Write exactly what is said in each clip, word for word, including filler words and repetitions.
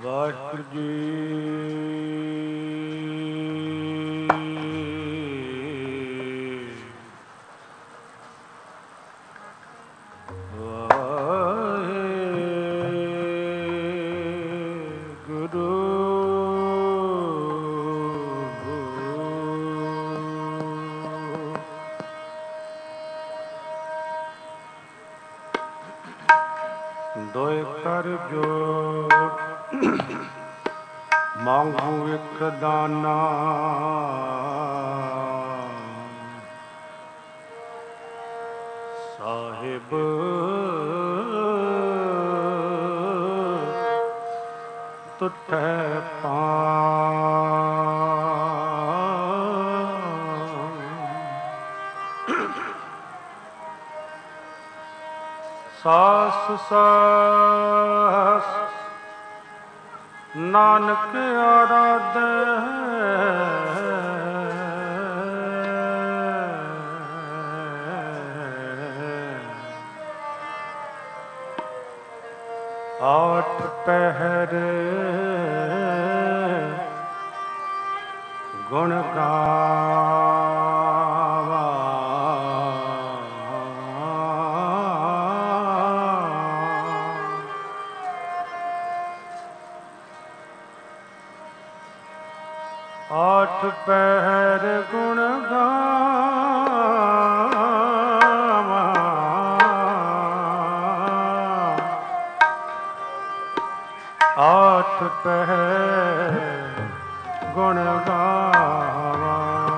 ਵਾਹਿਗੁਰੂ ਜੀ। ਦੋਇ ਕਰ ਜੋੜ ਮੰਗੂ ਇੱਕ ਦਾਨਾ, ਸਾਹਿਬ ਤੁਠੈ ਪਾਂ। ਸਾਸ ਸਾਸ ਨਾਨਕ ਆਰਾਧੈ, ਆਠ ਪਹਿਰ ਗੁਣ ਗਾਵਾ, ਆਠ ਪਹਿਰ ਗੁਣ ਗਾਵਾ, ਆਠ ਪਹਿਰ ਗੁਣ ਗਾਵਾ।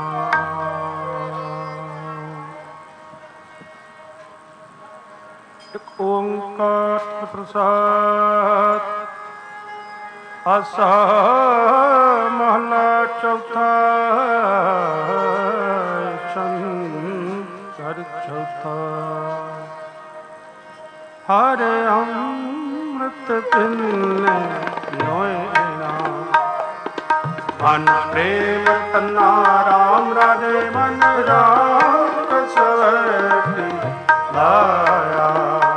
ਇੱਕ ਓੰਕਾਰ ਪ੍ਰਸਾਦ ਆਸਾ ਮਹਲਾ ਚੌਥਾ, ਸ਼ੰਕਰ ਚੌਥਾ। ਹਰ ਅੰਮ੍ਰਿਤ ਪਿੰਨੇ ਲੋਏ ਨਾਮ, ਮਨ ਪ੍ਰੇਮ ਤਨਾ ਰਾਮ ਰਾਜੇ ਮਨ ਰਾਮ ਕਸਵਤੀ ਲਾਇਆ,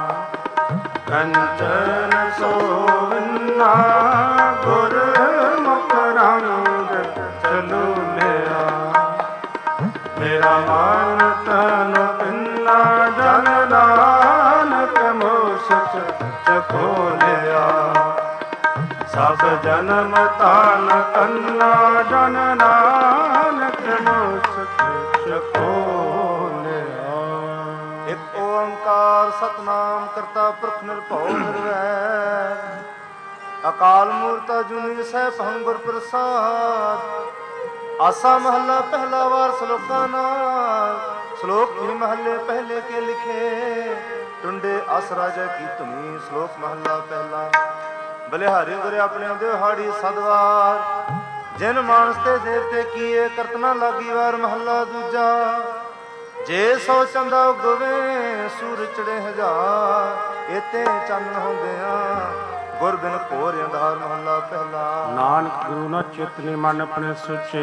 ਕੰਚਨ ਸੋਵਨਾ ਗੁਰ ਮੁਖ ਰੰਗ ਚਲੂ ਲਿਆ, ਮੇਰਾ ਮਨ ਤਨ ਪਿੰਨਾ ਜਨ ਨਾਨਕ ਮੁਸਕ ਚਖੋ ਲਿਆ, ਸਭ ਜਨਮ ਤਾਨ ਕੰਨਾ ਜਨ ਨਾਨਕ ਮੁਸਕ ਚਖੋ ਲਿਆ। ਇੱਕ ਓੰਕਾਰ ਸਤਨਾਮ ਕਰਤਾ ਪੁਰਖ ਨਿਰਭਉ ਨਿਰਵੈਰ, ਅਕਾਲ ਮੂਰਤ ਅਜੂਨੀ ਸੈਭੰ ਗੁਰ ਪ੍ਰਸਾਦ। ਆਸਾ ਮਹੱਲਾ ਪਹਿਲਾ ਵਾਰ ਸ਼ਲੋਕਾਂ ਨਾਲ, ਸ਼ਲੋਕ ਵੀ ਮਹੱਲੇ ਪਹਿਲੇ ਕੇ ਲਿਖੇ, ਟੁੰਡੇ ਅਸ ਰਾਜਾ ਕੀ ਧੁਨੀ। ਸ਼ਲੋਕ ਮਹੱਲਾ ਪਹਿਲਾ। ਬਲਿਹਾਰੀ ਗੁਰੇ ਆਪਣੇ ਦਿਹਾੜੀ ਸਦਵਾਰ, ਜਿਨ ਮਾਨਸ ਤੇ ਦੇਵਤੇ ਕੀਏ ਕਰਤਨਾ ਲਾਗੀ ਵਾਰ। ਮਹੱਲਾ ਦੂਜਾ। ਜੇ ਸੋ ਚੰਦਾ ਉਗਵੇ ਸੂਰ ਚੜੇ ਹਜ਼ਾਰ, ਇਤੇ ਚੰਨ ਹੁੰਦਿਆਂ ਗੁਰ ਬਿਨ ਘੋਰ ਅੰਧਾਰ। ਮਹੱਲਾ ਪਹਿਲਾ। ਨਾਨਕ ਗੁਰੂ ਨਾ ਚਿਤਨੀ ਮਨ ਆਪਣੇ ਸੁਚੇ,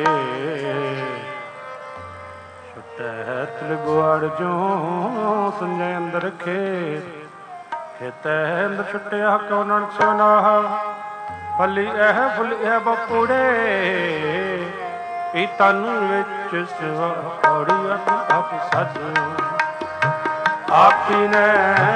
ਛੁਟੈ ਤ੍ਰਿਗੁਆੜ ਜੋ ਸੁਨੇ ਅੰਦਰ ਰਖੇ, ਖੇਤੈ ਅੰਦਰ ਛੁਟਿਆ ਕਉ ਨਾਨਕ ਸੋਨਾਹਾ। ਫਲੀ ਇਹ ਫੁਲੀ ਇਹ ਬਪੂੜੇ, ਪੀ ਤਨ ਵਿੱਚ ਸਿਵਾ ਔੜੀ ਆਪ ਸਜ, ਆਪੀ ਨੇ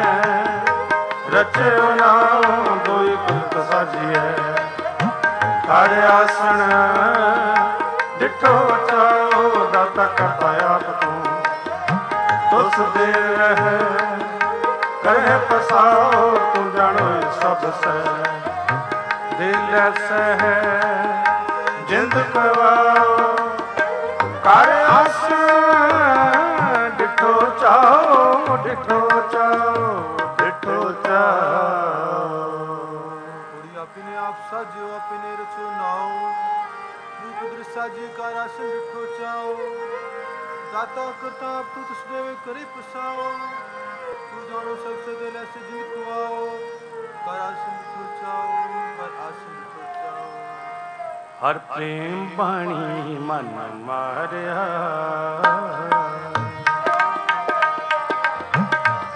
ਰਚਿਓ ਨਾਮ ਦੋਇ ਕੁਲਤ ਸਾਜੀਐ। ਕਰ ਆਸਣ ਡਿਠੋ ਚਾਓ, ਦਾਤਾ ਕਰਤਾ ਆਪ ਤੂੰ, ਤੁਸ ਦੇ ਰਹਿ ਕਰੇ ਪਸਾਓ। ਤੂੰ ਜਾਣੋ ਸਭ ਸਹਿ, ਦਿਲ ਸਹਿ ਜਿੰਦ ਕਵਾਓ। ਕਰ ਆਸਣ ਡਿਠੋ ਚਾਓ, ਡਿਠੋ ਚਾਓ, ਡਿਠੋ ਚਾਓ। अपने आप साजियो अपने रचो नाओ, रूप दृश्य साजियो का राशन डिठो चाओ। दाता करता आप तू तुस देवे करे पसाओ, तू जानो सबसे दिल ऐसे जिन कुआओ। कर आसन डिठो चाओ, कर आसन डिठो चाओ। हर प्रेम बाणी मन मारिया,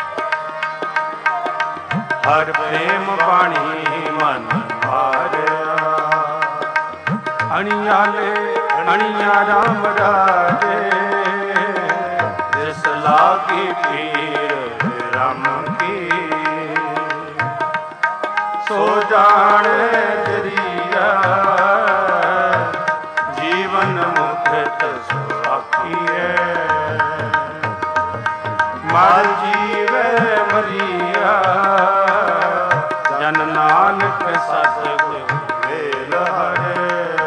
हर प्रेम बाणी मन मारिया। ਅਣੀਆਲੇ ਅਣੀਆ ਰਾਮ ਰਾਜੇ, ਜਿਸ ਲਾਗੀ ਪੀਰ ਰਾਮ ਕੀ, ਸੋ ਜਾਣੇ ਜਰੀਆ ਜੀਵਨ ਮੁਕਤ ਸੁਆਖੀਐ। ਮਰ ਜੀਵੇ ਮਰੀਆ ਜਨ ਨਾਨਕ ਸਤਿਗੁਰ ਮੇਲ ਹਰੇ।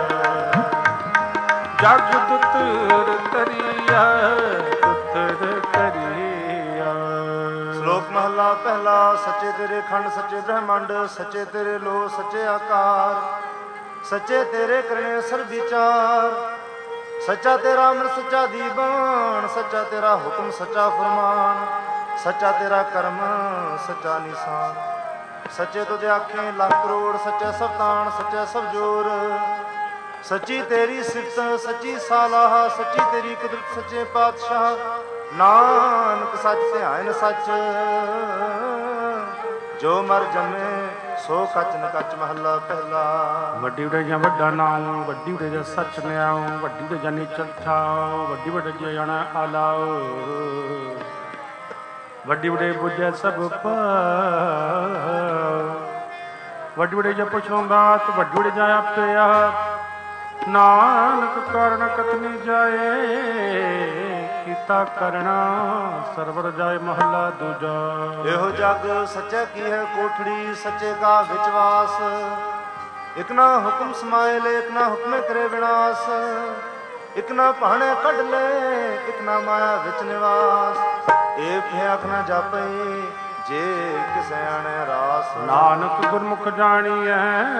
ਜਗ ਤੁਤਰ ਕਰੀਆ ਤੁਤਰ ਕਰੀਆ। ਸ਼ਲੋਕ ਮਹਲਾ ਪਹਿਲਾ। ਸੱਚੇ ਤੇਰੇ ਖੰਡ ਸੱਚੇ ਬ੍ਰਹਮੰਡ, ਸੱਚੇ ਤੇਰੇ ਲੋ ਸੱਚੇ ਆਕਾਰ, ਸੱਚੇ ਤੇਰੇ ਕਰਨੇ ਸਰਬ ਵਿਚਾਰ। ਸੱਚਾ ਤੇਰਾ ਅੰਮ੍ਰਿਤ ਸੱਚਾ ਦੀਵਾਨ, ਸੱਚਾ ਤੇਰਾ ਹੁਕਮ ਸੱਚਾ ਫਰਮਾਨ, ਸੱਚਾ ਤੇਰਾ ਕਰਮ ਸੱਚਾ ਨਿਸ਼ਾਨ। ਸੱਚੇ ਤੁਧ ਆਖੇ ਲੱਖ ਕਰੋੜ, ਸੱਚਾ ਸਵਤਾਨ ਸੱਚਾ ਸਭ ਜੋਰ। ਸੱਚੀ ਤੇਰੀ ਸਿਫਤ ਸੱਚੀ ਸਾਲਾਹ, ਸੱਚੀ ਤੇਰੀ ਕੁਦਰਤ ਸੱਚੇ ਪਾਤਸ਼ਾਹ। ਨਾਨਕ ਸੱਚ ਧਿਆਨ ਸੱਚ, ਜੋ ਮਰ ਜੰਮੇ ਸੋ ਕੱਚ ਨ ਕੱਚ। ਮਹੱਲਾ ਪਹਿਲਾ। ਵੱਡੀ ਵਡੇ ਜਾਂ ਵੱਡਾ ਨਾਮ, ਵੱਡੀ ਵਡੇ ਜਾਂ ਸੱਚ ਨਿਆਉ, ਵੱਡੀ ਵਡੇ ਜਾਂ ਨੀਚਲ ਥਾਉ, ਵੱਡੀ ਵਡੇ ਜਾਂ ਜਾਣਾ ਆਲਾਓ, ਵੱਡੀ ਵਡੇ ਬੁਝੈ ਸਭ ਪਾਉ, ਵੱਡੀ ਵਡੇ ਜਾਂ ਪੁੱਛੋਂ ਦਾਤ, ਵੱਡੀ ਵਡੇ ਜਾਂ ਆਪੇ ਆਪ। ਨਾਨਕ ਕਾਰਨ ਕਤਨੀ ਜਾਏ, ਕੀਤਾ ਕਰਨਾ ਸਰਵਰ ਜਾਏ। ਮਹੱਲਾ ਦੂਜਾ। ਇਹੋ ਜਗ ਸੱਚਾ ਕੀ ਹੈ ਕੋਠੜੀ, ਸੱਚੇ ਕਾ ਵਿਚਵਾਸ। ਇਕ ਨਾ ਹੁਕਮ ਸਮਾਏ ਲੈ, ਇਕ ਨਾ ਹੁਕਮੇ ਕਰੇ ਵਿਨਾਸ਼। ਇਕ ਨਾ ਭਾਣੇ ਕੱਢ ਲੈ, ਇਕ ਨਾ ਮਾਇਆ ਵਿੱਚ ਨਿਵਾਸ। ਇਹ ਭਿਆਖ ਨਾ ਜਾਪੇ ਜੇ ਕਿਸੇ ਆਣੇ ਰਾਸ। ਨਾਨਕ ਗੁਰਮੁਖ ਜਾਣੀਐ,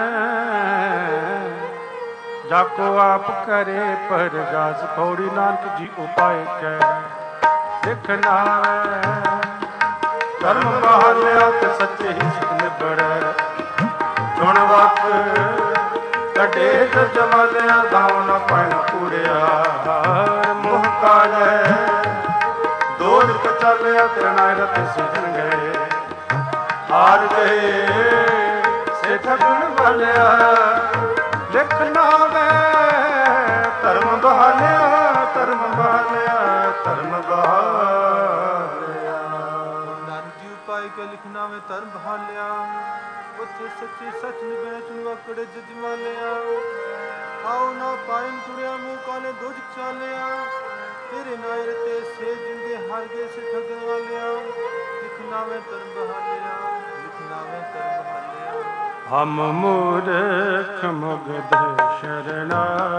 ਜਾਕੋ ਆਪ ਕਰੇ ਪਰਗਾਸ। ਪੌੜੀ ਨਾਨਕ ਜੀ ਉਪਾਇ ਕੈ ਸਿੱਖ ਨਾਵੈ, ਧਰਮ ਬਹਾਲਿਆ ਤੇ ਸੱਚੇ ਹੀ ਸਿੱਖ ਨਿਬੜੈ। ਗੁਣ ਵਕ ਕੱਢੇ ਤੇ ਜਮਾਲਿਆ, ਦਾਉ ਨ ਪੈਣ ਪੂਰਿਆ। ਮੋਹ ਕਾਲੈ ਦੋਜ ਕਚਾਲਿਆ, ਤਿਰਨਾਇ ਰਤ ਸਿਜਣ ਗਏ। ਹਾਰ ਗਏ ਸੇ ਠਗਣ ਵਾਲਿਆ, ਲਿਖ ਨਾਵੇ ਧਰਮ ਬਹਾਲਿਆ, ਧਰਮ ਬਹਾਲਿਆ, ਧਰਮ ਬਹਾਲਿਆ। ਨਾਨਕ ਜੀ ਉਪਾਇ ਕੇ ਲਿਖਣਾ ਵੇ ਧਰਮ ਬਹਾਲਿਆ, ਉੱਥੇ ਸੱਚੇ ਸੱਚ ਨਿਭੈ ਚੁਣਵਕੜੇ ਜਜਮਾਲਿਆ। ਆਉ ਨਾ ਪਾਇਨ ਤੁਰਿਆ ਮੂੰਹ ਕਾਲੇ ਦੁਜ ਚਾਲਿਆ, ਤੇਰੇ ਨਾਇਰ ਤੇ ਸੇ ਜਿੰਦੇ ਹਾਰ ਗਏ ਸੇ ਠਗਣ ਵਾਲਿਆ। ਲਿਖਣਾ ਵੇ ਧਰਮ ਬਹਾਲਿਆ, ਲਿਖਣਾ ਵੇ ਧਰਮ ਬਹਾਲਿਆ। ਹਮ ਮੂਰਖ ਮੁਗਧ ਸ਼ਰਨਾਗਤੀ,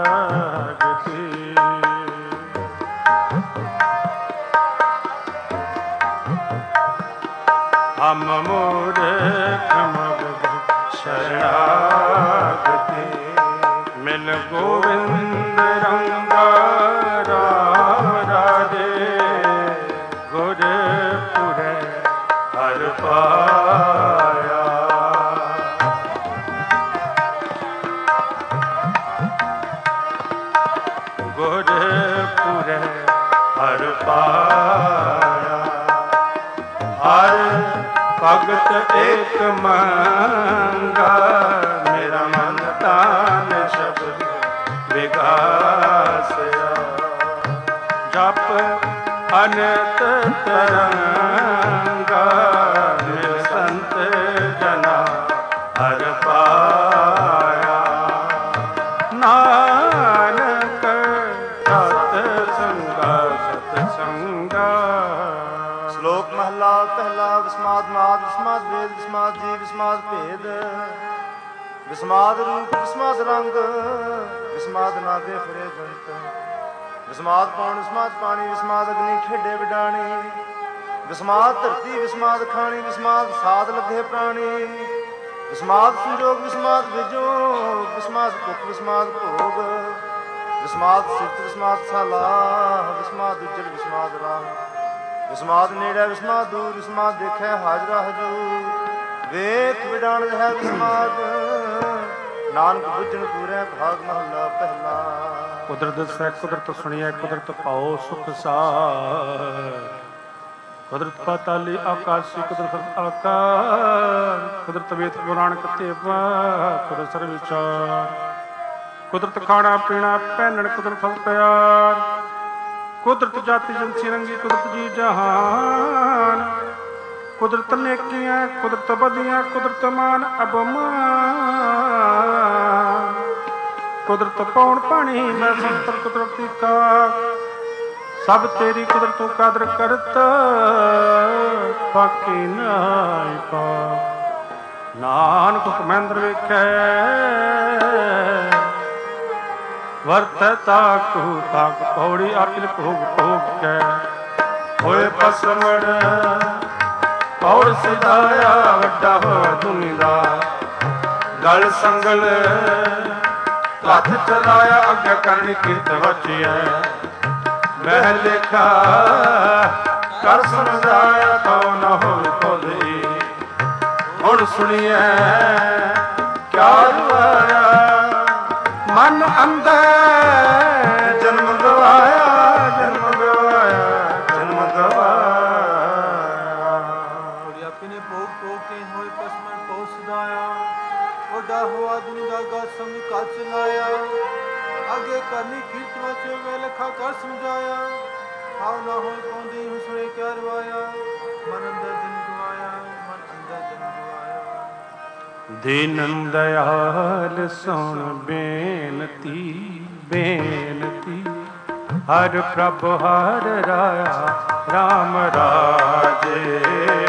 ਹਮ ਮੂਰਖ ਮੁਗਧ ਸ਼ਰਨਾਗਤੀ। ਮਿਲ ਗੋਵਿੰਦ ਰੰਗਾ ਰਾਮ ਰਾਜੇ, ਗੁਰਪੁਰੈ ਹਰਿ ਪਾਇਆ। ਗੁਰਪੁਰੈ ਹਰਿ ਪਾਇਆ। ਹਰ ਭਗਤ ਏਕ ਮੰਗਾ, ਮੇਰਾ ਮਨ ਤਾਨ ਸ਼ਬਦ ਵਿਗਾਸਿਆ। ਜਪ ਅਨੰਤ ਤਰੰਗਾ, ਮਿਲ ਸੰਤ ਜਨਾ ਹਰਿ ਪਾਇਆ। ਨਾਨਕ ਸਤ ਸੰਗਾ ਸਤ ਸੰਗਾ। ਸ਼ਲੋਕ ਮਹਲਾ ਪਹਿਲਾ। ਵਿਸਮਾਦ ਨਾਦ ਵਿਸਮਾਦ ਵੇਦ ਵਿਸਮਾਦ ਜੀ ਵਿਸਮਾਦ ਭੇਦ, ਵਿਸਮਾਦ ਰੂਪ ਵਿਸਮਾਦ ਰੰਗ, ਵਿਸਮਾਦ ਨਾਗੇ ਫੜੇ ਜੰਤ। ਵਿਸਮਾਦ ਪੌਣ ਵਿਸਮਾਦ ਪਾਣੀ, ਵਿਸਮਾਦ ਅਗਨੀ ਖੇਡੇ ਵਿਡਾਣੀ। ਵਿਸਮਾਦ ਧਰਤੀ ਵਿਸਮਾਦ ਖਾਣੀ, ਵਿਸਮਾਦ ਸਾਧ ਲੱਗੇ ਪ੍ਰਾਣੀ। ਵਿਸਮਾਦ ਸੰਜੋਗ ਵਿਸਮਾਦ ਵਿਜੋਗ, ਵਿਸਮਾਦ ਭੁੱਖ ਵਿਸਮਾਦ ਭੋਗ। ਵਿਸਮਾਦ ਸਿਫਤ ਵਿਸਮਾਦ ਸਾਲਾਹ, ਵਿਸਮਾਦ ਉਜਲ ਵਿਸਮਾਦ ਰਾਹ। ਵਿਸਮਾਦ ਨੇੜੇ ਵਿਸਮਾਦ ਦੂਰ, ਵਿਸਮਾਦ ਦੇਖੈ ਹਾਜ਼ਰਾ ਹਜੂਰ। ਵੇਖ ਵਿਡਾਣ ਹੈ ਵਿਸਮਾਦ, ਨਾਨਕ ਬੁੱਝਣ ਪੂਰੈ ਭਾਗ। ਮਹਲਾ ਪਹਿਲਾ। ਕੁਦਰਤ ਸੈ ਕੁਦਰਤ ਸੁਣੀਐ, ਕੁਦਰਤ ਪਾਓ ਸੁਖ ਸਾਰ। ਕੁਦਰਤ ਪਾਤਾਲੀ ਆਕਾਸ਼ੀ, ਕੁਦਰਤ ਆਕਾਰ। ਕੁਦਰਤ ਵੇਦ ਪੁਰਾਣ ਕਤੇਵਾ, ਕੁਦਰਤ ਸਰਬ ਵਿਚਾਰ। ਕੁਦਰਤ ਖਾਣਾ ਪੀਣਾ ਪਹਿਨਣ ਕੁਦਰਤ ਫਲ ਪਿਆਰ, ਕੁਦਰਤ ਜਾਤੀ ਜੰਸੀ ਰੰਗੀ ਕੁਦਰਤ ਜੀ ਜਹਾਨ, ਕੁਦਰਤ ਨੇਕੀਆਂ ਕੁਦਰਤ ਬਦੀਆਂ ਕੁਦਰਤ ਮਾਨ ਅਬਮਾਨ, ਕੁਦਰਤ ਪੌਣ ਪਾਣੀ ਮੈਂ ਸੰਤਰ ਕੁਦਰਤੀ ਕਾ, ਸਭ ਤੇਰੀ ਕੁਦਰਤੋਂ ਕਦਰ ਕਰਤ ਬਾਕੀ ਨਾਇ ਪਾ। ਨਾਨਕ ਹੁਕਮੈਂਦਰ ਵੇਖੈ ਵਰਤੈ ਤਾਕੂ ਤਾਕ ਪੌੜੀ ਆਪਿਲ ਭੋਗ ਭੋਗ ਕੈ, ਹੋਏ ਪਸਮੜ ਪੌੜ ਸਿਧਾਇਆ ਵੱਡਾ ਹੋਇਆ ਦੁਨੀ ਦਾ, ਗਲ ਸੰਗਲ ਹੱਥ ਚਲਾਇਆ ਅੱਗੇ ਕਰਨੀ ਕੀਤ ਵਚਿਐ, ਮਹਿ ਲੇਖਾ ਕਰ ਸਮਝਾਇਆ ਤੋ ਨ ਹੋਵੇ ਕੋਲੀ, ਹੁਣ ਸੁਣੀਐ ਕਿਆ ਰੁਆਇਆ ਮਨ ਅੰਦਰ ਜਨਮ ਗਵਾਇਆ, ਜਨਮ ਗਵਾਇਆ, ਜਨਮ ਗਵਾਇਆ। ਆਪੇ ਨੇ ਭੋਗ ਭੋਗ ਕੇ ਹੋਏ ਪਸਮਨ ਪਉ ਸਦਾਇਆ, ਵੱਡਾ ਹੋਆ ਦੁਨੀ ਦਾ ਗਾ ਸੰਗ ਕੱਚ ਲਾਇਆ, ਅੱਗੇ ਕਰਨੀ ਕੀਰਤ ਵਚ ਵੇ ਲਖਾ ਕਰ ਸਮਝਾਇਆ, ਹਾਉ ਨਾ ਹੋਏ ਪਾਉਂਦੀ ਹੁਣ ਸੁਣੇ ਕਿਆ ਰਵਾਇਆ, ਮਨ ਅੰਦਰ ਜਨ ਗਵਾਇਆ, ਮਨ ਅੰਦਰ ਜਨ ਗਵਾਇਆ। ਦੀਨ ਦਇਆਲ ਸੁਣ ਬੇਨਤੀ ਬੇਨਤੀ, ਹਰ ਪ੍ਰਭ ਹਰ ਰਾਇਆ ਰਾਮ ਰਾਜੇ।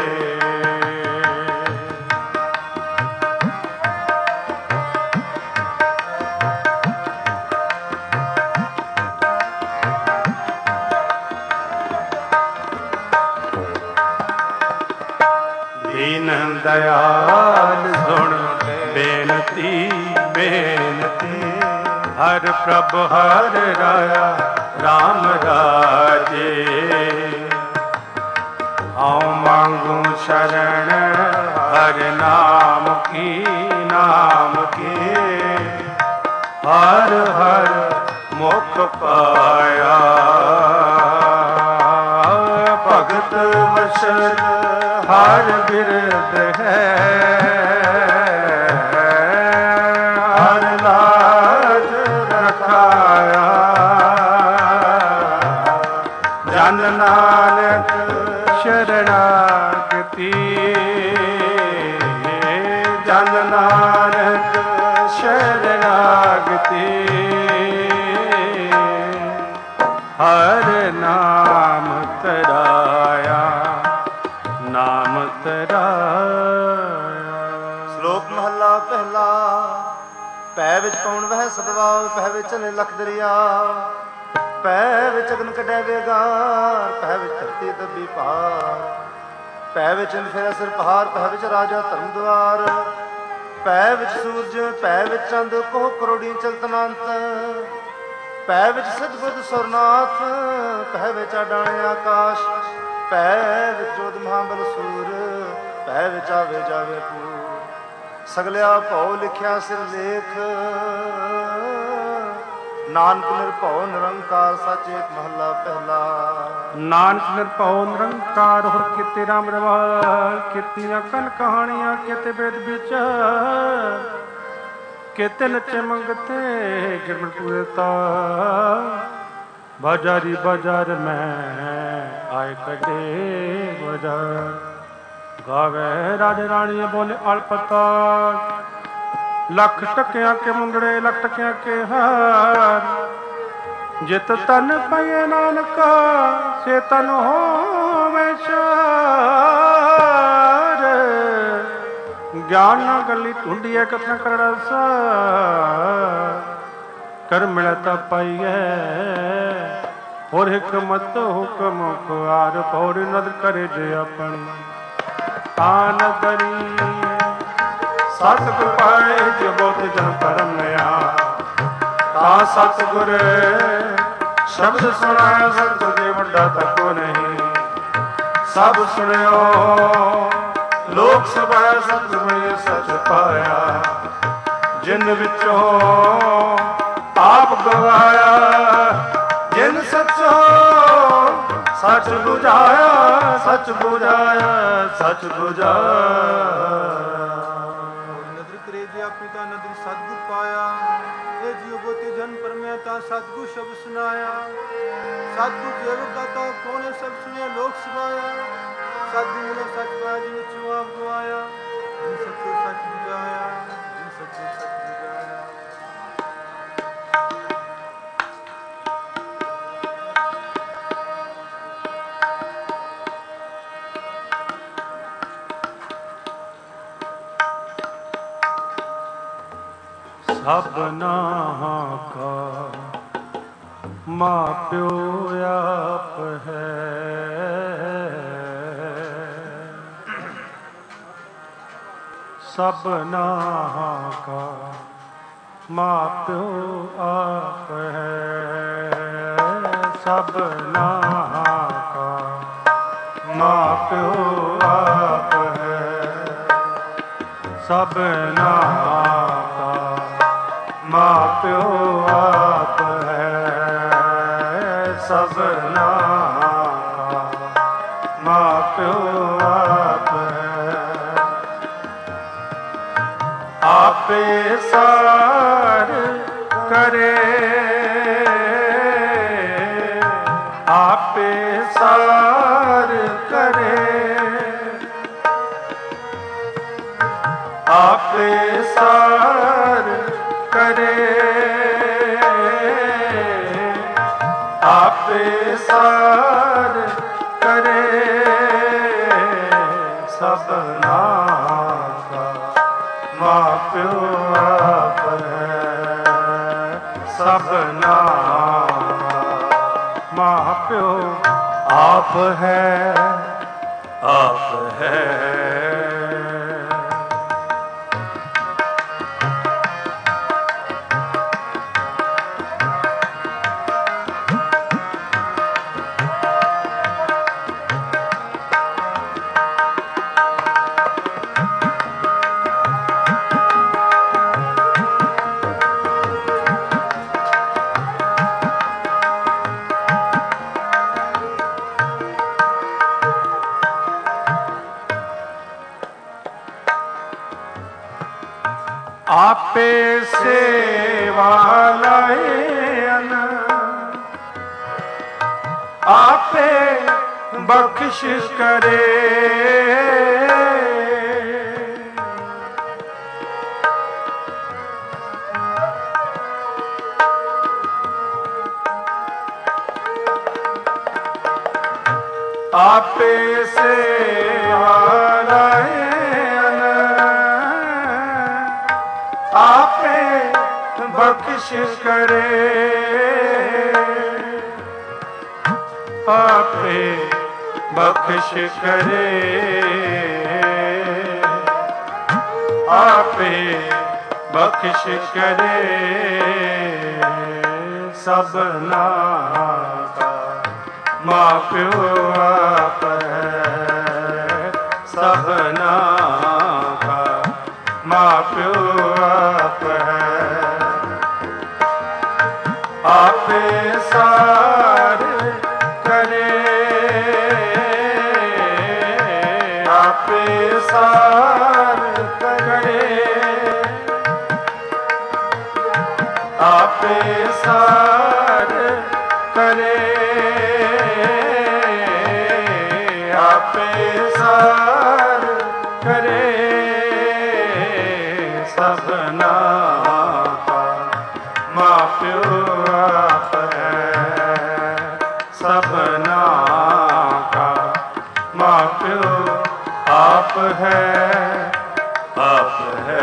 ਦੀਨ ਦਇਆਲ ਸੁਣ ਬੇਨਤੀ ਬੇਨਤੀ, ਹਰ ਪ੍ਰਭ ਹਰ ਰਾਇਆ ਰਾਮ ਰਾਜੇ। ਆਉ ਮੰਗੂ ਸ਼ਰਨ ਹਰ ਨਾਮ ਕੀ ਨਾਮ ਕੀ, ਹਰ ਹਰ ਮੁਖ ਪਾਇਆ, ਭਗਤ ਵਸ਼ਲ ਹਰ ਬਿਰਦ ਹੈ, ਹਰ ਲਾਜ ਰਖਾਇਆ, ਜਨ ਨਾਨਕ ਸ਼ਰਨਾਗਤੀ, ਜਨ ਨਾਨਕ ਸ਼ਰਨਾਗਤੀ, ਹਰ ਨਾਮ ਤਰਾਇਆ ਨਾਮ ਤਰਾਇਆ। ਸ਼ਲੋਕ ਮਹੱਲਾ ਪਹਿਲਾ। ਪੈ ਵਿੱਚ ਪਉਣ ਵਹਿ ਸਦਵਾਵ, ਪੈ ਵਿੱਚ ਚਲੇ ਲਖ ਦਰਿਆ, ਪੈ ਵਿੱਚ ਅਗਨ ਕੱਢੈ ਵੇਗਾਰ, ਪੈ ਵਿੱਚ ਧਰਤੀ ਦੱਬੀ ਭਾਰ, ਪੈ ਵਿੱਚ ਫਿਰ ਸਿਰ ਪਹਾੜ, ਪੈ ਵਿੱਚ ਰਾਜਾ ਧਰਮ ਦੁਆਰ, ਪੈ ਵਿੱਚ ਸੂਰਜ, ਪੈ ਵਿੱਚ ਚੰਦ ਕੋਹ ਕਰੋੜੀ ਚਲਤਨਾੰਤ, ਪੈ ਵਿੱਚ ਸਿਧ ਬੁੱਧ ਸੁਰਨਾਥ, ਪੈ ਵਿੱਚ ਅਡਾਣੇ ਆਕਾਸ਼, ਪੈ ਵਿੱਚ ਜੋਧ ਮਹਾਬਲ ਸੂਰ, ਪੈ ਵਿੱਚ ਆਵੇ ਜਾਵੇ ਪੂਰ, ਸਗਲਿਆ ਭਉ ਲਿਖਿਆ ਸਿਰ ਲੇਖ, ਨਾਨਕ ਨਿਰਭਉ ਨਿਰੰਕਾਰ ਸੱਚ ਏਕ ਮਹੱਲਾ ਪਹਿਲਾ। ਨਾਨਕ ਨਿਰਭਉ ਨਿਰੰਕਾਰ ਹੁਰ ਕੀਤੇ ਰਾਮ ਰਵਾਲ, ਕੀਤੀਆਂ ਕਨ ਕਹਾਣੀਆਂ ਕੀਤੇ ਵੇਦ ਵਿਚਾਰ, ਕੀਤੇ ਨੱਚੇ ਮੰਗਤੇ ਗਿਰਮਨ ਪੂਰੇ ਤਾਰ, ਬਾਜ਼ਾਰੀ ਬਾਜ਼ਾਰ ਮੈਂ ਆਏ ਕੱਢੇ ਬਾਜ਼ਾਰ, ਗਾਵੇ ਰਾਜੇ ਰਾਣੀ ਬੋਲੇ ਅਲਪਤਾ, ਲੱਖ ਟਕਿਆਂ ਕੇ ਮੁੰਦੜੇ ਲੱਖ ਟਕਿਆਂ ਕੇ ਹਾਰ, ਜਿਤ ਤਨ ਪਏ ਨਾਨਕਾ ਸੇ ਤਨ ਹੋਵੇ ਸ਼ਾਰ, ਗਿਆਨ ਨਾ ਗੱਲੀ ਢੂੰਡੀਏ ਕਥਨ ਕਰੜਾ ਸਾਰ, ਕਰ ਮਿਲਤਾ ਪਾਈਐ ਹੋਰ ਹਕਮਤ ਹੁਕਮ ਖੁਆਰ, ਪੌੜੀ ਨਦਰ ਕਰੇ ਜੇ ਆਪਣੀ ਤਾਨ ਦਰੀ, ਸਤਿਗੁਰ ਪਾਏ ਜੋ ਬਹੁਤ ਜਨ ਧਰਮ ਲਿਆ, ਤਾਂ ਸਤਿਗੁਰ ਸ਼ਬਦ ਸੁਣਾਇਆ, ਸਤਿਗੁਰ ਦੇ ਵੱਡਾ ਤਕੋ ਨਹੀਂ, ਸਭ ਸੁਣਿਓ ਲੋਕ ਸਭਾ, ਸਤਿਗੁਰ ਨੇ ਸੱਚ ਪਾਇਆ, ਜਿਨ ਵਿੱਚੋਂ ਆਪ ਗਵਾਇਆ, ਜਿਨ ਸੱਚੋ ਸੱਚ ਬੁਝਾਇਆ, ਸੱਚ ਬੁਝਾਇਆ, ਸੱਚ ਬੁਝਾਇਆ। ਨਦਰ ਕਰੇ ਜੇ ਪਿਤਾ ਨਦਰੀ ਸਤਿਗੁਰ ਪਾਇਆ। ਇਹ ਜੀਉ ਬੋਤੇ ਜਨ ਪਰਮਿਆ ਤਾ ਸਤਿਗੁਰ ਸ਼ਬਦ ਸੁਨਾਇਆ। ਸਤਿਗੁਰ ਜੇਵ ਦਾਤਾ ਕੋਨੇ ਸਭ ਸੁਣਿਆ ਲੋਕ ਸਵਾਇਆ। ਸਤਿਗੁਰ ਮਿਲੋ ਸਚ ਪਾਇਆ ਜਿਨ ਚੂ ਆਪ ਗਵਾਇਆ। ਜਿਨ ਸੱਚੋ ਸੱਚ ਬੁਝਾਇਆ, ਜਿਨ ਸੱਚੋ ਸੱਚ ਬੁਝਾਇਆ। ਸਭਨਾ ਕਾ ਮਾਂ ਪਿਓ ਆਪ ਹੈ। ਸਭਨਾ ਕਾ ਮਾਂ ਪਿਓ ਆਪ ਹੈ। ਸਭਨਾ ਕਾ ਮਾਂ ਪਿਓ ਆਪ ਹੈ। ਸਭਨਾ ਮਾਂ ਪਿਓ ਆਪ ਹੈ। ਸਭਨਾ ਮਾਂ ਪਿਓ ਆਪ ਹੈ। ਆਪੇ ਸਾਰ ਕਰੇ, ਆਪੇ ਸਾਰ ਕਰੇ, ਆਪੇ ਸਾਰ ਕਰੇ, ਆਪੇ ਸਾਰ ਕਰੇ। ਸਭਨਾ ਕਾ ਮਾਂ ਪਿਓ ਆਪ ਹੈ। ਸਭਨਾ ਮਾਂ ਪਿਓ ਆਪ ਹੈ, ਆਪ ਹੈ। ਆਪੇ ਸੇਵਾ ਲਾਇਨ, ਆਪੇ ਬਖਸ਼ ਕਰੇ। ਆਪੇ ਸੇਵਾ ਲਾਇਨ, ਆਪੇ ਬਖਸ਼ ਕਰੇ। ਆਪੇ ਬਖਸ਼ ਕਰੇ, ਆਪੇ ਬਖਸ਼ ਕਰੇ। ਸਭਨਾ ਕਾ ਮਾਂ ਪਿਓ ਆਪ ਹੈ। ਸਭਨਾ ਕਾ ਮਾਂ ਪਿਓ ਆਪ ਹੈ। ਆਪੇ ਸਾਰ ਕਰੇ, ਆਪੇ ਸਾਰ ਕਰੇ, ਆਪੇ ਸਾਰ ਕਰੇ, ਆਪੇ ਸਾਰ ਕਰੇ। ਸਭਨਾ ਕਾ ਮਾਂ ਪਿਓ ਆਪ ਹੈ। ਸਭਨਾ ਕਾ ਮਾਂ ਪਿਓ ਆਪ ਹੈ, ਆਪ ਹੈ।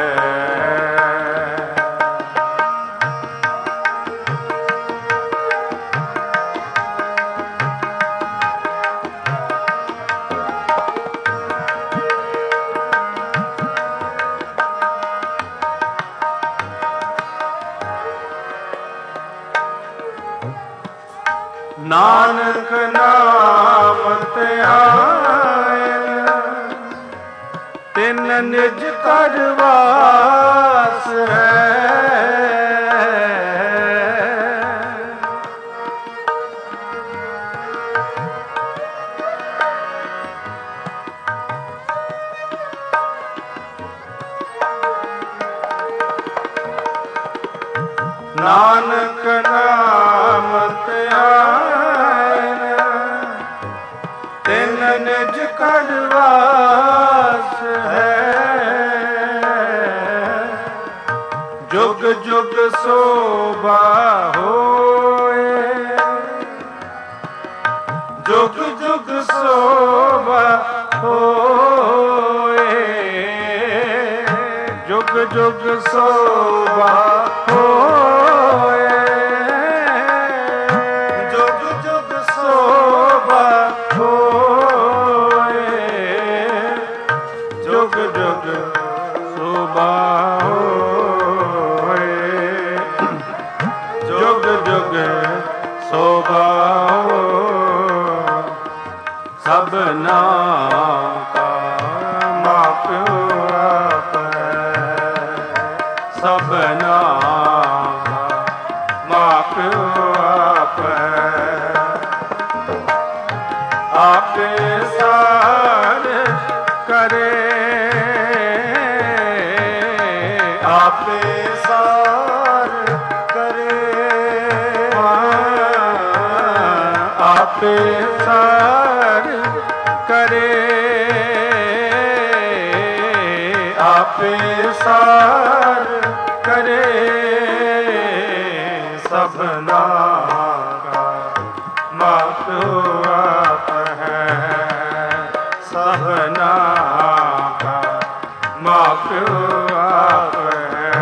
ਨਾਨਕ ਨਾਮ ਧਿਆਇ, ਤਿਨ ਨਿਜ ਕਰ ਵਾਸ ਹੈ। ਨਾਨਕ ਨਾਮ ਧਿਆਨ ਤਿਨ ਨਿਜ ਕਰ ਵਾਸ ਹੈ। ਜੁਗ ਜੁਗ ਸੋਭਾ ਹੋਏ, ਜੁਗ ਜੁਗ ਸੋਭਾ ਹੋਏ, ਜੁਗ ਜੁਗ ਸੋਭਾ ਹੋਏ, ਜੁਗ ਜੁਗ ਸੋਭਾ ਹੋਏ, ਜੁਗ ਜੁਗ ਸੋਭਾ ਹੋਏ, ਜੁਗ ਜੁਗ ਸੋਭਾ ਸਭਨਾ ਕਾ ਮਾਪਿਓ ਆਪ ਹੈ, ਸਭਨਾ ਕਾ ਮਾਪਿਓ ਆਪ ਹੈ। ਆਪੇ ਸਾਰ ਕਰੇ, ਆਪੇ ਸਾਰ ਕਰੇ, ਆਪੇ ਸਾਰ ਕਰੇ, ਆਪੇ ਸਾਰ ਕਰੇ, ਸਭਨਾ ਕਾ ਮਾਪਿਓ ਆਪ ਹੈ, ਸਭਨਾ ਕਾ ਮਾਪਿਓ ਆਪ ਹੈ,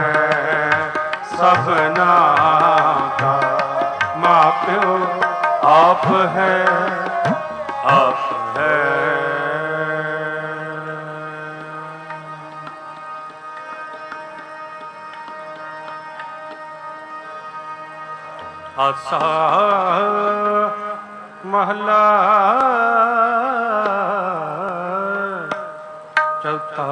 ਸਭਨਾ ਕਾ ਮਾਪਿਓ ਆਪ ਹੈ, ਆਪ ਹੈ। ਆਸਾ ਮਹਲਾ ਚੌਥਾ।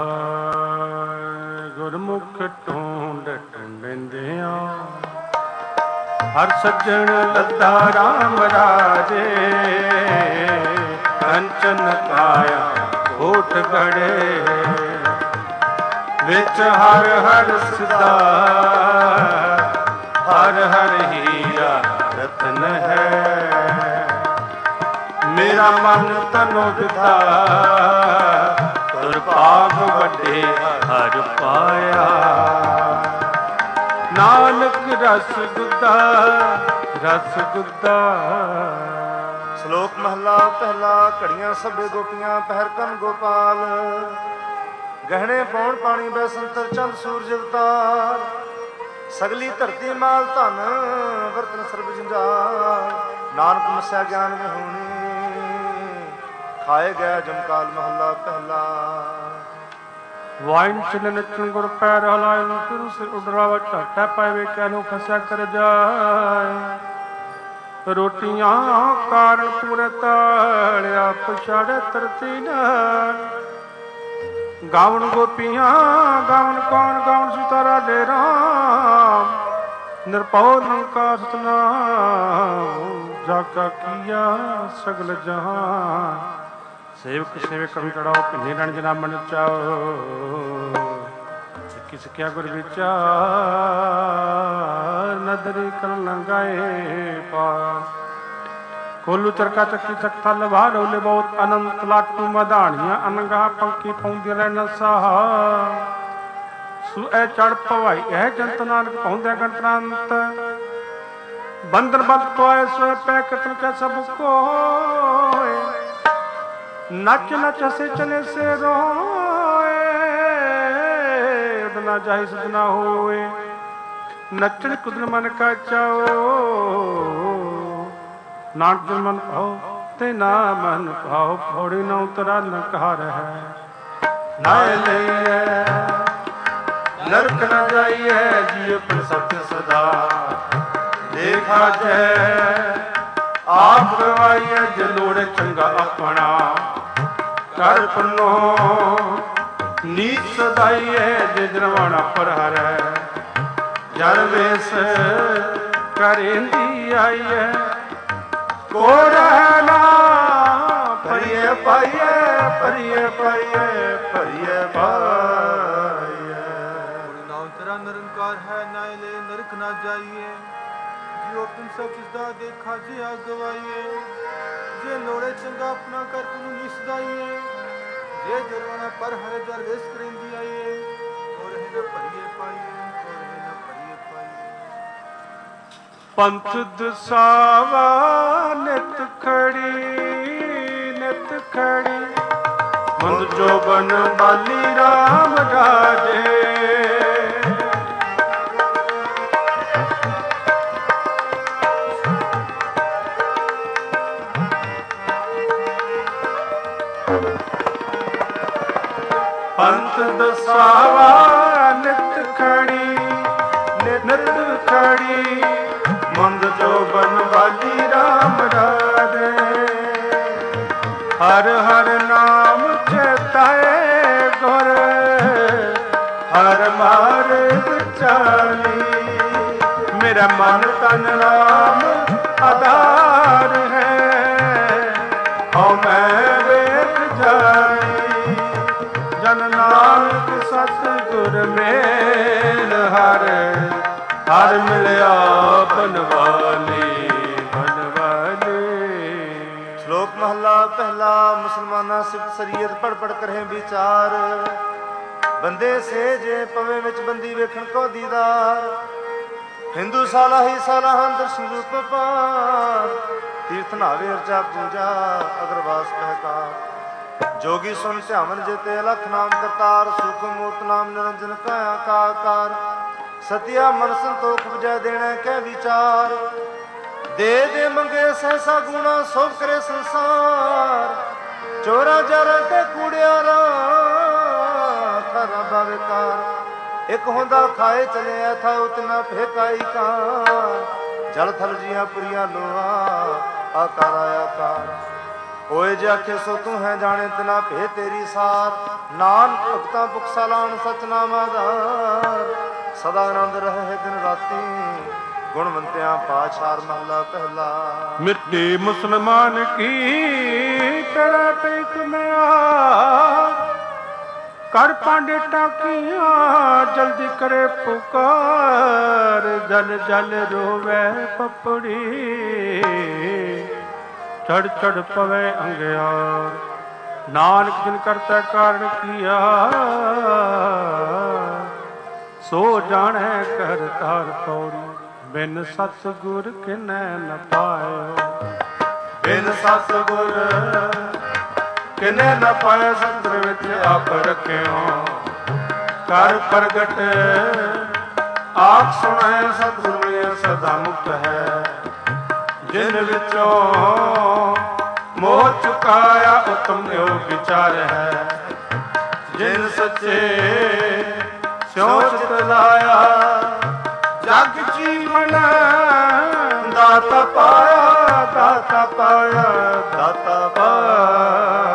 ਗੁਰਮੁਖ ਢੂੰਡ ਢੂੰਡਿਆਂ ਹਰ ਸੱਜਣ ਲੱਦਾ ਰਾਮ ਰਾਜੇ, ਕੰਚਨ ਕਾਇਆ ਕੋਟ ਗੜੇ, ਵਿੱਚ ਹਰ ਹਰ ਸਿਦਾ, ਹਰ ਹਰ ਹੀਰਾ ਰਤਨ ਹੈ। ਮੇਰਾ ਮਨ ਤਨੋ ਦਿੱਤਾ, ਤੁਰ ਭਾਗ ਵੱਡੇ ਹਰ ਪਾਇਆ। ਨਾਨਕ ਰਸ ਗੁੱਦਾ, ਰਸ ਗੁੱਦਾ। ਸ਼ਲੋਕ ਮਹਲਾ ਪਹਿਲਾ। ਘੜੀਆਂ ਸਭੇ ਗੋਪੀਆਂ ਪਹਿਰ ਕਨ ਗੋਪਾਲ, ਗਹਿਣੇ ਪਾਉਣ ਪਾਣੀ ਬੈਸੰਤਰ ਚੰਦ ਸੂਰਜ ਅਵਤਾਰ। ਸਗਲੀ ਧਰਤੀ ਮਾਲ ਧਨ ਵਰਤਨ ਸਰਬ ਜੰਜਾਲ, ਨਾਨਕ ਮਸਿਆ ਗਿਆਨ ਵਿਹੂਣੀ ਖਾਏ ਗਿਆ ਜਮਕਾਲ। ਮਹਲਾ ਪਹਿਲਾ। ਵਾਇਨ ਚਿਨ ਨਚਨ ਗੁਰ ਪੈਰ ਹਲਾਇ, ਫਿਰ ਸਿਰ ਉਡਰਾਵਾ ਝਾਟਾ ਪਾਵੇ ਕਹਿ ਨੂੰ ਫਸਿਆ ਕਰ ਜਾਏ। ਰੋਟੀਆਂ ਕਾਰਨ ਪੂਰੇ ਤਾਲਿਆ, ਪਛਾੜੇ ਤਰਤੀ ਨਾਲ। ਗਾਵਣ ਗੋਪੀਆਂ ਗਾਵਣ ਕੌਣ, ਗਾਵਣ ਸਿਤਾਰਾ ਦੇ ਰਾਮ। ਨਿਰਭਉ ਨਿਰੰਕਾਰ ਸਤਿਨਾਮ, ਜਾ ਕਾ ਕੀਆ ਸਗਲ ਜਹਾਨ। ਸੇਵਕ ਸੇਵਕ ਕਵੀ ਕੜਾਓ, ਭਿੰਨੇ ਰਣ ਜਨਾ ਮਨ ਚਾਓ। ਸਿੱਖੀ ਸਿੱਖਿਆ ਗੁਰ ਵਿਚਾਰ, ਨਦਰੀ ਕਰ ਲੰਗਾਏ ਪਾਰ। ਕੋਲੂ ਚਰਕਾ ਚੱਕੀ ਚੱਕ ਥਲ ਵਾਰੋਲੇ, ਬਹੁਤ ਅਨੰਤ ਲਾਟੂ ਮਧਾਣੀਆਂ। ਅਨੰਗਾ ਪੰਖੀ ਪਾਉਂਦੀਆਂ ਰਹਿਣ ਸਹਾ, ਸੂ ਐ ਚੜ ਭਵਾਈ ਐ ਜੰਤ। ਨਾਨਕ ਪਾਉਂਦਿਆ ਗਣਤੰਤ, ਬੰਧਨ ਬੰਦ ਪਵਾਏ ਸੋਏ ਪੈ ਕਤਨ ਕੈ ਸਭ ਕੋਏ। ਨੱਚ ਨੱਚ ਹਸੇ ਚਲੇ ਸੇ ਰੋਏ, ਉਡਨਾ ਜਾਹਿ ਸਜਨਾ ਹੋਏ। ਨੱਚਣ ਕੁਦਨ ਮਨ ਕਾ ਚਾਓ, ਨਾਨਕ ਜਨ ਮਨ ਭਾਓ ਤੇ ਨਾ ਮਨ ਭਾਓ। ਫੋੜੀ ਨਾ ਉਤਰਾ ਨ ਕਹਾ ਰਹਿ, ਨਾਇ ਲਈਐ ਨਰਕ ਨ ਜਾਈਐ। ਜੀਉ ਪਰ ਸਤਿ ਸਦਾ ਦੇਖਾ ਜੈ, ਆਪ ਗਵਾਈਐ ਜੇ ਲੋੜੇ ਚੰਗਾ ਆਪਣਾ। ਕਰ ਪੰਨੋ ਨੀਚ ਸਦਾਈਐ, ਜੇ ਜਨਵਾਣਾ ਪਰ ਹਰੈ। ਜਰ ਵੇਸ ਕਰੇਂਦੀ ਆਈਐ, ਕੋੜਾ ਨਾ ਭਰੀਏ ਪਾਈਏ, ਭਰੀਏ ਪਾਈਏ, ਭਰੀਏ ਪਾਈਏ। ਨਾਮ ਤੇਰਾ ਨਿਰੰਤਰ ਓੰਕਾਰ ਹੈ ਨਾਇ ਲੈ ਨਰਕ ਨਾ ਜਾਈਏ। ਜਿਉ ਪਿਨ ਸਭ ਜਿਸਦਾ ਦੇਖਾ ਜਿਆ ਗਵਾਈਏ। ਜੇ ਲੋੜੇ ਚੰਗਾ ਆਪਣਾ ਕਰ ਨੂੰ ਨਿਸਦਾਈਏ। ਜੇ ਜਰਵਾਣਾ ਪਰ ਹਰ ਜਰ ਵੇਸ ਕਰਿੰਦੀ ਆਈਏ। ਔਰ ਹੈ ਨਾ ਭਰੀਏ ਪਾਈਏ, ਔਰ ਹੈ ਨਾ ਭਰੀਏ ਪਾਈਏ। ਪੰਥ ਦਸਾਵਾ ਨਿਤ ਖੜੀ ਨਿਤ ਖੜੀ ਮੰਦ ਜੋਬਨ ਬਾਲੀ ਰਾਮ ਰਾਜੇ। ਪੰਥ ਦਸਾਵਾ ਨਿਤ ਖੜੀ ਨਿਤ ਖੜੀ ਮੰਦ ਜੋਬਨ ਬਾਲੀ ਰਾਮ ਰਾਜੇ। ਹਰ ਹਰ ਨਾਮ ਚੇਤਾਏ ਗੁਰ ਹਰ ਮਾਰੇ ਵਿਚਾਰੀ। ਮੇਰਾ ਮਨ ਤਨ ਰਾਮ ਆਧਾਰ ਹੈ ਹਉ ਮੈਂ ਵੇਖ ਜਾਈ। ਜਨ ਨਾਨਕ ਸਤਿਗੁਰ ਮੇਲ ਹਰ ਹਰ ਮਿਲਿਆ ਬਨਵਾਲੀ ਬਨਵਾਲੀ। ਸ਼ਲੋਕ ਮਹਲਾ ਪਹਿਲਾ। ਮੁਸਲਮਾਨਾ ਸਿਫਤ ਸਰੀਅਤ ਪੜ ਪੜ ਕਰੇ ਵਿਚਾਰ। ਬੰਦੇ ਸੇ ਜੇ ਪਵੇ ਵਿੱਚ ਬੰਦੀ ਵੇਖਣ ਕੋ ਦੀਦਾਰ। ਹਿੰਦੂ ਸਾਲਾ ਹੀ ਸਾਲਾ ਹਨ ਦਰਸ਼ਨ ਰੂਪ ਪਾਰ। ਤੀਰਥ ਨਾਵੇ ਅਰਚਾ ਪੂਜਾ ਅਗਰਵਾਸ ਪਹਿਕਾਰ। ਜੋਗੀ ਸੁਨ ਧਿਆਵਨ ਜਿਤੇ ਅਲਖ ਨਾਮ ਕਰਤਾਰ। ਸੁਖ ਮੂਰਤ ਨਾਮ ਨਿਰੰਜਨ ਕਾ ਆਕਾਰ। ਸਤਿਆ ਮਨ ਸੰਤੋਖ ਬਜੈ ਦੇਣਾ ਕਹਿ ਵਿਚਾਰ। ਦੇ ਦੇ ਮੰਗੇ ਸਹਿਸਾ ਗੁਣਾ ਸੋਭ ਕਰੇ ਸੰਸਾਰ। ਚੋਰਾ ਜਾਰਾ ਤੇ ਕੂੜਿਆਰਾ ਖਰਾ ਬਾਵੇਕਾਰ। ਇੱਕ ਹੁੰਦਾ ਖਾਏ ਚਲਿਆ ਥਾ ਉਤਨਾ ਫੇਕਾਈ ਕਾਂ। ਜਲ ਥਲ ਜੀਆਂ ਪੁਰੀਆਂ ਲੋਆ ਆਕਾਰ ਆਕਾਰ। ਹੋਏ ਜੇ ਆਖੇ ਸੋ ਤੂੰ ਹੈ ਜਾਣੇ ਤਿਨਾ ਭੇ ਤੇਰੀ ਸਾਰ। ਨਾਨਕ ਭਗਤਾਂ ਪੁਖਸਾਲਾਨ ਸਤਨਾਮ ਆਧਾਰ। ਸਦਾ ਆਨੰਦ ਰਹੇ ਦਿਨ ਰਾਤੀ ਗੁਣਵੰਤਿਆਂ ਪਾਛਾਰ ਮਹਲਾ ਪਹਿਲਾ। ਮਿੱਟੀ ਮੁਸਲਮਾਨ ਕੀ ਤੇਰਾ ਪੇਕ ਮਿਆ। ਕਰ ਪਾਂਡੇ ਟਾਕੀਆਂ ਜਲਦੀ ਕਰੇ ਪੁਕਾਰ। ਜਲ ਜਲ ਰੋਵੇ ਪਪੜੀ ਚੜ ਚੜ ਪਵੇ ਅੰਗਿਆਰ। ਨਾਨਕ ਜਿਨ ਕਰਤਾ ਕਾਰਨ ਕੀਆ ਸੋ ਜਾਣੈ ਕਰ ਤਾਰ ਪੌੜੀ। ਬਿਨ ਸਤਿਗੁਰ ਕਿਨੈ ਨ ਪਾਇਓ। ਬਿਨ ਸਤਿਗੁਰ ਕਿਨੈ ਨ ਪਾਇਓ। ਸੰਤਰ ਵਿੱਚ ਆਪ ਰਖਿਓ ਕਰ ਪ੍ਰਗਟ ਆਪ ਸੁਣੈ। ਸਤਿਗੁਰ ਸਦਾ ਮੁਕਤ ਹੈ ਜਿਨ ਵਿੱਚੋਂ ਮੋਹ ਚੁਕਾਇਆ ਉਤਮ ਇਹੋ ਵਿਚਾਰ ਹੈ। ਜਿਨ ਸੱਚੇ ਸਿਉ ਚਿਤ ਲਾਇਆ ਜਗ ਜੀਵਨ ਦਾਤਾ ਪਾਇਆ ਦਾਤਾ ਪਾਇਆ ਦਾਤਾ ਪਾਇਆ।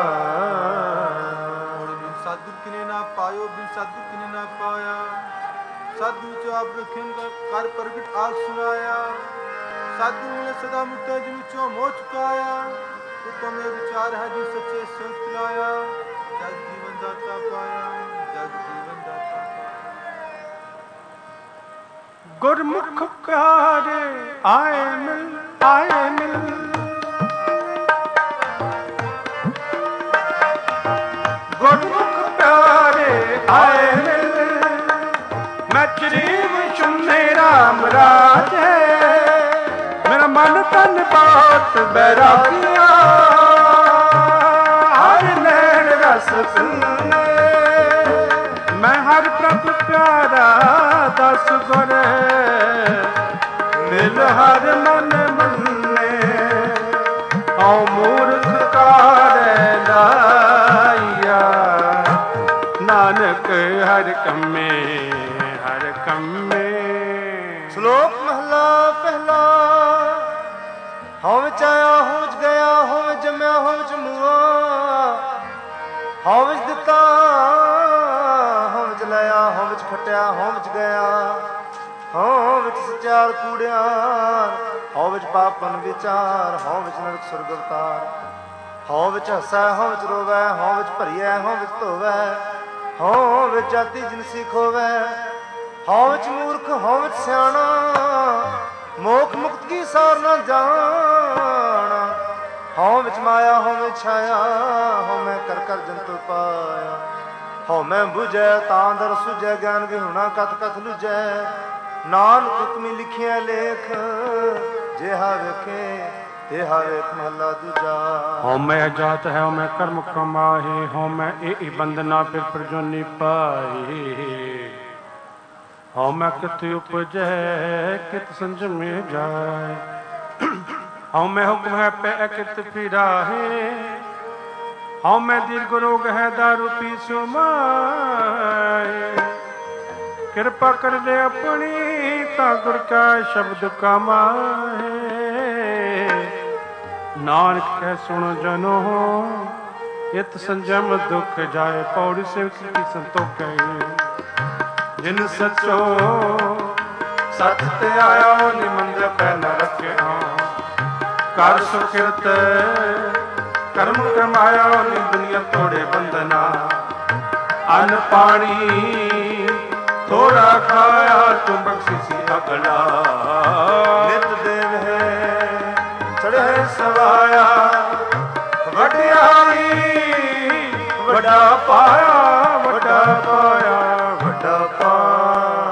ਬਿਨ ਸਾਧੂ ਕਿਨੇ ਨਾ ਪਾਇਓ ਬਿਨ ਸਾਧੂ ਕਿਨੇ ਨਾ ਪਾਇਆ। ਸਾਧੂ ਚ ਆਪ ਰਖਿਨ ਕਰ ਪ੍ਰਗਟ ਆਪ ਸੁਨਾਇਆ। ਸਾਧੂ ਮਿਲੇ ਸਦਾ ਮੁਕਤ ਹੈ ਜਿਨ ਚੋਂ ਮੋਹ ਚੁਕਾਇਆ। ਉਤਮ ਇਹ ਵਿਚਾਰ ਹੈ ਜਿਨ ਸੱਚੇ ਸਿਉ ਚਿਤ ਲਾਇਆ। ਜਗ ਜੀਵਨ ਦਾਤਾ ਪਾਇਆ ਜਗ ਜੀਵਨ ਦਾਤਾ ਪਾਇਆ। ਗੁਰਮੁਖ ਪਿਆਰੇ ਆਏ ਮਿਲ ਆਏ ਮਿਲ। ਗੁਰਮੁਖ ਪਿਆਰੇ ਆਏ ਮਿਲ। ਮੈਂ ਚਰੀਵ ਚੁੰਨੇ ਰਾਮ ਰਾਜੇ। ਮੇਰਾ ਮਨ ਤਨ ਬਾਤ ਬੈਰਾਗੀਆਂ ਹਰ ਨੈਣ ਰਸ ਸੁਨੇ। ਮੈਂ ਹਰ ਪ੍ਰਭ ਪਿਆਰਾ ਦਸ ਗੁਰ ਮਿਲ ਹਰ ਮਨ ਮੰਨੇ। ਹਉ ਮੂਰਖ ਕਾਰੈ ਲਾਇਆ ਨਾਨਕ ਹਰ ਕੰਮੇ ਹਰ ਕੰਮੇ। ਸ਼ਲੋਕ ਮਹਲਾ ਪਹਿਲਾ। ਹਉ ਵਿੱਚ ਆਇਆ ਹਉ ਵਿੱਚ ਗਿਆ ਹਉ ਵਿੱਚ ਜੰਮਿਆ ਹਉ ਵਿੱਚ ਮੂਆ। ਹਉ ਵਿੱਚ ਦਿੱਤਾ ਹਉ ਵਿੱਚ ਲਿਆ ਹਉ ਵਿੱਚ ਖਟਿਆ ਹਉ ਵਿੱਚ ਗਿਆ। ਹਉ ਵਿੱਚ ਸਚਿਆਰ ਕੂੜਿਆਰ ਹਉ ਵਿੱਚ ਪਾਪਨ ਵਿਚਾਰ। ਹਉ ਵਿੱਚ ਨਰਕ ਸੁਰਗ ਅਵਤਾਰ। ਹਉ ਵਿੱਚ ਹੱਸੈ ਹਉ ਵਿੱਚ ਰੋਵੈ ਹਉ ਵਿੱਚ ਭਰੀਐ ਹਉ ਵਿੱਚ ਧੋਵੈ। ਹਉ ਵਿੱਚ ਜਾਤੀ ਜਿਨਸੀ ਖੋਵੈ। ਹਉ ਵਿੱਚ ਮੂਰਖ ਹਉ ਵਿੱਚ ਸਿਆਣਾ, ਮੋਖ ਮੁਕਤ ਕੀ ਸਾਰ ਨਾ ਜਾਣਾ। ਹਉ ਵਿੱਚ ਮਾਇਆ ਹਉ ਵਿੱਚ ਛਾਇਆ, ਹਉ ਮੈਂ ਕਰ ਕਰ ਜੰਤੁ ਪਾਇਆ। ਹਉ ਮੈਂ ਬੁਝੈ ਤਾਂ ਦਰ ਸੁਝੈ, ਗਿਆਨ ਵਿਹੁਣਾ ਕਥ ਕਥ ਲੁਝੈ। ਨਾਨਕ ਹੁਕਮੀ ਲਿਖਿਆ ਲੇਖ, ਜਿਹਾ ਵੇਖੇ ਤਿਹਾ ਵੇਖ ਮਹਲਾ ਦੂਜਾ। ਹਉ ਮੈਂ ਜਾਤ ਹੈ ਹਉ ਮੈਂ ਕਰਮ ਕਮਾਹੇ, ਹਉ ਮੈਂ ਇਹ ਬੰਦਨਾ ਫਿਰ ਪ੍ਰਜੋਨੀ ਪਾਏ। ਹਉ ਮੈਂ ਕਿਤ ਉਪਜੈ ਕਿਤ ਸੰਜਮੇ ਜਾਏ, ਹਉ ਮੈਂ ਹੁਕਮ ਹੈ ਪੈ ਕਿਤ ਫਿਰਾਹੇ। ਹਉ ਮੈਂ ਦੀਰਘ ਰੋਗ ਹੈ ਦਾਰੂ ਪੀ ਸਿਉ ਮਾਏ। ਕਿਰਪਾ ਕਰ ਦੇ ਆਪਣੀ ਤਾਂ ਗੁਰ ਕਾ ਸ਼ਬਦ ਕਮਾਏ। ਨਾਨਕ ਕਹਿ ਸੁਣ ਜਨੋ ਇਤ ਸੰਜਮ ਦੁਖ ਜਾਏ। ਪੌੜੀ ਸਿਵ ਕੀ ਸੰਤੋਖੈ, ਜਿਨ ਸਚੋ ਸਚ ਤੇ ਆਇਆ ਨਿਮੰਦ ਪੈ ਨ ਰੱਖਿਆ। ਕਰ ਸੁਕਿਰਤ ਕਰਮ ਕਮਾਇਆ, ਨੀ ਦੁਨੀਆ ਤੋੜੇ ਬੰਧਨਾ। ਅੰਨ ਪਾਣੀ ਥੋੜਾ ਖਾਇਆ, ਤੂੰ ਬਖਸ਼ਿਸੀ ਅਗਲਾ। ਨਿਤ ਦੇਵ ਹੈ ਚੜ੍ਹੇ ਸਵਾਇਆ, ਵਡਿਆਈ ਵੱਡਾ ਪਾਇਆ, ਵੱਡਾ ਪਾਇਆ, ਵੱਡਾ ਪਾਇਆ।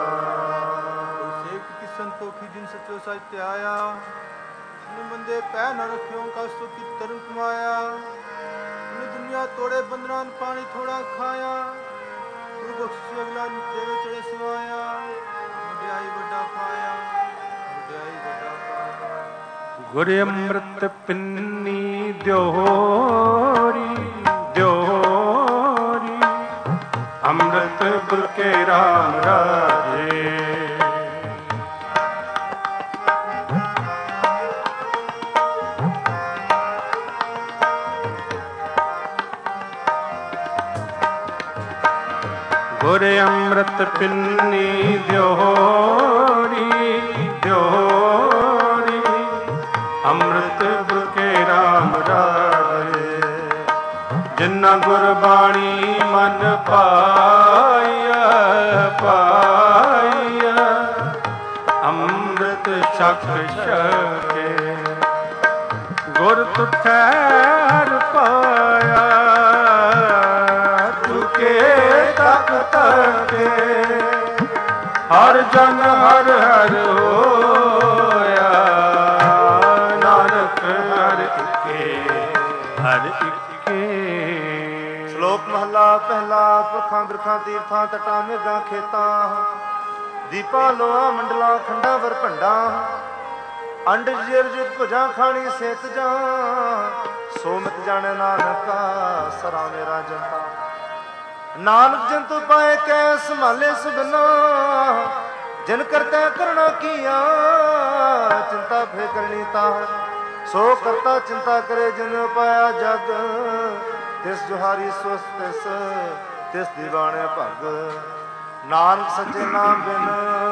ਸੇਵਕ ਕੀ ਸੰਤੋਖੀ, ਜਿਨ ਸਚੋ ਸਚ ਤੇ ਆਇਆ। ਬੰਦੇ ਪੈ ਨ ਰੱਖਿਓ, ਕਸ ਕੀ ਧਰਮ ਕਮਾਇਆ। ਦੁਨੀਆ ਤੋੜੇ ਬੰਦਨਾਂ, ਪਾਣੀ ਥੋੜਾ ਖਾਇਆ। ਗੁਰੂ ਬਖਸ਼ਿਸ਼ ਅਗਲਾ, ਨਿੱਤੇ ਵਿੱਚ ਚੜੇ ਸਵਾਇਆ। ਵਡਿਆਈ ਵੱਡਾ ਪਾਇਆ, ਵਡਿਆਈ ਵੱਡਾ ਪਾਇਆ। ਗੁਰ ਅੰਮ੍ਰਿਤ ਪਿੰਨੀ ਦਿਓਰੀ, ਦਿਓਰੀ ਅੰਮ੍ਰਿਤ ਗੁਰ ਕੇ ਰਾਮ ਰਾਜੇ। ਗੁਰ ਅੰਮ੍ਰਿਤ ਪਿੰਨੀ ਦਿਓਰੀ, ਦਿਓਰੀ ਅੰਮ੍ਰਿਤ ਗੁਰ ਕੇ ਰਾਮ ਰਾਜੇ। ਜਿਨ੍ਹਾਂ ਗੁਰਬਾਣੀ ਮਨ ਪਾਈਆ, ਪਾਈਆ ਅੰਮ੍ਰਿਤ ਛਕ ਛਕੇ। ਗੁਰ ਤੁਠੈਰ ਪਾਇਆ, ਤੁਕੇ ਤਕ ਤਕੇ। ਹਰ ਜਨ ਹਰ ਹਰ ਹੋਇਆ, ਨਾਨਕ ਹਰ ਇਕੇ, ਹਰ ਇਕੇ। ਸ਼ਲੋਕ ਮਹਲਾ ਪਹਿਲਾ। ਪੁਰਖਾਂ ਬਿਰਖਾਂ ਤੀਰਥਾਂ ਤਟਾਂ ਮੇਘਾਂ ਖੇਤਾਂ। ਦੀਪਾਂ ਲੋਆ ਮੰਡਲਾਂ ਖੰਡਾਂ ਵਰ ਭੰਡਾਂ। ਅੰਡ ਜਿਰ ਜੁਤ ਭੁਜਾਂ ਖਾਣੀ ਸੇਤ ਜਾਂ। ਸੋ ਮਿਤ ਜਾਣੈ ਨਾਨਕਾ ਸਰਾ ਮੇਰਾ ਜੰਤਾ। ਨਾਨਕ ਜੰਤੁ ਪਾਏ ਕੈ ਸੰਭਾਲੇ ਸੁਬਨਾ। ਜਿਨ ਕਰਤੈ ਕਰਣਾ ਕੀਆ, ਚਿੰਤਾ ਫੇ ਕਰਨੀ ਤਾ। ਸੋ ਕਰਤਾ ਚਿੰਤਾ ਕਰੇ, ਜਿਨ ਪਾਇਆ ਜਗ। ਤਿਸ ਜੁਹਾਰੀ ਸੁਸ ਤਿਸ, ਤਿਸ ਦੀਵਾਨੇ ਭਗ। ਨਾਨਕ ਸੱਚੇ ਨਾਮ ਬਿਨ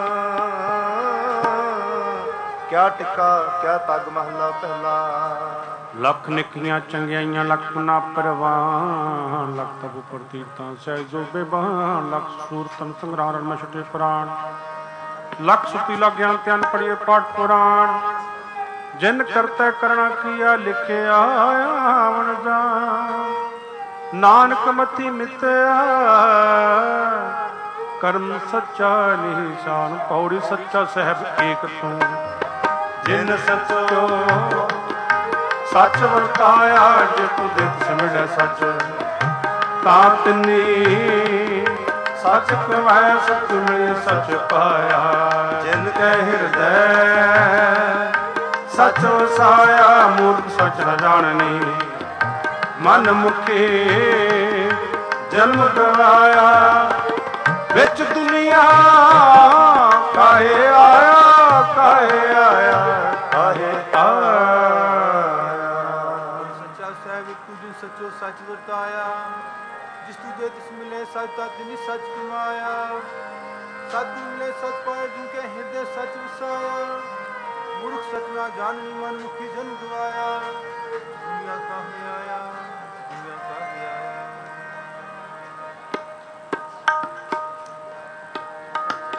ਕਿਆ ਟਿਕਾ ਕਿਆ ਤਗ। ਮਹਲਾ ਪਹਿਲਾ। ਲੱਖ ਨਿੱਕੀਆਂ ਚੰਗਿਆਈਆਂ ਲੱਖ ਨਾ ਪਰਵਾਨ। ਲੱਖ ਤਬ ਪ੍ਰਤੀਤਾਂ ਸਹਿ ਜੋਬੇ ਬਾਣ। ਲੱਖ ਸੂਰਤਨ ਸੰਗਰਾਰਨ ਮਛਟੇ ਪ੍ਰਾਣ। ਲੱਖ ਸੁਤੀ ਲੱਗ ਗਿਆਨ ਧਿਆਨ ਪੜੀਏ ਪਾਠ ਪੁਰਾਣ। ਜਿਨ ਕਰਤੈ ਕਰਣਾ ਕੀਆ, ਲਿਖਿਆ ਆਵਣ ਜਾਣ। ਨਾਨਕ ਮਤੀ ਮਿਤਿਆ ਕਰਮ ਸੱਚਾ ਨਿਸ਼ਾਨ। ਪੌੜੀ ਸੱਚਾ ਸਹਿਬ ਏਕ ਤੂੰ। ਜਿਨ ਸਚੋ ਸੱਚ ਵਰਤਾਇਆ, ਜੇ ਤੂੰ ਦਿਤ ਸਿਮੜੈ ਸੱਚ। ਤਾਂ ਤਿੰਨੀ ਸੱਚ ਕਮਾਇਆ, ਸੱਚ ਮਿਲੇ ਸੱਚ ਪਾਇਆ। ਜਿਨ ਕੈ ਹਿਰਦੈ ਸੱਚ ਵਸਾਇਆ, ਮੂਰਖ ਸੱਚ ਨ ਜਾਣਨੀ। ਮਨ ਮੁਖੀ ਜਨਮ ਗਵਾਇਆ, ਵਿੱਚ ਦੁਨੀਆ ਕਾਹੇ ਆਇਆ, ਕਾਹੇ ਆਇਆ, ਕਾਹੇ ਆਇਆ। ਸੱਚਾ ਸਾਹਿਬ ਇੱਕੋ ਜਿਨ ਸੱਚੋ ਸੱਚ ਵਰਤਾਇਆ। ਜਿਸ ਤੂੰ ਜੇ ਤਿਸ ਮਿਲੇ ਸੱਚ, ਤਾਂ ਤਿਨੀ ਸੱਚ ਕਮਾਇਆ। ਸਤਿ ਮਿਲੇ ਸੱਚ ਪਾਇਆ, ਜਿਨ ਕੇ ਹਿਰਦੇ ਸੱਚ ਵਸਾਇਆ। ਮੂਰਖ ਸੱਚ ਨਾ ਜਾਣਨੀ, ਮਨ ਮੁਖੀ ਜਨ ਗਵਾਇਆ। ਦੁਨੀਆ ਕਾਹੇ ਆਇਆ, ਦੁਨੀਆ ਕਾਹੇ ਆਇਆ।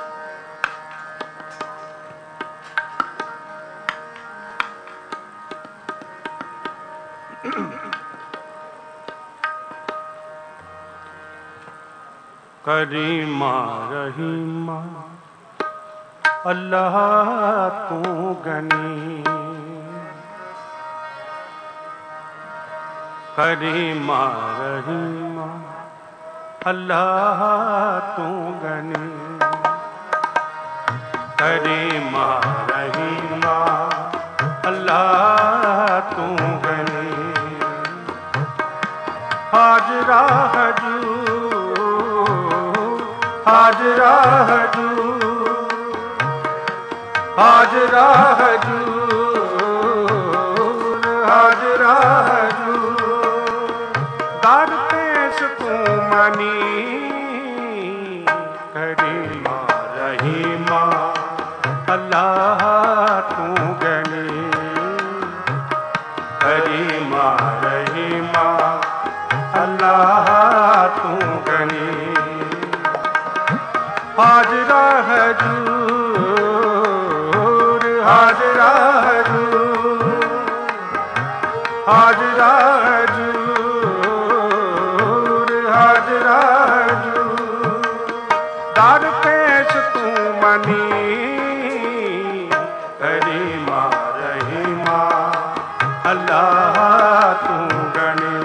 करीमा रहीमा अल्लाह तू गनी। करीमा रहीमा अल्लाह तू गनी। करीमा रहीमा अल्लाह तू गनी। हाजरा हजूर हाजरा हजूर हाजरा हजूर हाजरा हजूर। दर पेश तू मनी। करीमा रहीमा अल्लाह तू गनी। करीमा रहीमा अल्लाह तू गनी। हाजरा हजूर हाजरा हजूर हाजरा हजूर हाजरा हजूर। दर पेश तू मनी। करीमा रहीमा अल्लाह तू गनी।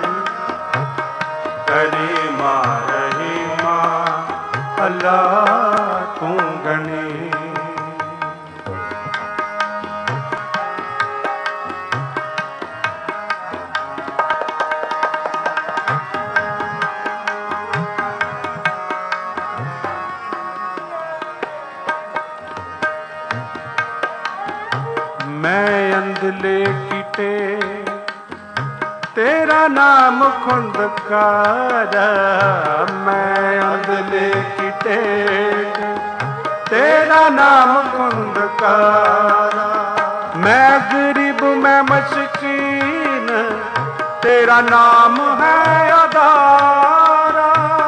करीमा रहीमा अल्लाह तू गनी। मैं अंधले कीटे तेरा नाम खुंदकार। मैं अंधले कीटे तेरा नाम खुंदकार। मैं गरीब मैं मस्कीन तेरा नाम है अदारा।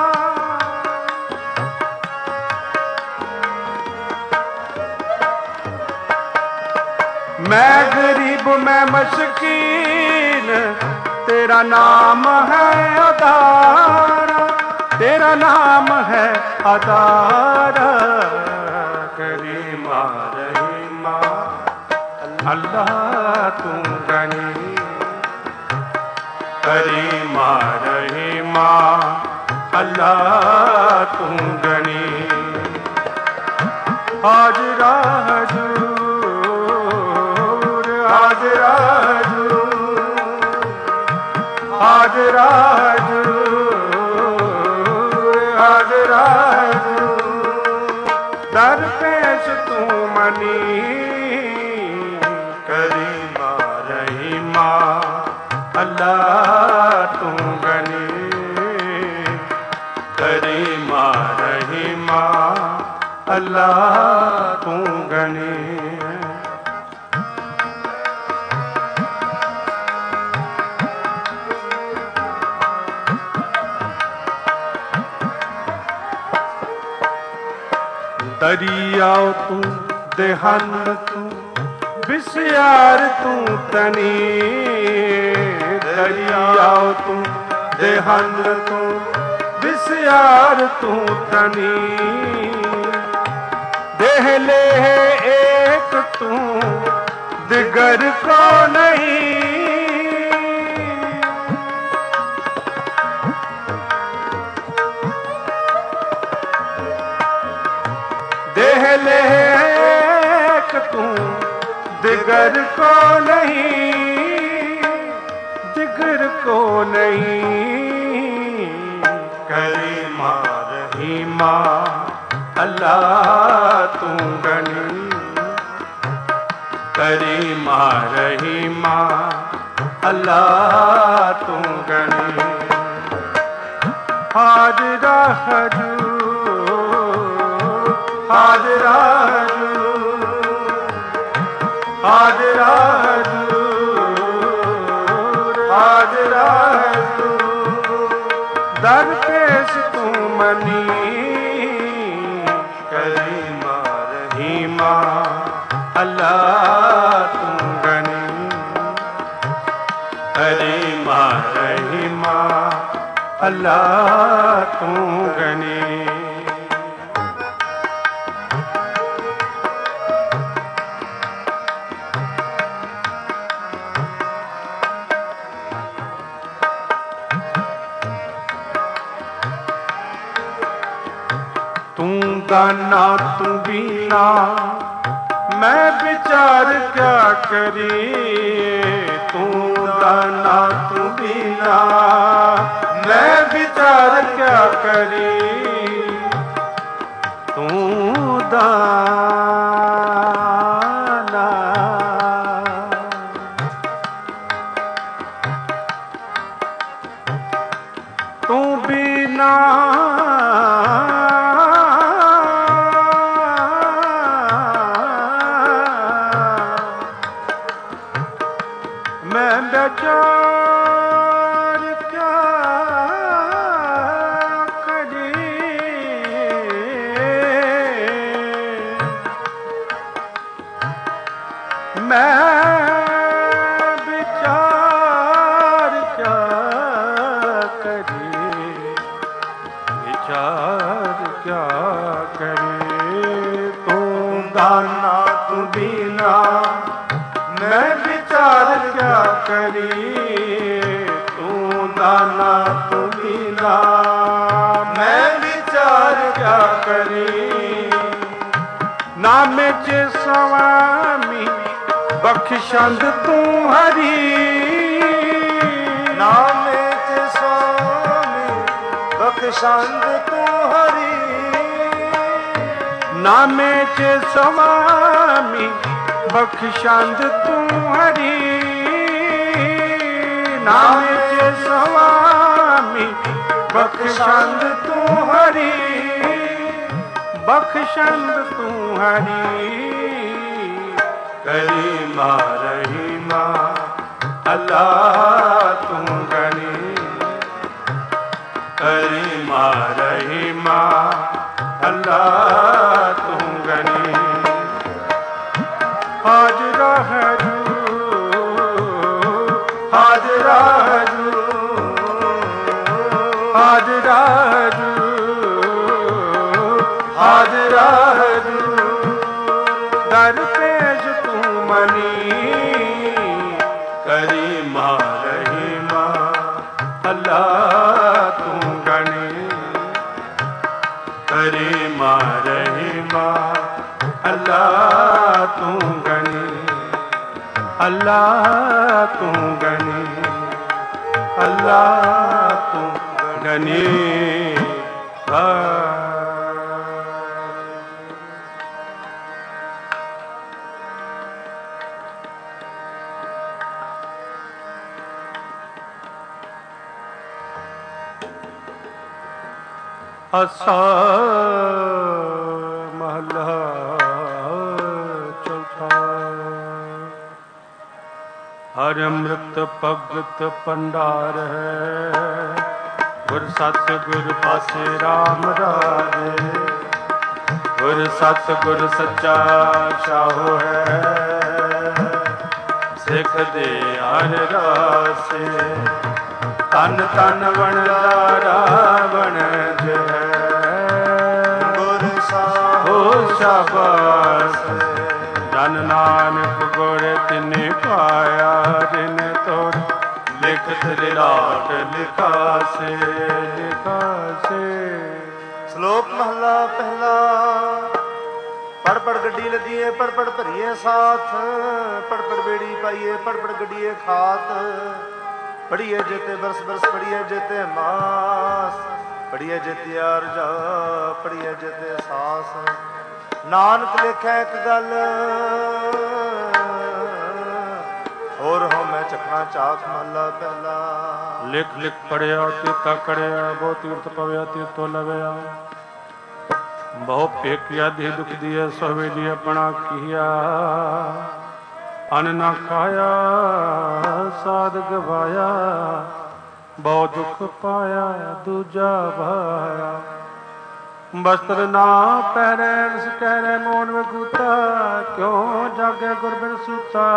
मैं गरीब मैं मस्कीन तेरा नाम है अदारा। तेरा नाम है अदारा। करीमा रहीमा अल्लाह तू गनी। करीमा रहीमा अल्लाह तू गनी। हाजरा हजूर हाजरा हजूर हाजरा हजूर हाजरा हजूर। दर पेश तू मनी। करीमा रहीमा अल्लाह तू गनी। करीमा रहीमा अल्लाह तू गनी। दरियाओ तू देहन तू विसियार तू तनी। दरियाओ तू देहन तू विसियार तू तनी। देह ले एक तू दिगर को नहीं। देह ले एक तू दिगर को नहीं। दिगर को नहीं। करीमा रहीमा अल्लाह तू गनी। करीमा रहीमा अल्लाह तू गनी। हाजरा हजूर हाजरा हजूर हाजरा हजूर हाजरा हजूर। दर पेश तू मनी। करीमा रहीमा अल्लाह तू गनी। करीमा रहीमा अल्लाह तू गनी। गाना तू बीना मैं विचार क्या करी, तू गाना तू बीना मैं विचार क्या करी, तू दाना तू बीना मैं बेचार क्या करी, मैं विचार क्या करी, विचार क्या करे, तू दाना तू बीना मैं विचार क्या करी, तू दाना तू बीना मैं विचार क्या करी, नामे च स्वामी बख्शंद तू हरी, नामे च स्वामी बख्शंद तू हरी, नामे च स्वामी बख्शंद तू हरी, नामे च स्वामी बख्शंद तू हरी, बख्शंद तू हरी, करी मारही माँ अल्लाह तू गनी, करी मारही माँ अल्लाह तू गनी, हाजरा हजूर हाजरा हजूर हाजरा हजूर हाजरा हजूर, दर पेश तू मनी, करी मारही माँ अल्लाह तू गनी, करी मारही माँ अल्लाह तू गनी, अल्लाह तू गनी, अल्लाह तू गनी। असा महला चौथा। हर अमृत भगत भंडार है, गुर सत गुर पासे राम राजे, गुर सत गुर सच्चा शाहो है, सिख दे हर रासे, तन तन वणदारा वणज है, गुर साहो शाबाश, जन नानक गुर तिने पाया, जिन तोर लिखत लिलाट लिखासे लिखासे। श्लोक महला पहला। पढ़ पढ़ गड्डी लदीए, पढ़ पढ़ भरीए साथ, पढ़ पढ़ बेड़ी पाइए, पढ़ पढ़ गड्डीए खात, पढ़िए जेते बरस बरस, पढ़िए जेते मास, पढ़िए जेते आरजा, पढ़िए जेते सास, नानक लिखै एक गल, और हो मैं चखना चाख महला पहला। लिख लिख पढ़िया तीता कड़िया, बहु तीर्थ पविया तीर्थो लवया, बहु पेकिया दे दुख दिया, सवेली अपना किया, अन न खाया साध गवाया, बहु दुख पाया दूजा भाया, वस्त्र ना पहरे रस कहरे मोन वगूता, क्यों जागे गुरबिन सूता,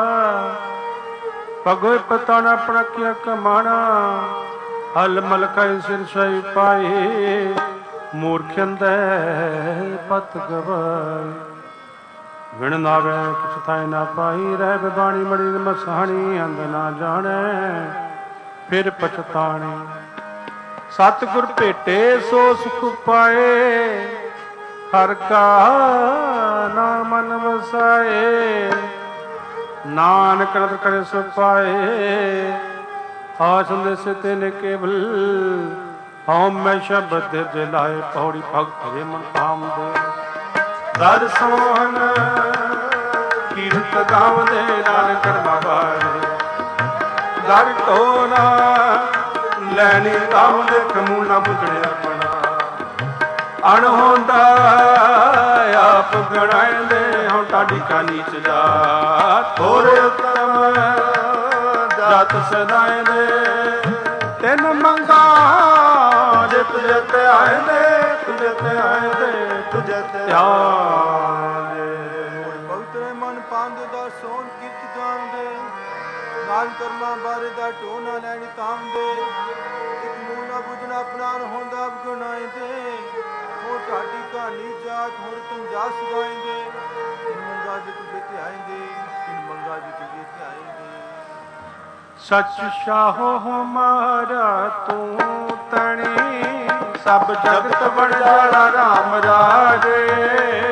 पगोए पता न पड़किया कमाना, हल मलकाई सिर सही पाई, मूर्खंदे पत गवाई, विण नावे कुछ थाए ना पाई, रह बिबाणी मड़ी मसाणी, अंध ना जाने फिर पछताणी, सतगुर भेटे सो सुख पाए, ਹਰ ਕਾ ਨਾਮ ਮਨ ਵਸਾਏ, ਨਾਨਕ ਰਤ ਕਰੇ ਸੋ ਪਾਏ। ਆਸੰਦੇ ਸਿਤੇ ਨੇ ਕੇਵਲ ਹਉ ਮੈਂ ਸ਼ਬਦ ਦੇ ਲਾਏ, ਪੌੜੀ ਭਗਤ ਵੇ ਮਨ ਪਾਮ ਦੇ। ਦਰ ਸੋਹਨ ਕੀਰਤ ਗਾਵਦੇ ਨਾਨਕ ਕਰਮਾ ਬਾਰੇ, ਦਰ ਢੋਨਾ ਲੈਣੀ ਕੰਮ ਦੇ ਕਮੂ ਨਾ ਬੁਝੜਿਆ ਆਪਣਾ। ਅਣ ਹੁੰਦਾ ਆਪ ਗਣਾਇਂਦੇ ਹਉ ਟਾਡੀ ਕਾ ਨੀਚ ਜਾ, ਥੋੜੇ ਉਤਮ ਜਤ ਸਦਾਇਂਦੇ ਤਿੰਨ ਮੰਗਾ ਜਿਤ ਜਿਤ ਆਇਂਦੇ, ਤੁਝੇ ਤੇ ਆਇਂਦੇ ਤੁਝੇ ਤੇ ਆਇਂਦੇ। ਪਵਿੱਤਰ ਮਨ ਪਾਂਦੇ ਦਾ ਸੋਨ ਕੀਰਤ ਗਾਉਂਦੇ, ਨਾਮ ਕਰਮਾਂ ਬਾਰੇ ਦਾ ਢੋ ਨਾ ਲੈਣੀ ਤਾਮ ਦੇ। ਇੱਕ ਮੂਲ ਨਾ ਬੁਝਣਾ ਆਪਣਾ ਹੁੰਦਾ ਆਪ ਗਣਾਇਂਦੇ, ਹੋ ਢਾਡੀ ਕਹਾਣੀ ਜਾਤ ਹੋਰ ਤੁਮ ਜਾ ਸਦਾਇਂਦੇ। ਤਿੰਨ ਮੰਗਾ ਜਿਤ ਜਿਤ ਆਇਂਦੇ, ਤਿੰਨ ਮੰਗਾ ਜਿਤ ਜਿਤ ਆਇਂਦੇ। ਸਚ ਸ਼ਾਹੋ ਹਮਾਰਾ ਤੂੰ ਤਣੀ, ਸਭ ਜਗਤ ਬਣ ਜਾਣਾ ਰਾਮ ਰਾਜੇ।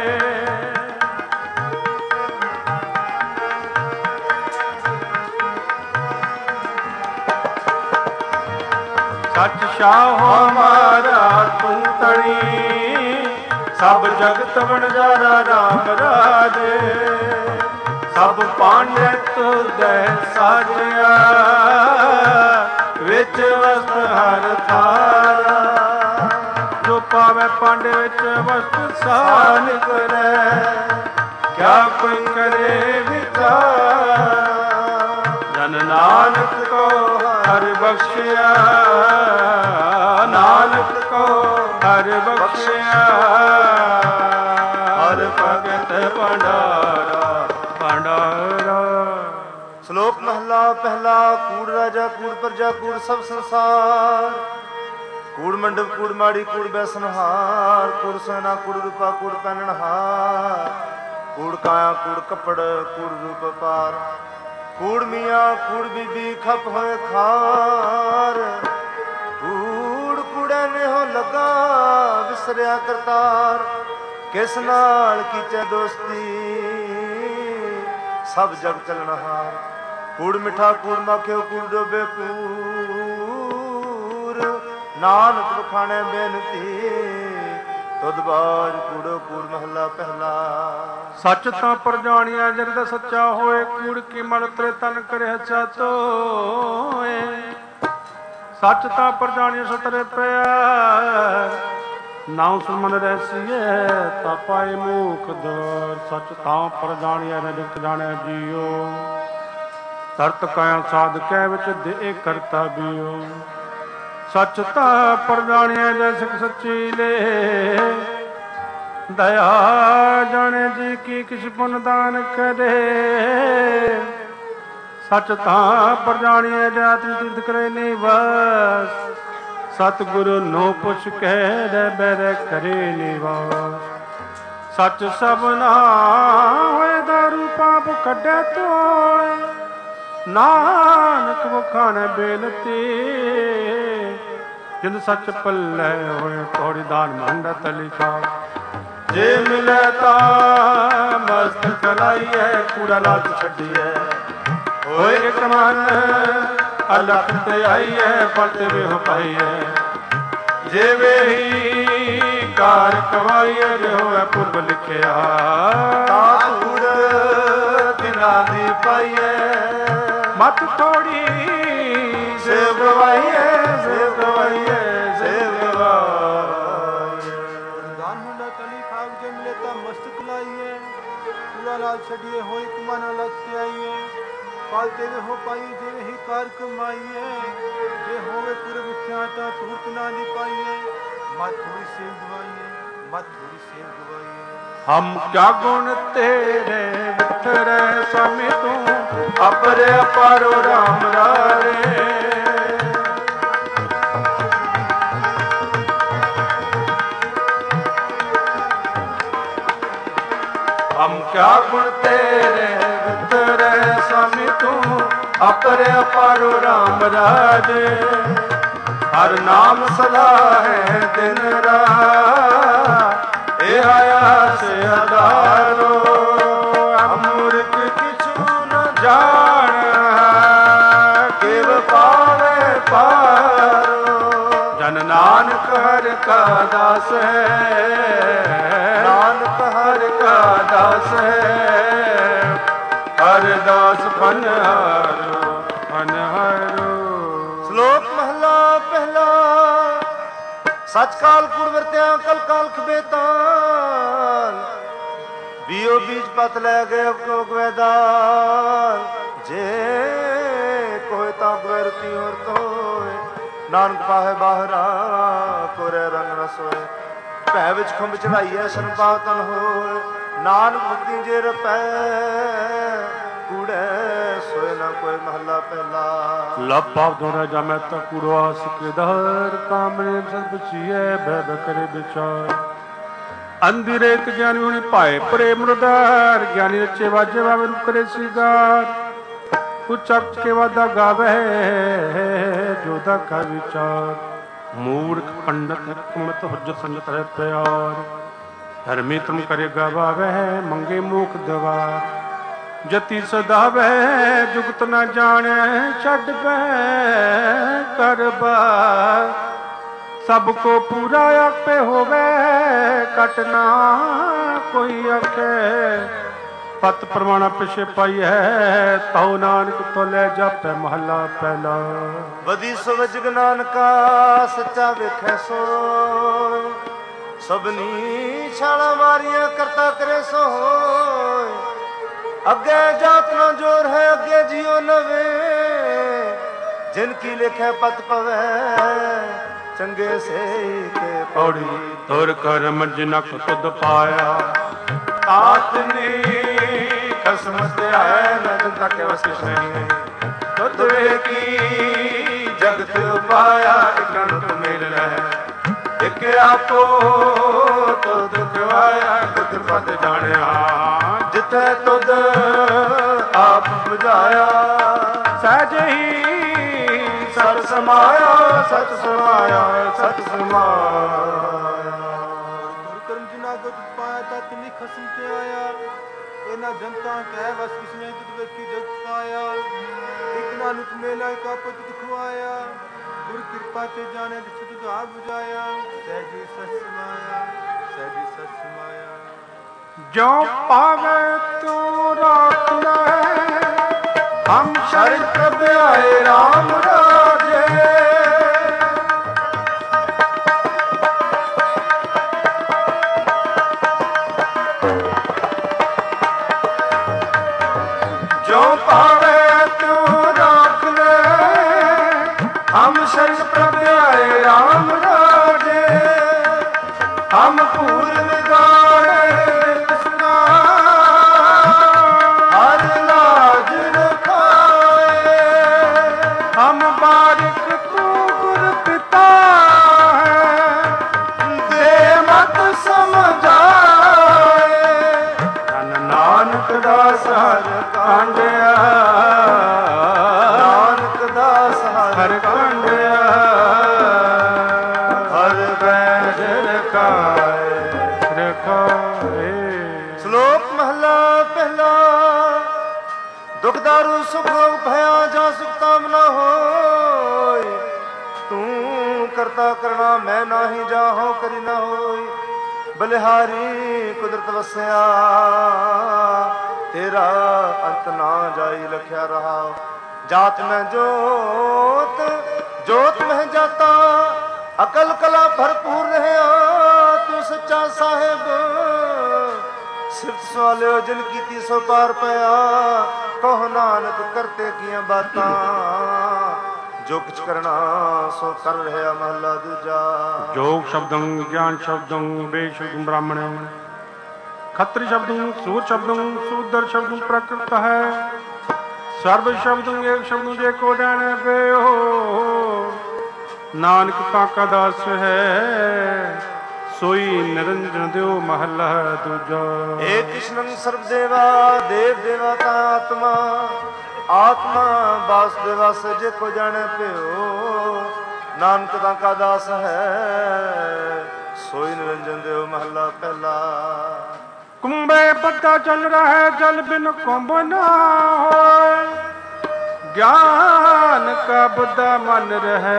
ਸਚ ਸ਼ਾਹੋ ਹਮਾਰਾ ਤੂੰ ਤਣੀ, ਸਭ ਜਗਤ ਬਣ ਜਾਣਾ ਰਾਮ ਰਾਜੇ। ਸਭ ਪਾਂਡੇ ਤੁਧੈ ਸਾਜਿਆ, ਵਿੱਚ ਵਸਤ ਹਰ ਥਾਰਾ। ਜੋ ਪਾਵੇ ਪਾਂਡੇ ਵਿੱਚ ਵਸਤ ਸਾਨ ਕਰੈ, ਕਿਆ ਕੋਈ ਕਰੇ ਵਿਚਾਰ। ਜਨ ਨਾਨਕ ਕੋ ਹਰਿ ਬਖਸ਼ਿਆ, ਨਾਨਕ ਕੋ ਹਰਿ ਬਖਸ਼ਿਆ। ਹਰਿ ਭਗਤ ਭੰਡਾਰਾ ਭੰਡਾਰਾ। ਸ਼ਲੋਕ ਮਹਲਾ ਪਹਿਲਾ। ਕੂੜ ਰਾਜਾ ਕੂੜ ਪ੍ਰਜਾ ਕੂੜ ਸਭ ਸੰਸਾਰ, ਕੂੜ ਮੰਡਪ ਕੂੜ ਮਾੜੀ ਕੂੜ ਬੈਸਨਹਾਰ। ਕੂੜ ਸੈਨਾ ਕੂੜ ਰੂਪਾ ਕੂੜ ਪਹਿਨਣਹਾਰ, ਕੂੜ ਕਾਇਆ ਕੂੜ ਕੱਪੜ ਕੂੜ ਰੂਪ ਪਾਰ। ਕੂੜ ਮੀਆਂ ਕੂੜ ਬੀਬੀ ਖਪ ਹੋਏ ਖਾਰ, ਕੂੜ ਕੂੜੇ ਨੇ ਹੋ ਲੱਗਾ ਵਿਸਰਿਆ ਕਰਤਾਰ। ਕਿਸ ਨਾਲ ਕੀਚੈ ਦੋਸਤੀ ਸਭ ਜਗ ਚਲਣਹਾਰ। ਕੂੜ ਮਿੱਠਾ ਕੂੜ ਮਾਖਿਓ ਕੂੜ ਡੋਬੇ ਕੂੜ, ਨਾਨਕ ਬਖਾਣੇ ਬੇਨਤੀ ਤੁਧ ਬਾਜ ਕੂੜੋ ਕੂੜ ਮਹਲਾ ਪਹਿਲਾ। ਸੱਚ ਤਾਂ ਪਰ ਜਾਣਿਆ ਜਰਦਾ ਸੱਚਾ ਹੋਏ, ਕੂੜ ਕੀ ਮਲ ਤਰੇ ਤਨ ਕਰੇ ਚਾਤੋਏ। ਸੱਚ ਤਾਂ ਪਰ ਜਾਣਿਆ ਸਤਰੇ ਪਿਆ, ਨਾਉ ਸੁਮਨ ਰਹਿਸੀਏ ਤਾਂ ਪਾਏ ਮੂਖ ਦਰ। ਸੱਚ ਤਾਂ ਪਰ ਜਾਣਿਆ ਨ ਜਗਤ ਜਾਣਿਆ ਜੀਓ, ਤਰਤ ਕਾਇਆ ਸਾਧ ਕਹਿ ਵਿੱਚ ਦੇ ਕਰਤਾ ਬੀਓ। ਸੱਚ ਤਾਂ ਪਰ ਜਾਣਿਆ ਜੈ ਸਿੱਖ ਸੱਚੀ ਲੇ, ਦਇਆ ਜਾਣੇ ਜੀ ਕੀ ਕਿਛ ਪੁਨ ਦਾਨ ਕਰੇ। ਸੱਚ ਤਾਂ ਪਰ ਜਾਣਿਆ ਜੈ ਆਤਮ ਤੀਰਥ ਕਰੇ ਨਿਵਾਸ, ਸਤਿਗੁਰੂ ਨੋ ਪੁੱਛ ਕਹਿ ਰਹਿ ਬਹਿ ਕਰੇ ਨਿਵਾਸ। ਸੱਚ ਸਭਨਾ ਹੋਏ ਦਾਰੂ ਪਾਪ ਕੱਢੇ ਤੋਏ, ਨਾਨਕ ਵਖਾਣੇ ਬੇਨਤੀ। ਜਿਨ ਸੱਚ ਪੱਲੇ ਹੋਏ ਥੋੜੀ ਦਾਨ ਮੰਡਤ ਲਿਖਾ। ਜੇ ਮਿਲੇ ਤਾਂ ਮਸਤ ਚਲਾਈਏ, ਕੂੜਾ ਲਾਜ ਛੱਡੀਏ। ਹੋਏ ਇੱਕ ਮਨ ਅਲਖ ਤੇ ਆਈਏ, ਫਲ ਤੇ ਵੇਹ ਪਾਈਏ। ਜੇ ਵੇਹੀ ਕਾਰ ਕਵਾਈਏ, ਜੇ ਹੋਵੇ ਪੁਰਬ ਲਿਖਿਆ। ਤਾਂ ਕੂੜ ਦਿਨਾਂ ਦੀ ਪਾਈਏ, ਮਤ ਥੋੜੀ ਸੇਵ ਗਵਾਈਏ ਸੇਵ ਗਵਾਈਏ ਸੇਵ ਗਵਾਈਏ। ਦਾਨ ਮੁੰਡਾ ਕਲੀ ਖਾਗ ਜੇ ਮਿਲੇ ਤਾਂ ਮਸਤਕ ਲਾਈਏ, ਕੂੜਾ ਲਾਲ ਛੱਡੀਏ ਹੋਈ ਕੁਮਾਨਾ ਲੱਗ ਤੇ ਆਈਏ। ਪਾਲ ਤੇ ਵੇ ਹੋ ਪਾਈ ਜਿਵੇਂ ਹੀ ਕਾਰ ਕਮਾਈਏ, ਜੇ ਹੋਵੇ ਪੁਰ ਵਿਖਿਆ ਤਾਂ ਤੂਰਤ ਨਾ ਦੀ ਪਾਈਏ। ਮਤ ਥੋੜੀ ਸੇਵ ਗਵਾਈਏ, ਮਤ ਥੋੜੀ ਸੇਵ ਗਵਾਈਏ। ਹਮ ਕਿਆ ਗੁਣ ਤੇਰੇ ਵਿਠਰੇ ਸਮਿ ਤੂੰ, ਅਪਰੇ ਅਪਾਰੋ ਰਾਮ ਰਾਰੇ। ਹਮ ਕਿਆ ਗੁਣ ਤੇਰੇ ਵਿਠਰੇ ਸਮਿ ਤੂੰ, ਅਪਰੇ ਅਪਾਰੋ ਰਾਮ ਰਾਜੇ। ਹਰ ਨਾਮ ਸਦਾ ਹੈ ਦਿਨ ਰਾਤ, ਲਿਆਇਆ ਸੇ ਆਧਾਰੋ ਅਮੂਰਖ ਕਿਛੂ ਨ ਜਾਣ ਕਿਵ ਪਾਵੇ ਪਾਰੋ ਜਨ ਨਾਨਕ ਹਰਿ ਕਾ ਦਾਸ ਹੈ ਨਾਨਕ ਹਰਿ ਕਾ ਦਾਸ ਹੈ ਹਰਿਦਾਸ ਬਨਹਾਰੋ ਬਨਹਾਰੋ। ਸ਼ਲੋਕ ਮਹਲਾ ਪਹਿਲਾ। ਸਚ ਕਾਲ ਕੂੜ ਵਰਤਿਆ ਕਲ ਕਾਲ ਖਬੇਤਾਲ ਬੀਓ ਬੀਜ ਪਤ ਲੈ ਗਏ ਕੋ ਗਵੇਦਾਲ ਜੇ ਕੋਇ ਤਾਂ ਗਵਰਤੀ ਹੋਰ ਤੋਏ ਨਾਨਕ ਪਾਹੇ ਬਾਹਰਾ ਕੋਰੇ ਰੰਗ ਨ ਸੋਏ ਭੈ ਵਿੱਚ ਖੁੰਭ ਚੜਾਈਐ ਸੰਪਾ ਤਨ ਹੋਏ ਨਾਨਕ ਮੁਕਤੀ ਜੇ ਰਪੈ ਕੂੜੈ ਸੋਏ ਨਾ ਕੋਈ ਮਹੱਲਾ ਪਹਿਲਾ। ਲੱਭਾ ਦੋਰਾ ਜਾਮੈ ਤਾ ਕੂੜਵਾ ਸਿਕਦਾਰ ਕਾਮਨੇ ਸਭ ਬਚੀਐ ਭੈ ਭੈ ਕਰੇ ਵਿਚਾਰ ਅੰਧਿਰੇ ਇੱਕ ਗਿਆਨੀ ਹੁਣੀ ਭਾਏ ਪਰੇ ਮੁਰਦਾਰ ਗਿਆਨੀ ਰਚੇ ਵਾਜੇ ਵਾਵੇ ਨੂੰ ਕਰੇ ਸਿਗਾਰ ਉਚਕ ਕੇ ਵਾਦਾ ਗਾਵੇ ਜੋ ਦਾ ਕਾ ਵਿਚਾਰ ਮੂਰਖ ਪੰਡਤ ਕੁਮਤ ਹੁਜਤ ਸੰਜਤ ਹੈ ਪਿਆਰ ਧਰਮੀ ਤੁਮ ਕਰੇ ਗਵਾਵੇ ਮੰਗੇ ਮੂਖ ਦਵਾ ਜਤੀ ਸਦਾਵੇ ਜੁਗਤ ਨਾ ਜਾਣੈ ਛੱਡ ਪੈ ਕਰਬਾ ਸਭ ਕੋ ਪੂਰਾ ਆਪੇ ਹੋਵੇ ਕਟ ਨਾ ਕੋਈ ਆਖੇ ਪਤ ਪ੍ਰਮਾਣਾ ਪਿਛੇ ਪਾਈ ਹੈ ਤਉ ਨਾਨਕ ਤੋ ਲੈ ਜਾਪੈ ਮਹੱਲਾ ਪਹਿਲਾ। ਵਧੀ ਸਵਜ ਨਾਨਕਾ ਸੱਚਾ ਵੇਖੈ ਸੋ ਸਭਨੀ ਛਾਲਾਂ ਮਾਰੀਆਂ ਕਰਤਾ ਕਰੇ ਸੋ ਅੱਗੇ ਜਾਤ ਨਾ ਜੋਰ ਹੈ ਅੱਗੇ ਜਿਉ ਨਵੇ ਜਿਨ ਕੀ ਲਿਖੈ ਪਤ ਪਵੈ ਚੰਗੇ ਸੇ ਕੇ ਪੌੜੀ ਤੁਰ ਕਰਮ ਜਿਨਕ ਤੁਧ ਪਾਇਆ ਆਤਨੀ ਖਸਮ ਧਿਆਇ ਨਦ ਤਕ ਵਸਿਸ਼ ਨਹੀਂ ਤੁਧ ਵੇਖੀ ਜਗਤ ਉਪਾਇਆ ਇਕਣ ਤੁ ਮਿਲ ਰਹਿ ਇਕ ਆਪੋ ਤੁਧ ਖਵਾਇਆ ਤੁਧ ਪਦ ਜਾਣਿਆ ਜਿੱਥੇ ਤੁਧ ਆਪ ਬੁਝਾਇਆ ਸਹਿਜ ਹੀ ਸਤ ਸਮਾਇਆ ਸਤ ਸਮਾਇਆ ਸਤ ਸਮਾਇਆ। ਕਰਮ ਜਿਨਾ ਗੁਰ ਪਾਇਆ ਤਤ ਨੀ ਖਸਮ ਤੇ ਆਇਆ ਇਹਨਾਂ ਜਨਤਾ ਕਹਿ ਵਸ ਕਿਸਨੇ ਤੁਧ ਵੇਖੀ ਜਗਤ ਪਾਇਆ ਇਕ ਨਾਨਕ ਮੇਲਾ ਕਾ ਪਤ ਦਿਖਵਾਇਆ ਗੁਰ ਕਿਰਪਾ ਤੇ ਜਾਣੇ ਜਿਤ ਤੁਧ ਆਪ ਬੁਝਾਇਆ ਸਹਿਜੀ ਸਤ ਸਮਾਇਆ ਸਹਿਜੀ ਸਤ ਸਮਾਇਆ। ਜੋ ਪਾਵੇ ਤੂੰ ਰਾਖ ਲੈ ਹਮ ਸ਼ਰਨ ਪ੍ਰਭ ਆਏ ਰਾਮ ਰਾਜੇ ਜੋ ਪਾਵੇ ਤੂੰ ਰਾਖ ਲੈ ਹਮ ਸ਼ਰਨ ਪ੍ਰਭ ਆਏ ਰਾਮ ਰਾਜੇ ਹਮ ਭੂਲ ਵਿਗਾੜੇ ਹਰ ਕਾਂਡਿਆ ਨਾਨਕ ਦਾਸ ਹਰ ਕਾਂਡਿਆ ਹਰ ਬੈਠ ਰਖਾਏ ਰਖਾਏ। ਸ਼ਲੋਕ ਮਹਲਾ ਪਹਿਲਾ। ਦੁਖਦਾਰੂ ਸੁਖ ਭਇਆ ਜਾਂ ਸੁਖ ਤਾਮ ਨਾ ਹੋਇ ਤੂੰ ਕਰਤਾ ਕਰਣਾ ਮੈਂ ਨਾਹੀ ਜਾਹੋ ਕਰੀ ਨਾ ਹੋਈ ਬਲਿਹਾਰੀ ਕੁਦਰਤ ਵਸਿਆ ਤੇਰਾ ਅੰਤ ਨਾ ਜਾਈ ਲਖਿਆ ਰਹਾ ਜਾਤ ਮੈਂ ਜੋਤ ਜੋਤ ਮਹਿ ਜਾਤਾ ਅਕਲ ਕਲਾ ਭਰਪੂਰ ਰਹਿਆ ਤੂੰ ਸੱਚਾ ਸਾਹਿਬ ਸਿਫਤ ਸਵਾਲਿਓ ਜਿਨ ਕੀਤੀ ਸੋ ਪਾਰ ਪਿਆ ਕਹੋ ਨਾਨਕ ਕਰਤੇ ਕੀਆਂ ਬਾਤਾਂ ਜੋ ਕੁਛ ਕਰਨਾ ਸੋ ਕਰ ਰਿਹਾ ਮਹਲਾ ਦੂਜਾ। ਜੋਗ ਸ਼ਬਦੰ ਗਿਆਨ ਸ਼ਬਦੰ ਬੇਸ਼ਬਦੰ ਬ੍ਰਾਹਮਣ ਖੱਤਰੀ ਸ਼ਬਦੰ ਸੂਰ ਸ਼ਬਦੰ ਸੂਦਰ ਸ਼ਬਦੰ ਪ੍ਰਕ੍ਰਿਤ ਹੈ ਸਰਬ ਸ਼ਬਦੰ ਏਕ ਸ਼ਬਦੰ ਜੇ ਕੋ ਜਾਣੈ ਪਿਓ ਨਾਨਕ ਕਾਕਾ ਦਾਸ ਹੈ ਸੋਈ ਨਿਰੰਜਨ ਦਿਓ ਮਹਲਾ ਦੂਜਾ। ਏ ਕ੍ਰਿਸ਼ਨੰ ਸਰਬ ਦੇਵਾ ਦੇਵ ਦੇਵਾ ਤਾ ਆਤਮਾ ਆਤਮਾ ਵਾਸੁਦੇਵਾ ਜੇ ਕੋ ਜਾਣੈ ਪਿਓ ਨਾਨਕ ਕਾਕਾ ਦਾਸ ਹੈ सोई निरंजन देव महला पहला। कुंभे पता चल रहा है जल बिन कुंभ न होए, ज्ञान का बुद्धा मन रहे,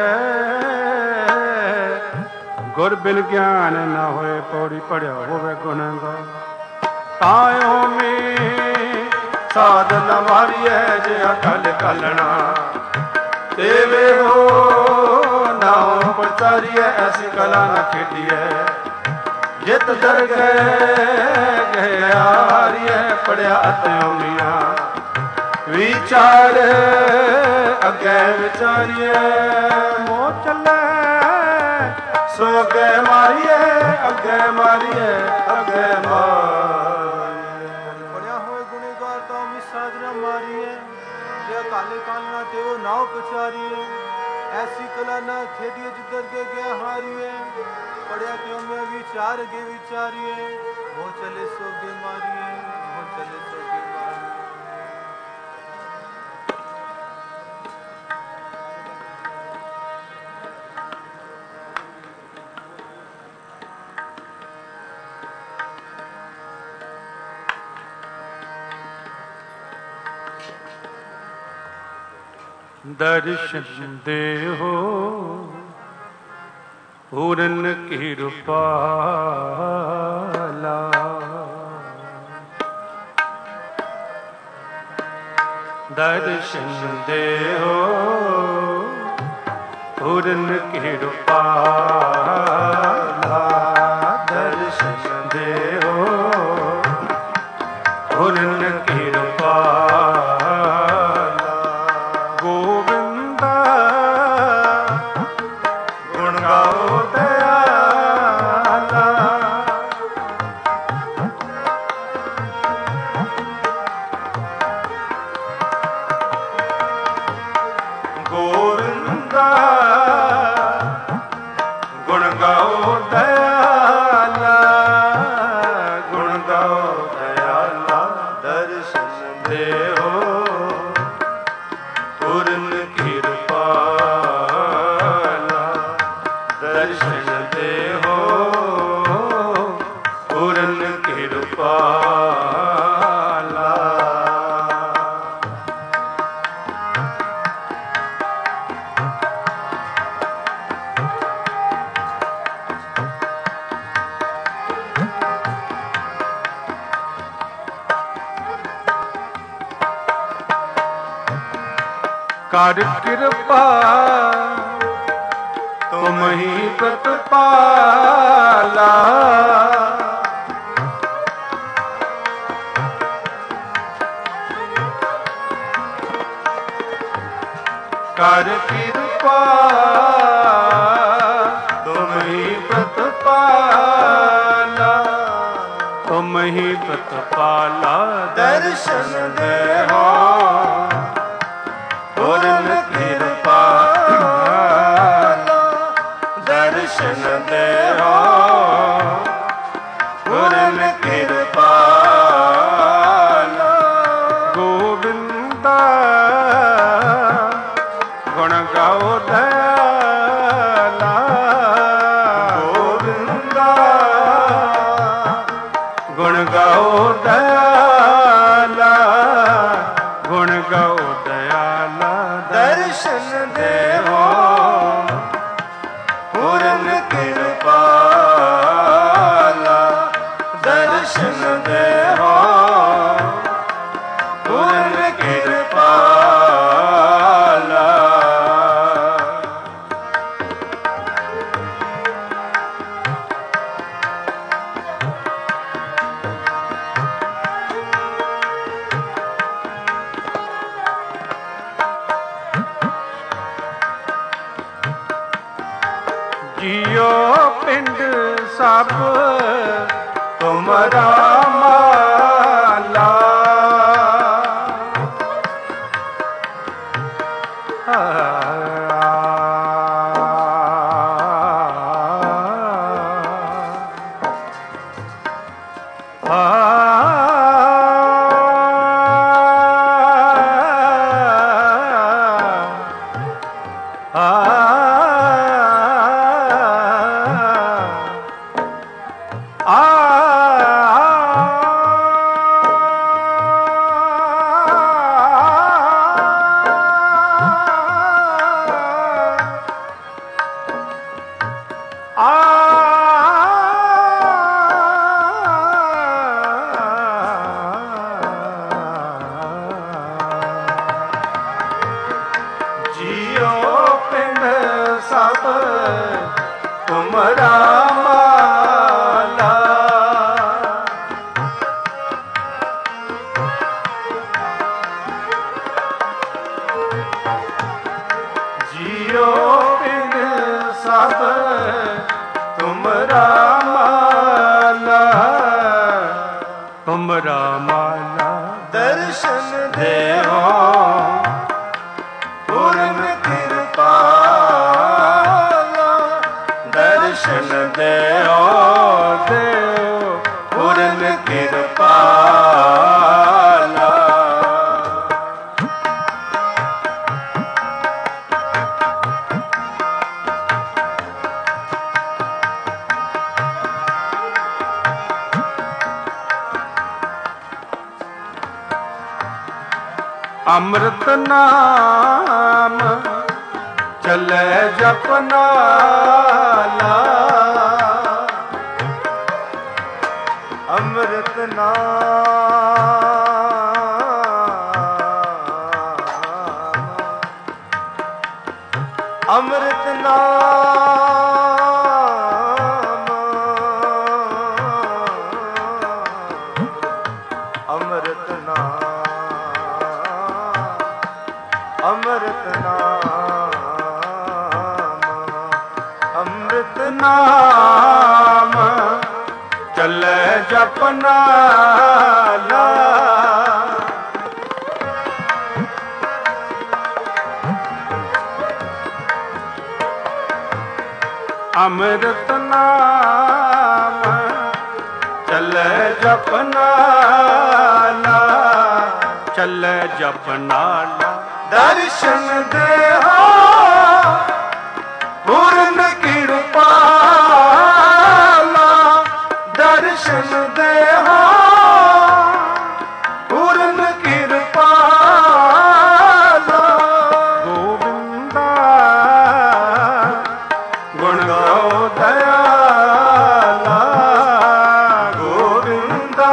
गुर बिन ज्ञान न होए, पौड़ी पढ़िया होवे गुण गा। तायो में साधन मारिए जे अकल कलना, तेवे हो नाव प्रचारिए, ऐसी कला न खेडिए, जित डर गए गए आरिए, पढ़िया अत्योमिया विचार अगे विचारिए, मोह चले सो अगे मारिए, अगे मारिए, अगे मारिए। पढ़िया होए गुनेगार तो मी साधना मारिए, जे काले कालना तेओ नाव पचारिए, ऐसी कला ना खेदिए जिधर के गया हारिए, पढ़िया क्यों में विचार गे विचारिए, वो चले सो गे मारिए, वो चले सो गे मारिए। दर्शन देहो पूरन कृपाला, दर्शन देहो पूरन कृपाला, दर्शन देहो पूरन कृपाला। गोविंदा गुण गाओ दयाला, गोविंदा गुण गाओ दयाला, गुण गाओ दयाला। दर्शन देहो पूर्ण कृपाला, दर्शन देहो पूर्ण कृपाला। कर कृपा तुम ही प्रतिपाला, कर कृपा तुम ही प्रतिपाला, तुम ही प्रतिपाला। दर्शन देहो पूर्ण कृपाला, दर्शन देहो पूर्ण कृपाला। गोविंदा गुण गाओ दयाला, गोविंदा गुण गाओ दयाला, गुण गाओ दयाला। दर्शन देहो पूर्ण कृपाला, दर्शन देहो पूर्ण कृपाला। जियो पिंड सब तुमरा माला, ਤੁਮਰਾ ਮਾਲਾ। ਜਿਉ ਬਿਨ ਸਭ ਤੁਮਰਾ ਮਾਲਾ। ਤੁਮਰਾ ਮਾਲਾ ਦਰਸ਼ਨ ਦੇਵੋ ਪੂਰਨ ਕਿਰਪਾਲਾ। ਦਰਸ਼ਨ ਦੇਵੋ ਦੇਵ ਪੂਰਨ ਕਿਰਪਾਲਾ। ਅੰਮ੍ਰਿਤ ਨਾਮ ਚੱਲੇ ਜਪਨਾਲਾ। ਅੰਮ੍ਰਿਤ ਨਾਮ ਅੰਮ੍ਰਿਤ ਨਾਮ ਅੰਮ੍ਰਿਤ ਨਾਮ ਅੰਮ੍ਰਿਤ ਨਾਮ ਅੰਮ੍ਰਿਤ ਨਾਮ ਚੱਲੇ ਜਪਨਾਲਾ। ਅੰਮ੍ਰਿਤ ਨਾਮ ਚੱਲੇ ਜਪਨਾਲਾ। ਚੱਲੇ ਜਪਨਾਲਾ ਦਰਸ਼ਨ ਦੇਹਾ ਪੂਰਨ ਕਿਰਪਾਲਾ। ਦਰਸ਼ਨ ਦੇਹਾ ਪੂਰਨ ਕਿਰਪਾਲਾ। ਗੋਬਿੰਦਾ ਗੁਣ ਗਾਓ ਦਇਆਲਾ। ਗੋਬਿੰਦਾ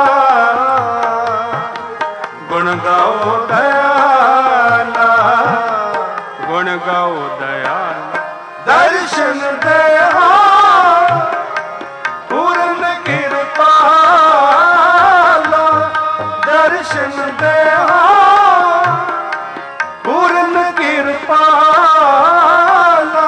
ਗੁਣ ਗਾਓ ਦਇਆਲਾ। ਗੁਣ ਗਾਓ ਦਇਆਲਾ। ਦਰਸ਼ਨ ਦੇਹਾ ਪੂਰਨ ਕਿਰਪਾਲਾ। ਦਰਸ਼ਨ ਦੇਹਾ ਪੂਰਨ ਕਿਰਪਾਲਾ।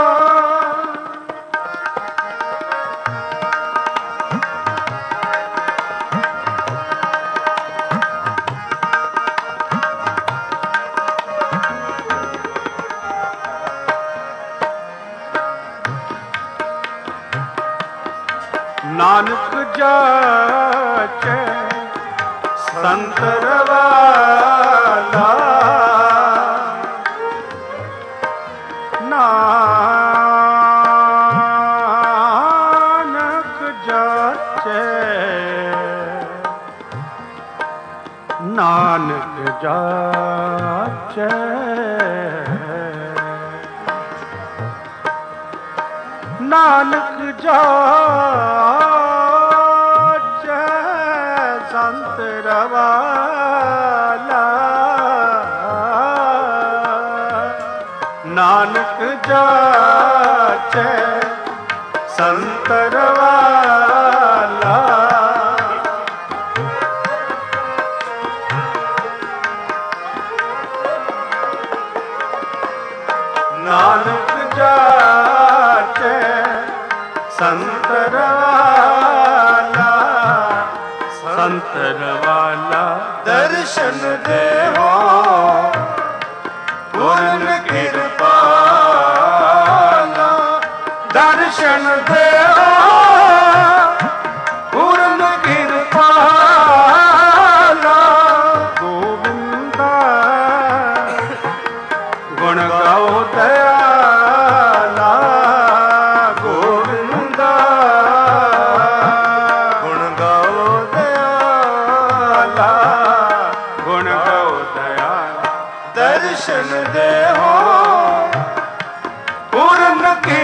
ਨਾਨਕ ਜਾਚੈ ਸੰਤ ਰਵਾਲਾ। ਨਾਨਕ ਜਾਚੈ ਨਾਨਕ ਜਾਚੈ ਨਾਨਕ ਜਾਚੈ ਸੰਤ ਰਵਾਲਾ। ਨਾਨਕ ਜਾਚੈ ਸੰਤ ਰਵਾਲਾ। ਨਾਨਕ ਜਾਚੈ ਸੰਤ ਰਵਾਲਾ। ਸੰਤ ਰਵਾਲਾ ਦਰਸ਼ਨ ਦੇਵੋ ਪੂਰਨ ਕਿਰਪਾਲਾ। ਦਰਸ਼ਨ ਦੇਵੋ ਪੂਰਨ ਕਿਰਪਾਲਾ। ਗੋਬਿੰਦਾ ਗੁਣ ਗਾਓ ਦਇਆਲਾ। ਗੋਬਿੰਦਾ ਗੁਣ ਗਾਓ ਦਇਆਲਾ। ਗੁਣ ਗਾਓ ਦਇਆਲਾ। ਦਰਸ਼ਨ ਦੇਹੋ ਪੂਰਨ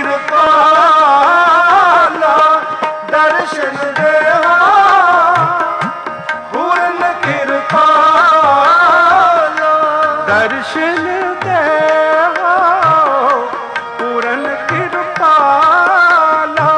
ਕਿਰਪਾਲਾ। ਦਰਸ਼ਨ ਦੇਹੋ ਪੂਰਨ ਕਿਰਪਾਲਾ। ਦਰਸ਼ਨ ਦੇਵੋ ਪੂਰਨ ਕਿਰਪਾਲਾ।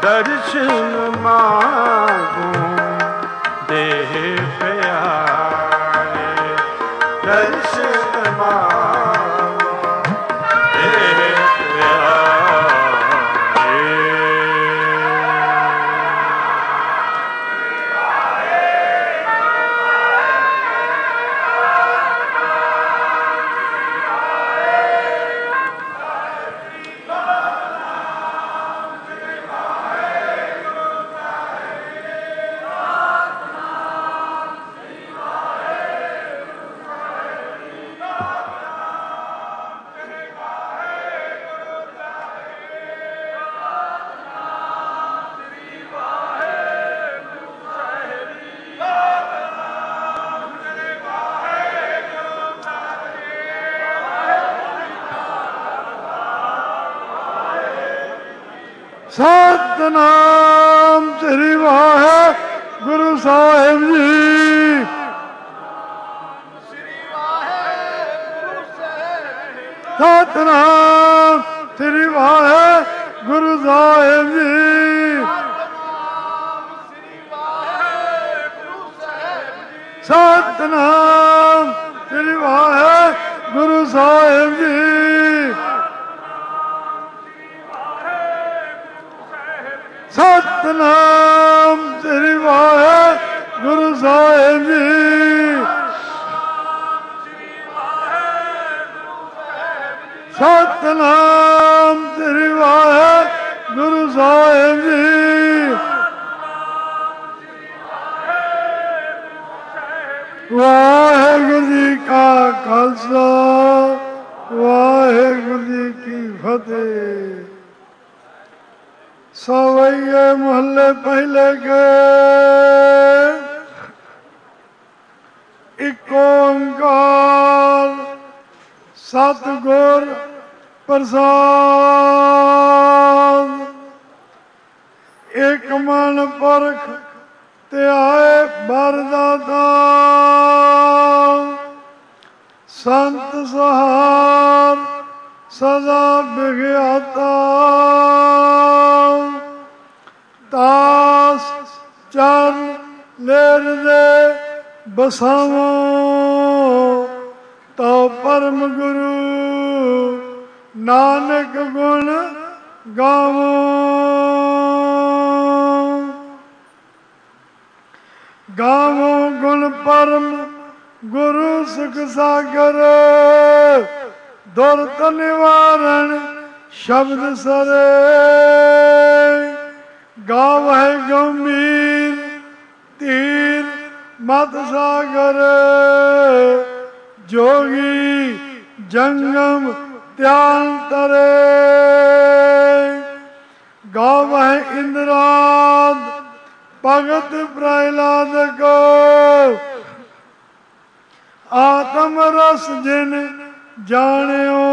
दर्शन मांगू देह प्यारे, दर्शन मांगू देह सतनाम श्री वाहिगुरु साहिब जी। सतनाम श्री वाहिगुरु साहिब जी। सतनाम श्री वाहिगुरु साहिब जी। सतनाम श्री वाहिगुरु साहिब जी। सतनाम श्री वाहिगुरु साहिब जी। वाहिगुरु जी का खालसा, वाहिगुरु जी की फतेह। सवैये मोहल्ले पहले के एक ओंकार सतगुर प्रसाद। एक मन परख ते आए बरदाता, संत सहार सदा विख्याता। दास चरण लेर दे बसावो, तो परम गुरु नानक गुण गावो। गावो गुण परम गुरु सुख सागर, दुर्त निवारण शब्द सरे। गाव है गंभीर तीर मत सागर, जोगी जंगम त्यान तरे। गाव है इंद्राद भगत प्रहलाद को, आत्म रस जिन जानियो।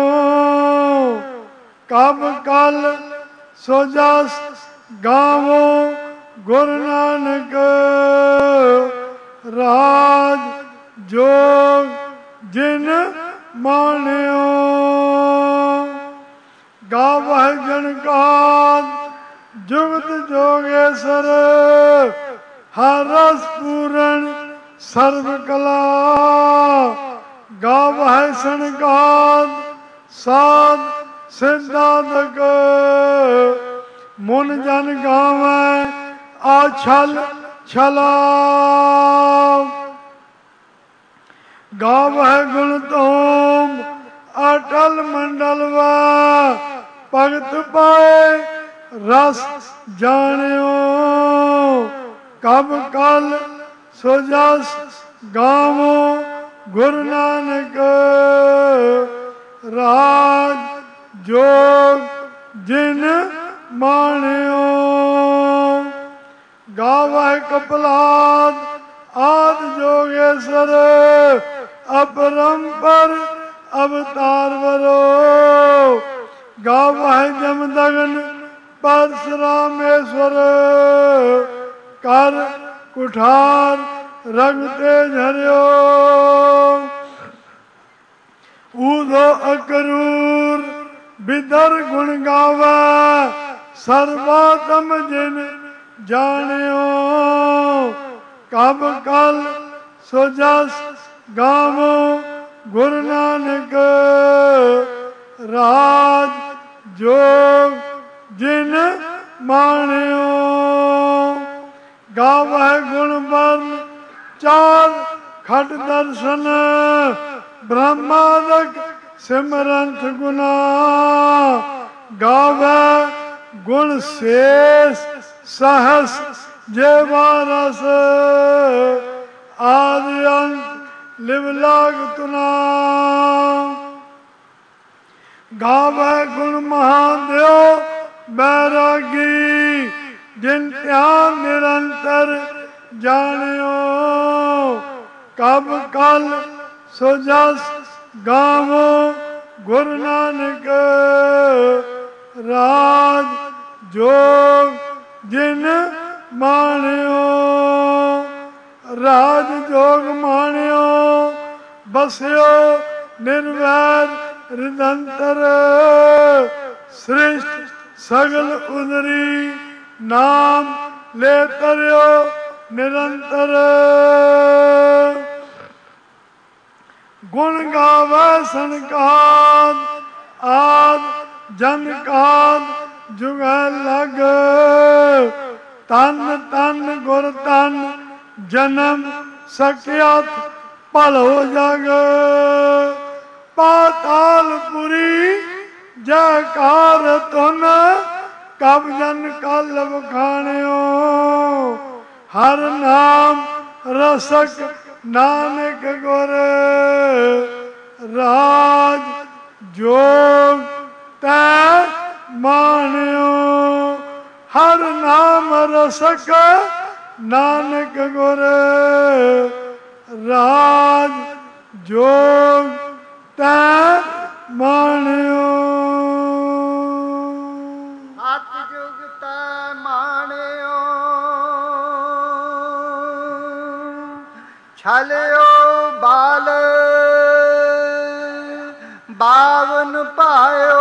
कब कल सो जस गावो गुरु नानक, राज जोग जिन मानियो। गावह जनकाद जुगत जोगेश्वर, हर रस पूरण सर्व कला। गावह सनकाद साध सिद्धांतक, मुन जन गावै आछल छला। गावह गुण तोम अटल मंडलवा, भगत पाए रस जानियो। कब कल सो जस गावो गुरु नानक, राज जोग जिन मानियो। गावह कपलाद आदि जोगेश्वर, अपरंपर अवतार वरो। गावह जमदगन परशुरामेश्वर, कर कुठार रघुते झरियो। ऊधो अकरूर बिदर गुण गावे सर्वात्म जिन जानियो कब कल सो जस गावो गुरु नानक राज जोग जिन मानियो गावै गुण वर्ण चार खट दर्शन ब्रह्मादक सिमरंत गुना गावै गुण शेष सहस जेवारस आदि अंत लिवलाग तुना गावै गुण महादेव बैरागी जिन ध्यान निरंतर जानियो कब कल सो जस गावो गुरु नानक राज जोग जिन मानियो राज जोग मानियो बसियो निर्वैर हृदंतर श्रेष्ठ सगल उदरी नाम ले तरियो निरंतर गुण गावे सनकाद आद जन काद जुग लग तन तन गुर तन जन्म सकियत भलो जग पातालपुरी जयकार तुन कब जन कल बखाणियो हर नाम रसक नानक गुर राज जोग तै मानियो हर नाम रसक नानक गुर राज जोग तै मानियो हत जुग तै मानियो छलियो बाल बावन पायो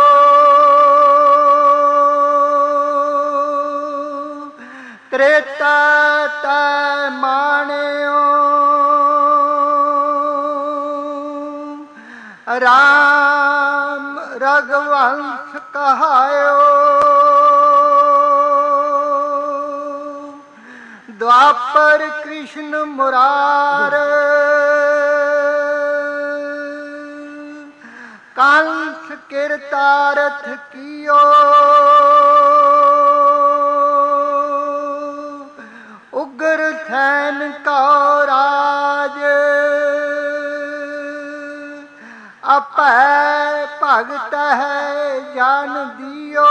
त्रेता तै मानियो राम रघुवंश कहायो द्वापर कृष्ण मुरार कंस किरतारथ कियो उग्र सैन को राज अपै भगत है जान दियो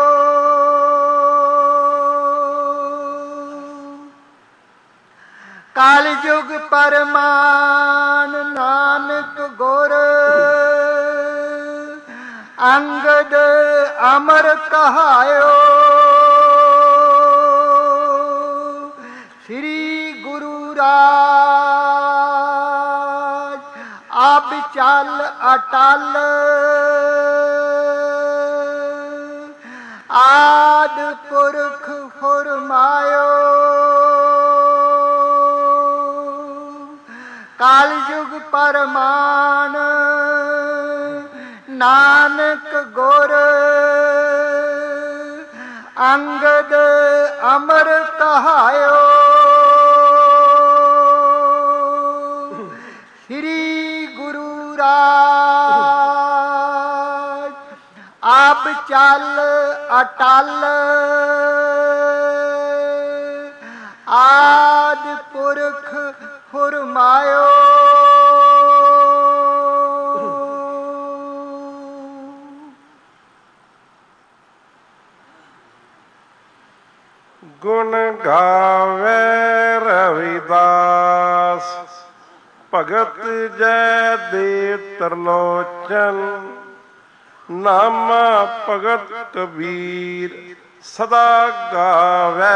काल युग परमान नानक गुर अंगद अमर कहायो श्री गुरु राज अब चल अटल आद पुरख फुरमायो काल युग परमान नानक गुर अंगद अमर कहायो श्री गुरु राज आप चल अटल आद पुरख फुरमायो गुण गावे रविदास भगत जय देव त्रिलोचन नामा भगत कबीर सदा गावे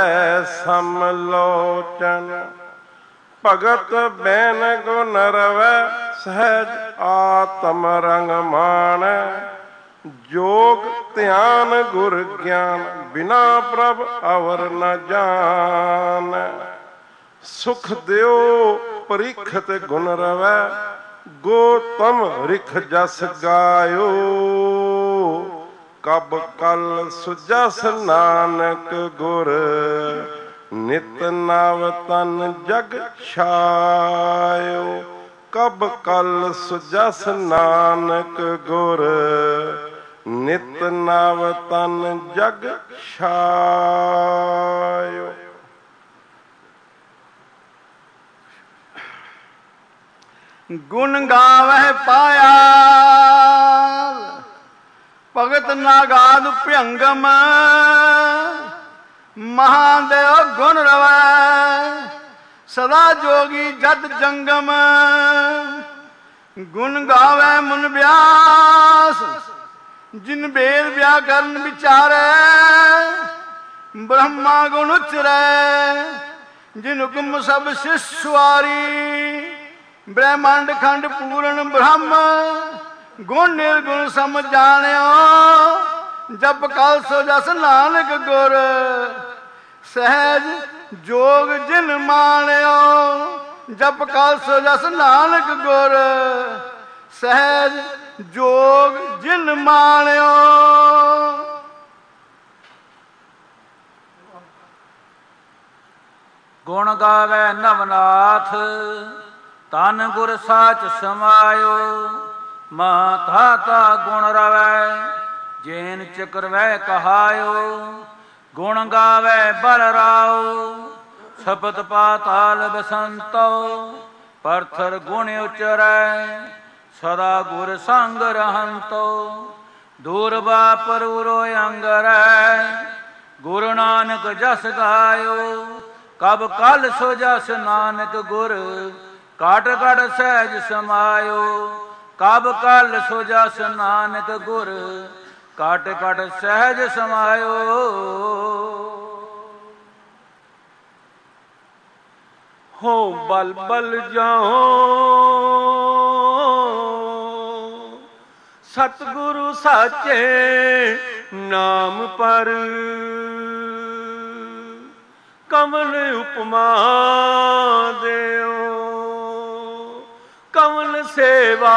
समलोचन भगत बैन गुण रवै सहज आत्म रंग मान जोग ध्यान गुर ज्ञान बिना प्रभ अवर न जान। सुख देओ परीखत गुण रवै गोतम रिख जस गायो। कब कल सुजस नानक गुर नित नव तन जग छायो। कब कल सुजस नानक गुर नित नव तन जग छायो। गुण गावह पाया भगत नागाद भयंगम। महादेव गुण रवै सदा जोगी जत जंगम। गुण गावै मुन व्यास जिन वेद व्याकरण विचारै। ब्रह्मा गुण उचरै जिन हुक्म सब शिष्य सुआरी। ब्रह्मांड खंड पूर्ण ब्रह्म गुण निर्गुण सम जानियो। जप कल सो जस नानक गुर सहज जोग जिन मानियो। जप कल सो जस नानक गुर सहज जोग जिन मानियो। गुण गावे नवनाथ तन गुर साच समायो। माता गुण रवै जैन चक्र वै कहायो। गुण गावे बलराओ सपत पाताल बसंतो। परथर गुण उचरै सदा गुर संग रहंतो। दूर बापर उरो अंगरै गुरु नानक जस गायो। कब कल सो जस नानक गुर काट काट सहज समायो। कब कल सो जस नानक गुर काट काट सहज समायो। हो बल बल जाओ सतगुरु साचे नाम पर। कमल उपमा देओ कमल सेवा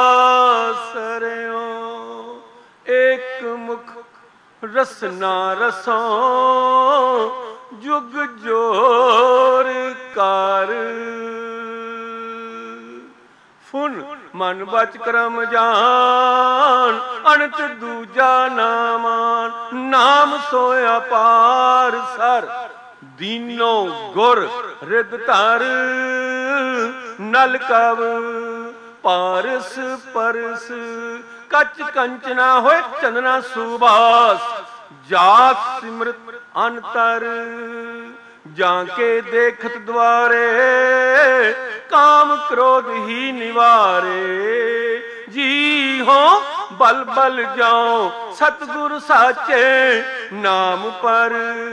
सरयो। एक मुख रसना रसों जुग जोर कर। फुन मन बच करम जान अनत दूजा नामान। नाम सोया पार सर दीनो गुर रिद धर। नल कव पारस परस कच कंचना होए चंदना सुबास। जात सिमृत अंतर जाके देखत द्वारे। काम क्रोध ही निवारे जी हो बल बल जाओ सतगुरु साचे नाम पर।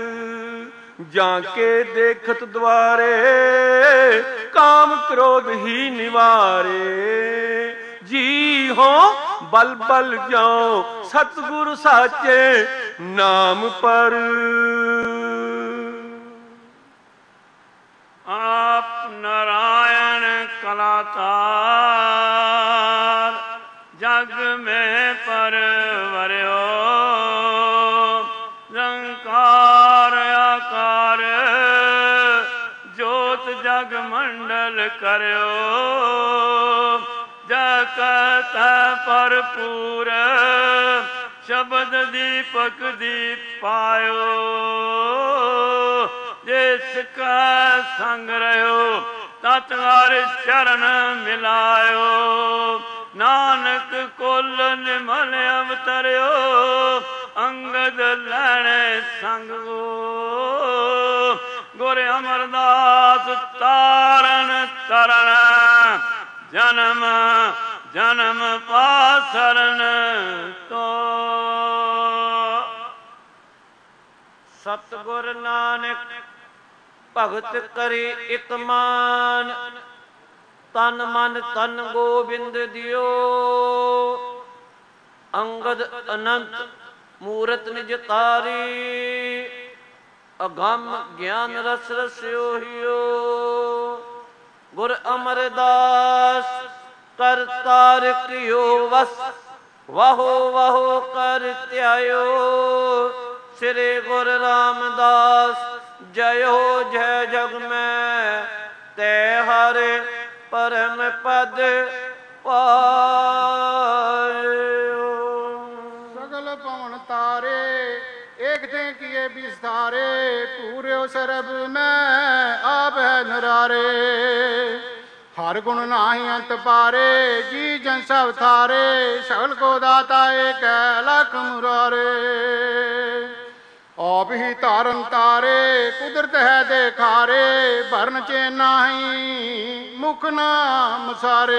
जाके देखत द्वारे काम क्रोध ही निवारे जी हो बल बल जाओ सतगुरु साचे नाम पर। आप नारायण कलाकार जग में परवरियो। रंकार आकार जोत जग मंडल करियो। जगत भरपूर शब्द दीपक दीप पायो। जिसका संग रहो तत हर चरण मिलायो। नानक कुल निमल अवतरियो अंगद लैणे संग गो। गुर अमरदास तारन तरन जन्म जन्म पासरन तो। सतगुर नानक भगत करे एक मान। तन मन तन गोबिंद दियो ਅੰਗਦ ਅਨੰਤ ਮੂਰਤ ਨਿਜ ਤਾਰੀ, ਅਗੰਮ ਗਿਆਨ ਰਸ ਰਸਿਓ ਹਿਓ। ਗੁਰ ਅਮਰਦਾਸ ਕਰ ਤਾਰਿਕਿਓ ਵਸ, ਵਾਹੋ ਵਾਹੋ ਕਰ ਧਿਆਇਓ। ਸ੍ਰੀ ਗੁਰੂ ਰਾਮਦਾਸ ਜਯੋ ਜੈ ਜਗ ਮੈਂ, ਤੈ ਹਰਿ ਪਰਮ ਪਦ ਪਾਇਓ। ਸਗਲ ਪਵਨ ਤਾਰੇ ਏਕ ਤੇ ਕੀਏ ਬਿਸਤਾਰੇ, ਪੂਰਿਓ ਸਰਬ ਮੈਂ ਆਪ ਹੈ ਨਰਾਰੇ। ਹਰ ਗੁਣ ਨਾਹੀ ਅੰਤ ਪਾਰੇ, ਜੀ ਜਨ ਸਭ ਥਾਰੇ। ਸਗਲ ਕੋ ਦਾਤਾ ਏਕ ਲਖ ਮੁਰਾਰੇ। ਆਪ ਹੀ ਧਾਰਨ ਤਾਰੇ ਕੁਦਰਤ ਹੈ ਦੇਖਾਰੇ, ਭਰਨ ਚੇ ਨਾਹੀ ਮੁਖ ਨਾਮ ਸਾਰੇ।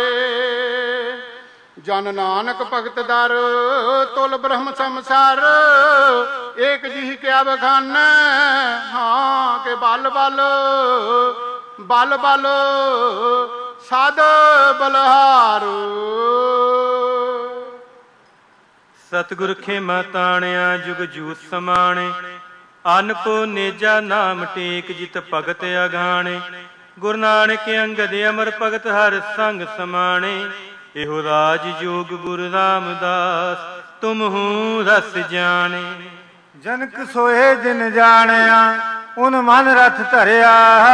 ਜਨ ਨਾਨਕ ਭਗਤ ਦਰ ਤੁਲ ਬ੍ਰਹਮ ਸੰਸਾਰ, ਏਕ ਜੀ ਕਿਆ ਬਖਾਨੈ ਹਾਂ ਕੇ ਬਲ ਬਲ ਬਲ ਬਲ ਸਦ ਬਲਹਾਰੂ। ਸਤਿਗੁਰ ਖੇਮਾ ਤਾਣਿਆ ਜੁਗ ਜੂਤ ਸਮਾਣੇ, ਅਨ ਕੋ ਨੇਜਾ ਨਾਮ ਟੇਕ ਜਿਤ ਭਗਤ ਅਗਾਣੇ। ਗੁਰੂ ਨਾਨਕ ਅੰਗਦ ਅਮਰ ਭਗਤ ਹਰ ਸੰਗ ਸਮਾਣੇ, ਇਹੋ ਰਾਜ ਜੋਗ ਗੁਰੂ ਰਾਮਦਾਸ ਤੁਮਹੂ ਰਸ ਜਾਣੇ। ਜਨਕ ਸੋਏ ਜਿਨ ਜਾਣਿਆ ਉਨ ਮਨ ਰਥ ਧਰਿਆ,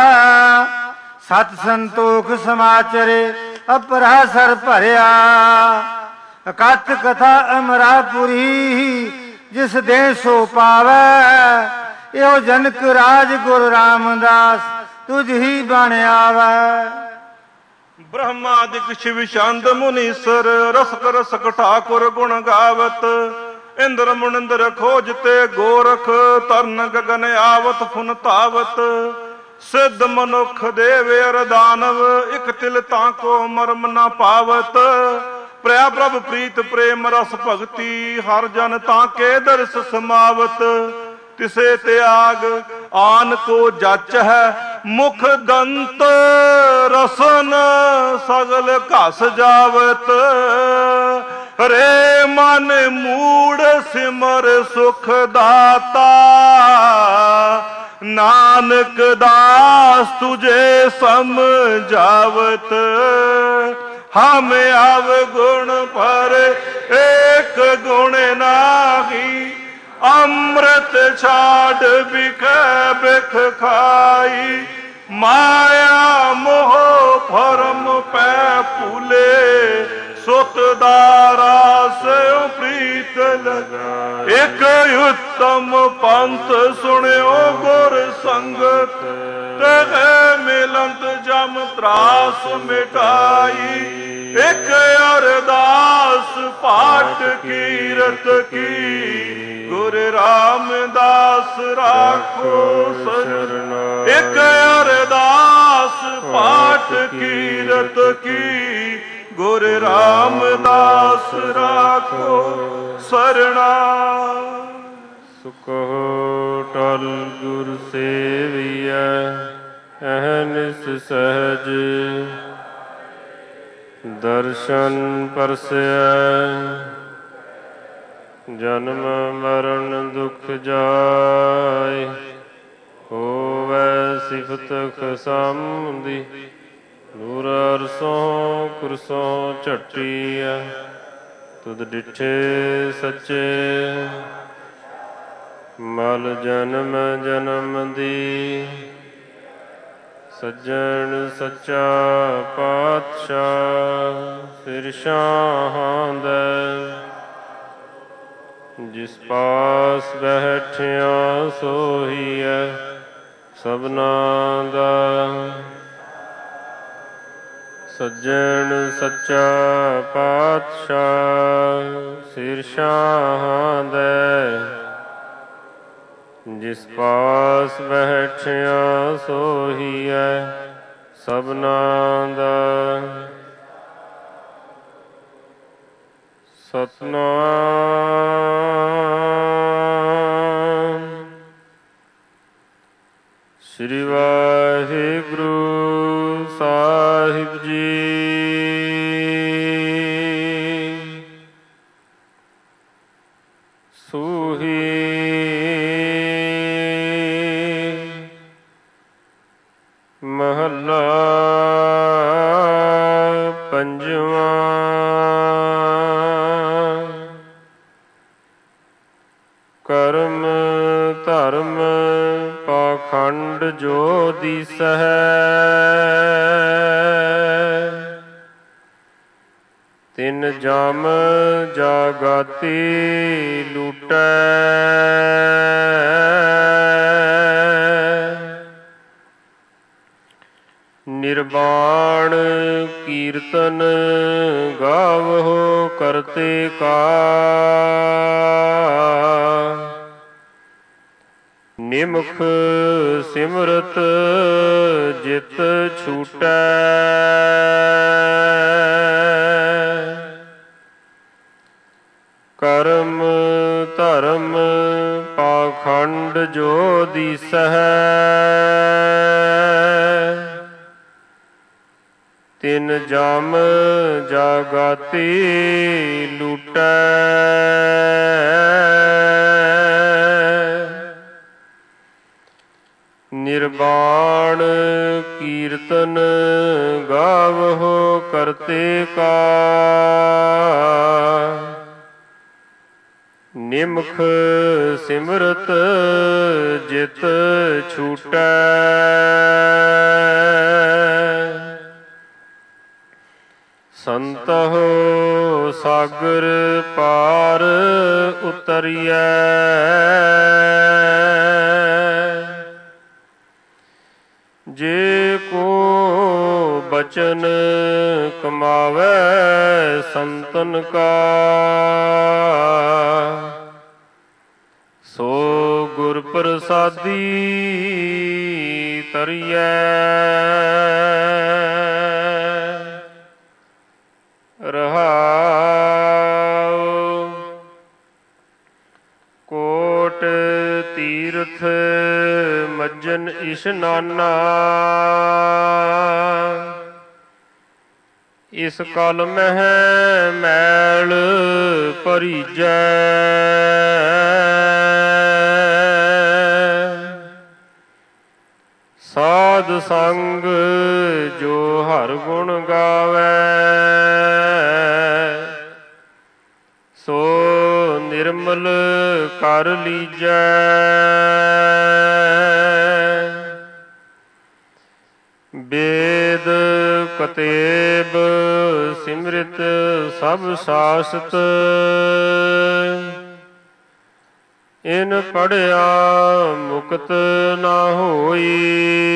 ਸਤ ਸੰਤੋਖ ਸਮਾਚਰੇ ਅਪਰਾਸਰ ਭਰਿਆ। ਅਕਥ ਕਥਾ ਅਮਰਾਪੁਰੀ ਜਿਸ ਦੇ ਸੋ ਪਾਵੈ, ਇਹੋ ਜਨਕ ਰਾਜ ਗੁਰੂ ਰਾਮਦਾਸ ਤੁਝ ਹੀ ਬਣ ਆਵੈ। ਬ੍ਰਹਮਾਦਿਕ ਸ਼ਿਵ ਚੰਦ ਮੁਨੀਸਰ, ਰਸਕ ਰਸਕ ਠਾਕੁਰ ਗੁਣ ਗਾਵਤ। ਇੰਦਰ ਮੁਨਿੰਦਰ ਖੋਜ ਤੇ ਗੋਰਖ, ਤਰਨ ਗਗਨ ਆਵਤ ਫੁਨ ਧਾਵਤ। ਸਿੱਧ ਮਨੁੱਖ ਦੇਵ ਅਰ ਦਾਨਵ, ਇਕ ਤਿਲ ਤਾਂ ਕੋ ਮਰਮ ਨਾ ਪਾਵਤ। ਪ੍ਰਿਆ ਪ੍ਰਭ ਪ੍ਰੀਤ ਪ੍ਰੇਮ ਰਸ ਭਗਤੀ, ਹਰ ਜਨ ਤਾਂ ਕੇ ਦਰਸ ਸਮਾਵਤ। ਤਿਸੇ ਤਿਆਗ ਆਨ ਕੋ ਜਚ ਹੈ, ਮੁਖ ਦੰਤ ਰਸਨ ਸਗਲ ਘਸ ਜਾਵਤ। ਰੇ ਮਨ ਮੂੜ ਸਿਮਰ ਸੁਖ ਦਾਤਾ, ਨਾਨਕ ਦਾਸ ਤੁਝੇ ਸਮਝਾਵਤ। ਹਮ ਅਵਗੁਣ ਪਰ ਏਕ ਗੁਣ ਨਾਹੀ, ਅੰਮ੍ਰਿਤ ਛਾੜ ਬਿਖੈ ਬਿਖ ਖਾਈ। ਮਾਇਆ ਮੋਹ ਭਰਮ ਪੈ ਭੂਲੇ, ਸੁਤ ਦਾਰਾ ਸਿਉ ਪ੍ਰੀਤ ਲਗਾ। ਇਕ ਉਤਮ ਪੰਥ ਸੁਣਿਓ ਗੁਰ ਸੰਗਤ, ਤਹਿ ਮਿਲੰਤ ਜਮ ਤਰਾਸ ਮਿਟਾਈ। ਇਕ ਅਰਦਾਸ ਪਾਠ ਕੀਰਤ ਕੀ, ਗੁਰੂ ਰਾਮਦਾਸ ਰਾਖੋ ਸਰਨਾ। ਇਕ ਅਰਦਾਸ ਪਾਠ ਕੀਰਤ ਕੀ, ਗੁਰੂ ਰਾਮਦਾਸ ਰਾਖੋ ਸਰਣਾ। ਸੁਕਹੁ ਟਲ ਗੁਰ ਸੇਵੀਐ, ਅਹਨਿਸ ਸਹਜ ਦਰਸ਼ਨ ਪਰਸੈ। ਜਨਮ ਮਰਨ ਦੁਖ ਜਾਇ, ਹੋਵੈ ਸਿਫਤ ਖਸੰਦੀ। ਨੂਰ ਅਰਸੋਂ ਕੁਰਸੋਂ ਝਟੀਐ, ਤੁਧ ਡਿਠੇ ਸੱਚੇ। ਮਲ ਜਨਮ ਜਨਮ ਦੀ, ਸੱਜਣ ਸੱਚਾ ਪਾਤਸ਼ਾਹ। ਸਿਰ ਸ਼ਾਹਾਂ ਦੈ ਜਿਸ ਪਾਸ ਬੈਠਿਆ ਸੋਹੀਐ, ਸਭਨਾਂ ਦਾ। ਸੱਜਣ ਸੱਚਾ ਪਾਤਸ਼ਾਹ, ਸਿਰ ਸ਼ਾਹਾਂ ਦੈ ਜਿਸ ਪਾਸ ਬੈਠਿਆ ਸੋਹੀਐ, ਸਭਨਾਂ ਦਾ। ਸਤਨਾਮ ਸ੍ਰੀ ਵਾਹਿਗੁਰੂ ਸਾਹਿਬ ਜੀ। ਧਰਮ ਪਾਖੰਡ ਜੋ ਦੀਸਹਿ, ਤਿਨ ਜਮ ਜਾਗਾਤੀ ਲੂਟੈ। ਨਿਰਵਾਣ ਕੀਰਤਨ ਗਾਵਹੁ ਕਰਤੇ ਕਾ, ਨਿਮਖ ਸਿਮਰਤ ਜਿਤ ਛੂਟੈ। ਕਰਮ ਧਰਮ ਪਾਖੰਡ ਜੋ ਦੀਸਹਿ, ਤਿਨ ਜਮ ਜਾਗਾਤੀ ਲੂਟੈ। ਨਿਰਵਾਣ ਕੀਰਤਨ ਗਾਵਹੁ ਕਰਤੇ ਕਾ, ਨਿਮਖ ਸਿਮਰਤ ਜਿਤ ਛੂਟੈ। ਸੰਤਹੁ ਸਾਗਰ ਪਾਰ ਉਤਰੀਐ, ਜੇ ਕੋ ਬਚਨ ਕਮਾਵੈ ਸੰਤਨ ਕਾ, ਸੋ ਗੁਰ ਪ੍ਰਸਾਦੀ ਤਰੀਐ। ਰਹਾਉ ਕੋਟ ਤੀਰਥ ਮੱਜਨ ਇਸ਼ਨਾਨਾ, ਇਸ ਕਲ ਮਹਿ ਮੈਲ ਭਰੀਜੈ। ਸਾਧ ਸੰਗ ਜੋ ਹਰ ਗੁਣ ਗਾਵੈ, ਸੋ ਨਿਰਮਲ ਕਰ ਲੀਜੈ। ਵੇਦ ਕਤੇਬ ਸਿਮਰਿਤ ਸਭ ਸਾਸਤ, ਇਨ ਪੜਿਆ ਮੁਕਤ ਨਾ ਹੋਈ।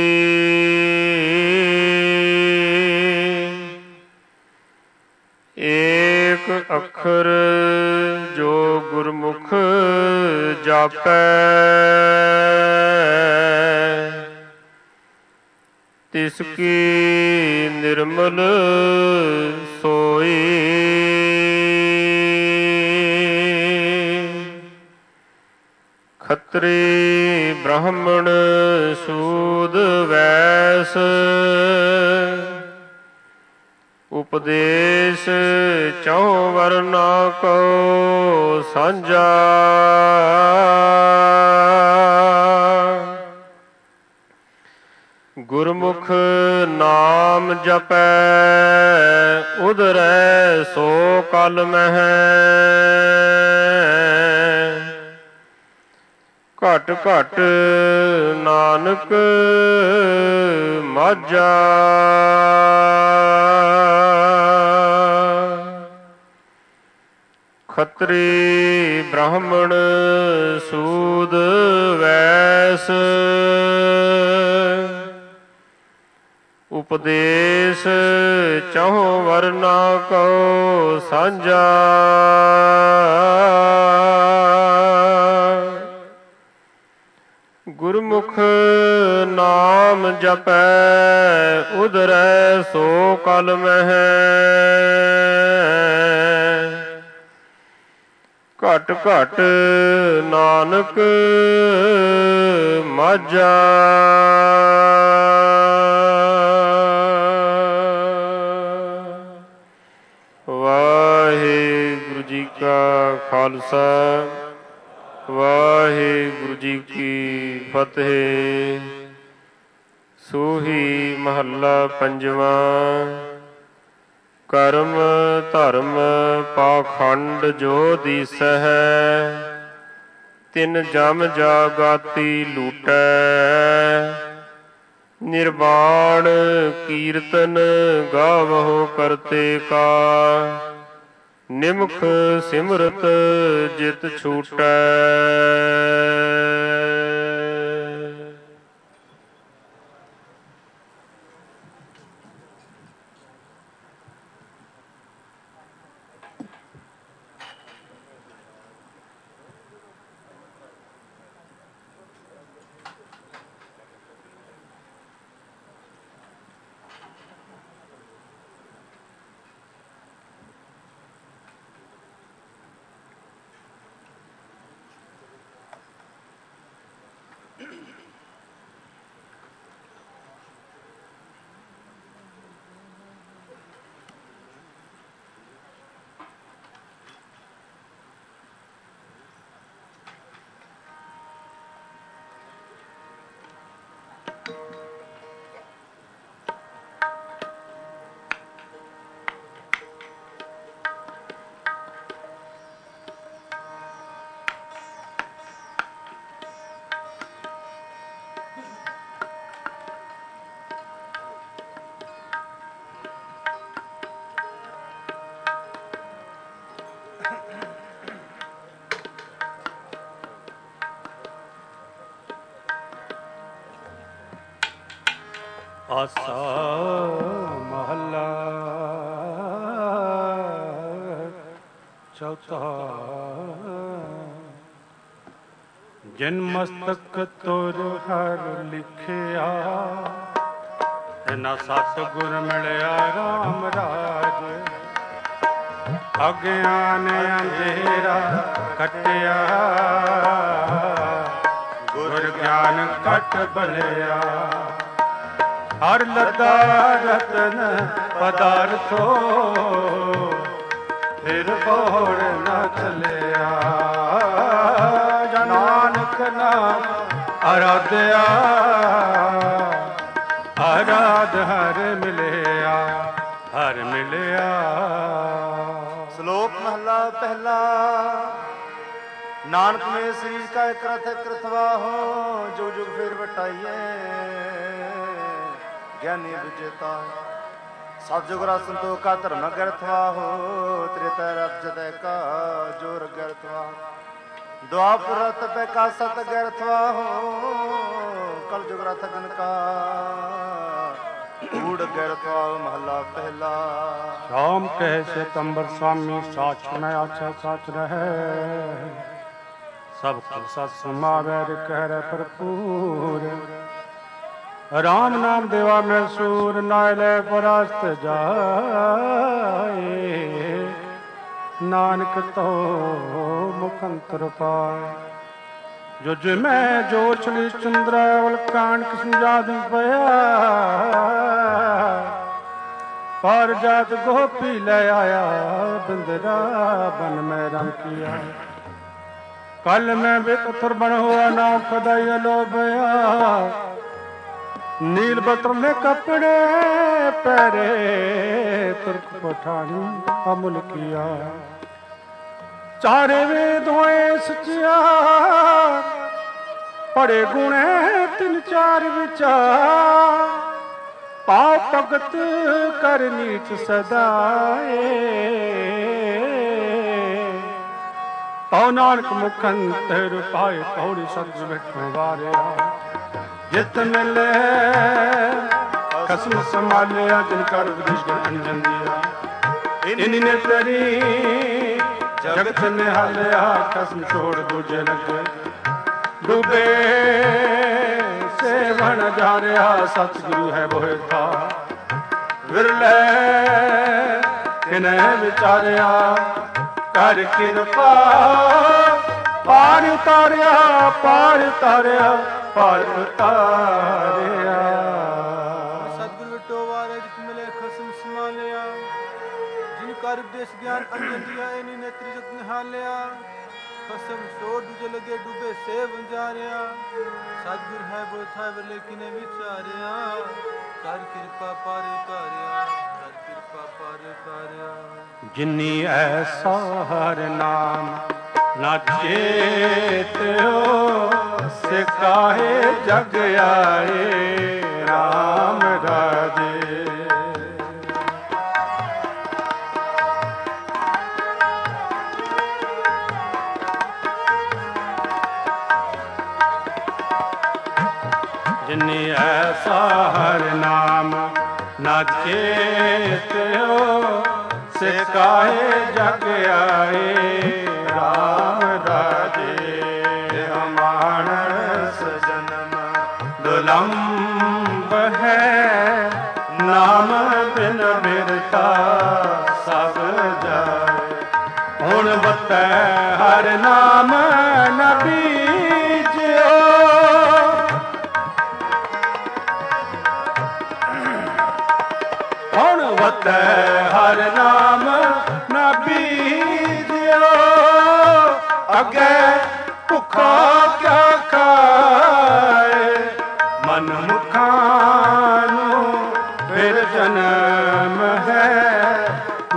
ਏਕ ਅੱਖਰ ਜੋ ਗੁਰਮੁਖ ਜਾਪੈ, ਤਿਸ ਕੀ ਨਿਰਮਲ ਸੋਈ। ਖੱਤਰੀ ਬ੍ਰਾਹਮਣ ਸੂਦ ਵੈਸ, ਉਪਦੇਸ਼ ਚਹੁ ਵਰਨਾ ਕੋ ਸਾਂਝਾ। ਗੁਰਮੁਖ ਨਾਮ ਜਪੈ ਉਧਰੈ ਸੋ ਕਲ ਮਹਿ, ਘਟ ਘਟ ਨਾਨਕ ਮਾਝਾ। ਖੱਤਰੀ ਬ੍ਰਾਹਮਣ ਸੂਦ ਵੈਸ, ਉਪਦੇਸ਼ ਚਹੁ ਵਰਨਾ ਕੋ ਸਾਂਝਾ। ਗੁਰਮੁਖ ਨਾਮ ਜਪੈ ਉਧਰੈ ਸੋ ਕਲ ਮਹਿ, ਘਟ ਘਟ ਨਾਨਕ ਮਾਝਾ। ਵਾਹਿਗੁਰੂ ਜੀ ਕਾ ਖਾਲਸਾ, ਵਾਹਿਗੁਰੂ ਜੀ ਕੀ ਫਤਿਹ। ਸੂਹੀ ਮਹੱਲਾ ਪੰਜਵਾਂ। ਕਰਮ ਧਰਮ ਪਾਖੰਡ ਜੋ ਦੀਸਹਿ, ਤਿਨ ਜਮ ਜਾਗਾਤੀ ਲੂਟੈ ਨਿਰਵਾਣ ਕੀਰਤਨ ਗਾਵਹੁ ਕਰਤੇ ਕਾ ਨਿਮਖ ਸਿਮਰਤ ਜਿਤ ਛੂਟੈ। ਆਸਾ ਮਹੱਲਾ ਚੌਥਾ। ਜਿਨ ਮਸਤਕ ਤੁਰ ਹਰ ਲਿਖਿਆ ਨਾ ਸਤਿਗੁਰ ਮਿਲਿਆ ਰਾਮ ਰਾਜ। ਅਗਿਆਨ ਅੰਧੇਰਾ ਕਟਿਆ ਗੁਰ ਗਿਆਨ ਕਟ ਬਲਿਆ। ਹਰ ਲੱਦਾ ਰਤਨ ਪਦਾਰਥੋ ਫਿਰ ਬੋੜ ਨਾ ਚਲਿਆ। ਨਾਨਕ ਨਾਮ ਅਰਾਧਿਆ ਅਰਾਧ ਹਰ ਮਿਲਿਆ ਹਰ ਮਿਲਿਆ। ਸ਼ਲੋਕ ਮਹਲਾ ਪਹਿਲਾ। ਨਾਨਕ ਮੇ ਸਰੀਰ ਕਾ ਇਕ ਰਥ ਇਕ ਰਥਵਾ ਹੋ ਜੋ ਜੁਗ ਫੇਰ ਵਟਾਈਏ। ਗਿਆਨੀ ਵਿਜੇਤਾ ਸਭ ਜੁਗ ਰਾ ਸੰਤੋਖਾ ਧਰਮ ਗਰਥਵਾ ਹੋ ਤ੍ਰਿਤੈ ਰਥ ਜਤੈ ਕਾ ਜੋਰ ਗਰਥਵਾ। ਦੁਆਪੁਰ ਰਥ ਪੈ ਕਾ ਸਤ ਗਰਥਵਾ ਹੋ ਕਲ ਜੁਗ ਰਥ ਗਨ ਕਾ ਊੜ ਗਰਥਵਾ। ਮਹਲਾ ਪਹਿਲਾ। ਸ਼ਾਮ ਕਹਿ ਸਿਤੰਬਰ स्वामी साच न आछा साच रहै। सब सत समावै कहर भरपूर। राम नाम देवा में सूर नायले परास्त जाए। नानक तो मुखंतर पाए। जो जिमै जोर छली चंद्रा वलकान किस्म जाद पया। पार जात गोपी ले आया बिंदरा बन में रंग किया। कल में बेपत्थर बन हुआ नाव कदाई लोभया। नील बत्र में कपड़े पैरे तुर्क पठानी अमुल किया। चारे वेद होए सचिया पड़े गुणे तीन चार विचार। पाव भगत कर नीच सदाए। पाव नानक मुखंतर पाए पौड़ी सब्ज बैठो वारिया। जित मिले कसम संभालिया जिनकर उपदेश अंजन दिया। इन्हीं तेरी जगत निहालिया कसम छोड़ दूजे लगे। डूबे सेवन जा रहा सतगुरु है बोहे था। विरले किन्हें विचारिया कर कृपा पार उतारिया पार उतारिया पार उतारिया। सतगुरु विटो वारे जित मिले खसम संभालिया। जिनका उपदेश ज्ञान अंजन दिया इन्हीं ने त्रिजत निहालिया। खसम छोड़ दूजे लगे डूबे से वंजारिया। सतगुर है वो था लेकिन विचारिया कर कृपा पार उतारिया कर कृपा पार उतारिया। जिन्नी ऐसा हर नाम ਨਾ ਚੇਤਿਓ ਸੇ ਕਾਹੇ ਜਗ ਆਏ ਰਾਮ ਰਾਜੇ। ਜਿਨੇ ਐਸਾ ਹਰ ਨਾਮ ਨਾ ਚੇਤਿਓ ਸੇ ਕਾਹੇ ਜਗ ਆਏ ਰਾਮ ਰਾਜੇ। ਅਮਾਨਸ ਜਨਮ ਦੁਲੰਭ ਹੈ ਨਾਮ ਬਿਨ ਬਿਰਤਾ ਸਭ ਜਾਏ। ਹੁਣ ਬਤੈ ਹਰ ਨਾਮ ਨ ਬੀਜਿਓ ਹੁਣ ਬਤੈ ਹਰ ਨਾਮ ਨ ਬੀਜਿਓ। ਅੱਗੇ ਭੁੱਖਾ ਕਿਆ ਖਾਏ ਮਨ ਮੁਖਾਂ ਨੂੰ ਫਿਰ ਜਨਮ ਹੈ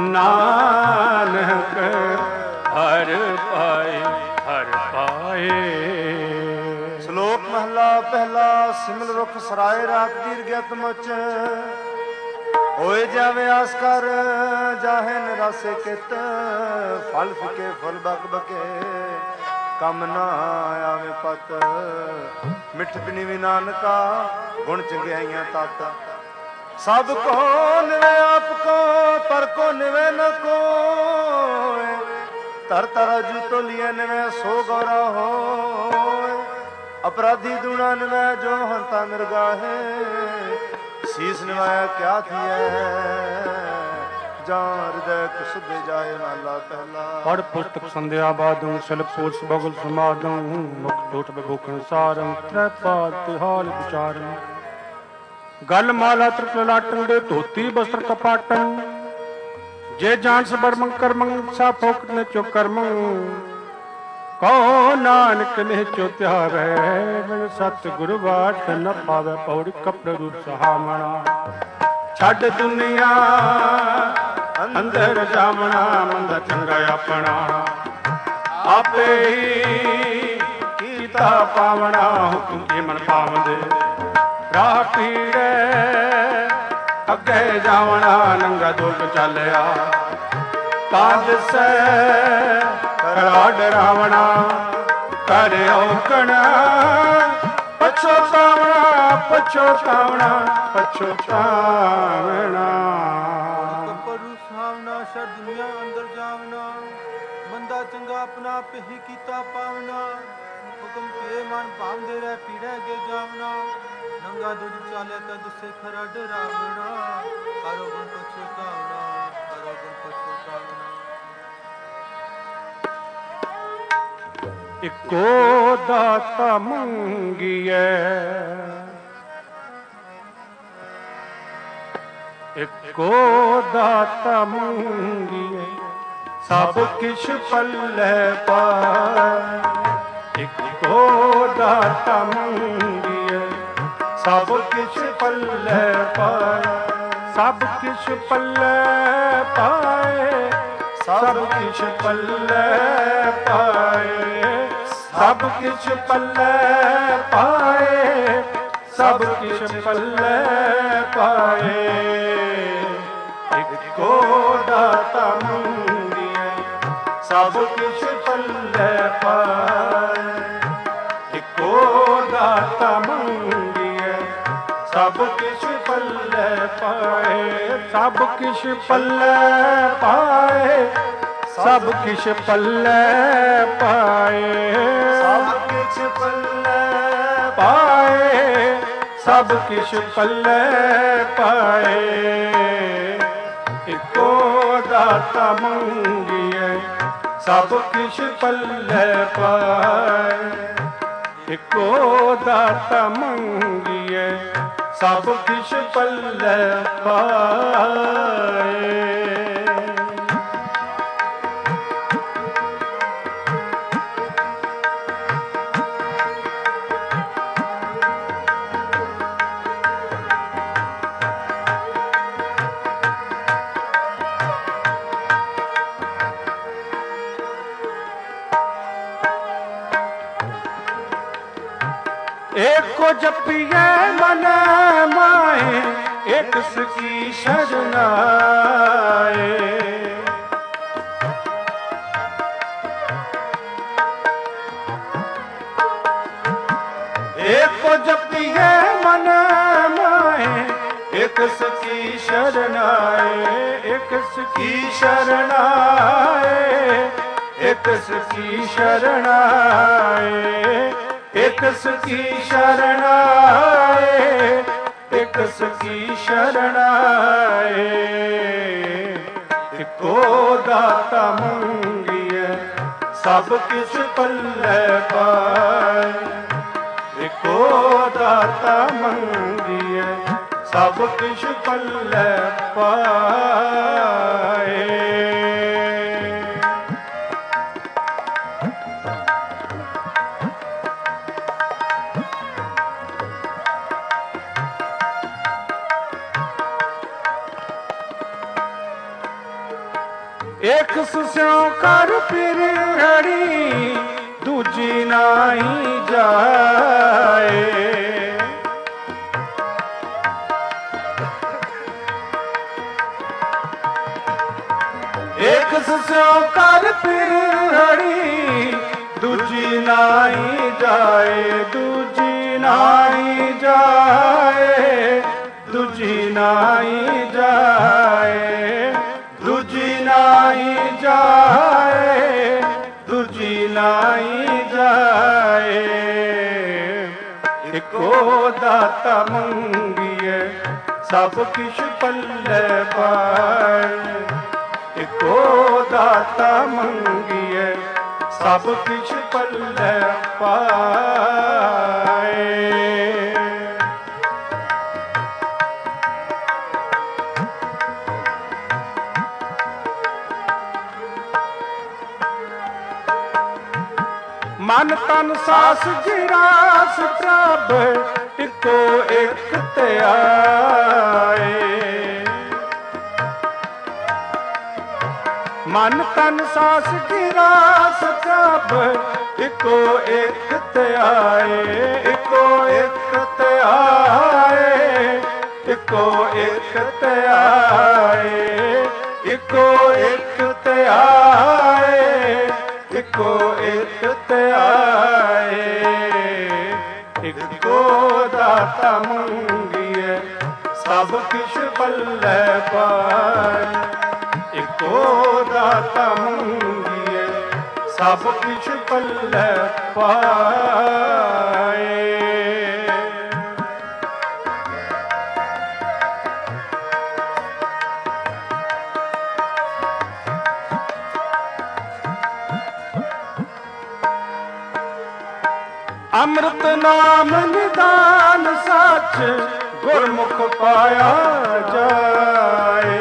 ਨਾਨਕ ਹਰ ਪਾਏ ਹਰ ਪਾਏ। ਸ਼ਲੋਕ ਮਹਲਾ ਪਹਿਲਾ। ਸਿਮਲ ਰੁਖ ਸਰਾਏ ਰਾਤ ਦੀਰ ਗਤ ਮੁਚ ਹੋਏ ਜਾਵੇ ਆਸ ਕਰ ਜਾਹੇ ਨਿਰਾਸੇ ਕਿਤ। ਫਲ ਫਿਕੇ ਫਲ ਬਕ ਬਕੇ ਕੰਮ ਨਾ ਆਵੇ ਪਤ। ਮਿੱਠ ਬਿਨੀ ਵੀ ਨਾਨਕਾ ਗੁਣ ਚੰਗਿਆਈਆਂ ਤਤ। ਸਭ ਕੋ ਨਿਵੇ ਆਪ ਕੋ ਪਰ ਕੋ ਨਿਵੇ ਨ ਕੋਇ। ਤਰ ਤਰ ਜੂ ਤੋਲੀਏ ਨਿਵੇ ਸੋ ਗੌਰਾ ਹੋਇ। ਅਪਰਾਧੀ ਦੁਣਾ ਨਿਵੇ ਜੋ ਹੰਤਾ ਨਿਰਗਾਹੇ। ਸੀਸ ਨਿਵਾਇਆ ਕਿਆ ਥੀਐ ਜਾਂ ਹਿਰਦੈ ਕੁਸੁਦੇ ਜਾਏ। ਮਹਲਾ ਪਹਿਲਾ। ਪੜ ਪੁਸਤਕ ਸੰਧਿਆ ਬਾਦੂ ਸਿਲ ਪੋਸ ਬਗਲ ਸਮਾਦੂ ਮੁਖ ਟੋਟ ਬਭੂਖਣ ਸਾਰੰ ਤ੍ਰੈ ਪਾਦ ਤਿਹਾਲ ਵਿਚਾਰਨ। ਗਲ ਮਾਲਾ ਤ੍ਰਿਪਲ ਲਾਟਨ ਦੇ ਧੋਤੀ ਬਸਤਰ ਕਪਾਟਨ। ਜੇ ਜਾਣ ਸਬਰਮੰ ਕਰਮੰ ਸਾ ਫੋਕਟ ਨੇ ਚੋ ਕਰਮੰ। ਕਹੋ ਨਾਨਕ ਨੇ ਚੋ ਤਿਆਵੈ ਬਿਨ ਸਤ ਗੁਰ ਬਾਟ ਨ ਪਾਵੈ। ਪੌੜੀ ਕਪੜ ਰੂਪ ਸਹਾਮਣਾ ਛੱਡ ਦੁਨੀਆ ਅੰਦਰ ਜਾਵਣਾ। ਮੰਦਾ ਚੰਗਾ ਆਪਣਾ ਆਪੇ ਹੀ ਕੀਤਾ ਪਾਵਣਾ। ਹੁਕਮ ਕੀ ਮਨ ਪਾਵੰਦੇ ਰਾਹ ਪੀੜੇ ਅੱਗੇ ਜਾਵਣਾ। ਨੰਗਾ ਦੁੱਖ ਚੱਲਿਆ ਤਾਂ ਦਿਸੈ ਕੜਾ ਡਰਾਵਣਾ। ਕਰ ਔਕਣ ਪਛੋਤਾਵਣਾ ਪਛੋਤਾਵਣਾ ਪਛੋਤਾਵਣਾ। ਕਪਰੂ ਸਾਵਣਾ ਸ਼ਰ ਦੁਨੀਆ ਅੰਦਰ ਜਾਵਣਾ। ਮੰਦਾ ਚੰਗਾ ਆਪਣਾ ਆਪੇ ਹੀ ਕੀਤਾ ਪਾਵਣਾ। ਹੁਕਮ ਕੇ ਮਨ ਭਾਉਂਦੇ ਰਹਿ ਪੀੜੇ ਅੱਗੇ ਜਾਵਣਾ। ਨੰਗਾ ਦੁੱਧ ਚਾਲਿਆ ਤਾਂ ਦਿਸੇ ਖਰਾ ਡਰਾਵਣਾ। ਕਰੋ ਗੁਣ ਪਛੋਤਾਵਣਾ ਕਰੋ ਗੁਣ ਪਛੋਤਾਵਣਾ। ਇੱਕੋ ਦਾਤਾ ਮੰਗੀਐ ਇੱਕੋ ਦਾਤਾ ਮੰਗੀਐ ਸਭ ਕਿਛ ਪੱਲੇ ਪਾਏ। ਇੱਕੋ ਦਾਤਾ ਮੰਗੀਐ ਸਭ ਕਿਛ ਪੱਲੇ ਪਾਏ। ਸਭ ਕਿਛ ਪੱਲੇ ਪਾਏ ਸਭ ਕਿਛ ਪੱਲੇ ਪਾਏ। ਸਭ ਕਿਛ ਪੱਲੇ ਪਾਏ ਸਭ ਕਿਛ ਪੱਲੇ ਪਾਏ। ਇੱਕੋ ਦਾਤਾ ਮੰਗੀਐ ਸਭ ਕਿਛ ਪੱਲੇ ਪਾਏ। ਇੱਕੋ ਦਾਤਾ ਮੰਗੀਐ ਸਭ ਕਿਛ ਪੱਲੇ ਪਾਏ। ਸਭ ਕਿਛ ਪੱਲੇ ਪਾਏ ਸਭ ਕਿਛ ਪੱਲੇ ਪਾਏ। ਸਭ ਕਿਛ ਪੱਲੇ ਪਾਏ ਸਭ ਕਿਛ ਪੱਲੇ ਪਾਏ। ਇੱਕੋ ਦਾਤਾ ਮੰਗੀਐ ਸਭ ਕਿਛ ਪੱਲੇ ਪਾਏ। ਇੱਕੋ ਦਾਤਾ ਮੰਗੀਐ ਸਭ ਕਿਛ ਪੱਲੇ ਪਾਏ। एको जपिए मन माए एक सकी शरनाए। एको जपिए मन माए एक सकी शरनाए। एक सकी शरनाए एक सकी शरनाए। एक सकी शरणाए एक सकी शरणाए। इको दाता मंगिए सब किछ पल्ले पाए। इको दाता मंगिए सब किछ पल्ले पाए। एक सुस्यों कर फिर हड़ी दूजी नाई जाए। एक सुस्यों कर फिर हड़ी दूजी नाई जाए। दूजी नाई जाए दूजी नाई जाए। दूजी नाई जाए दूजी नाई जाए। इको दाता मंगिए सब किश पल्ले पाए। इको दाता मंगिए सब किश पल्ले पाए। मन तन सास गिरास प्रभ इको एक त्याए। मन तन सास गिरास प्रभ इको एक त्याए। इको एक त्याए इको एक त्याए। इको एक त्याए इको एक त्याए। इको दाता मंगिए सब किश पल्ले पाए। इको दाता मंगिए सब किश पल्ले पाए। अमृत नाम निदान सच गुरमुख पाया जाए।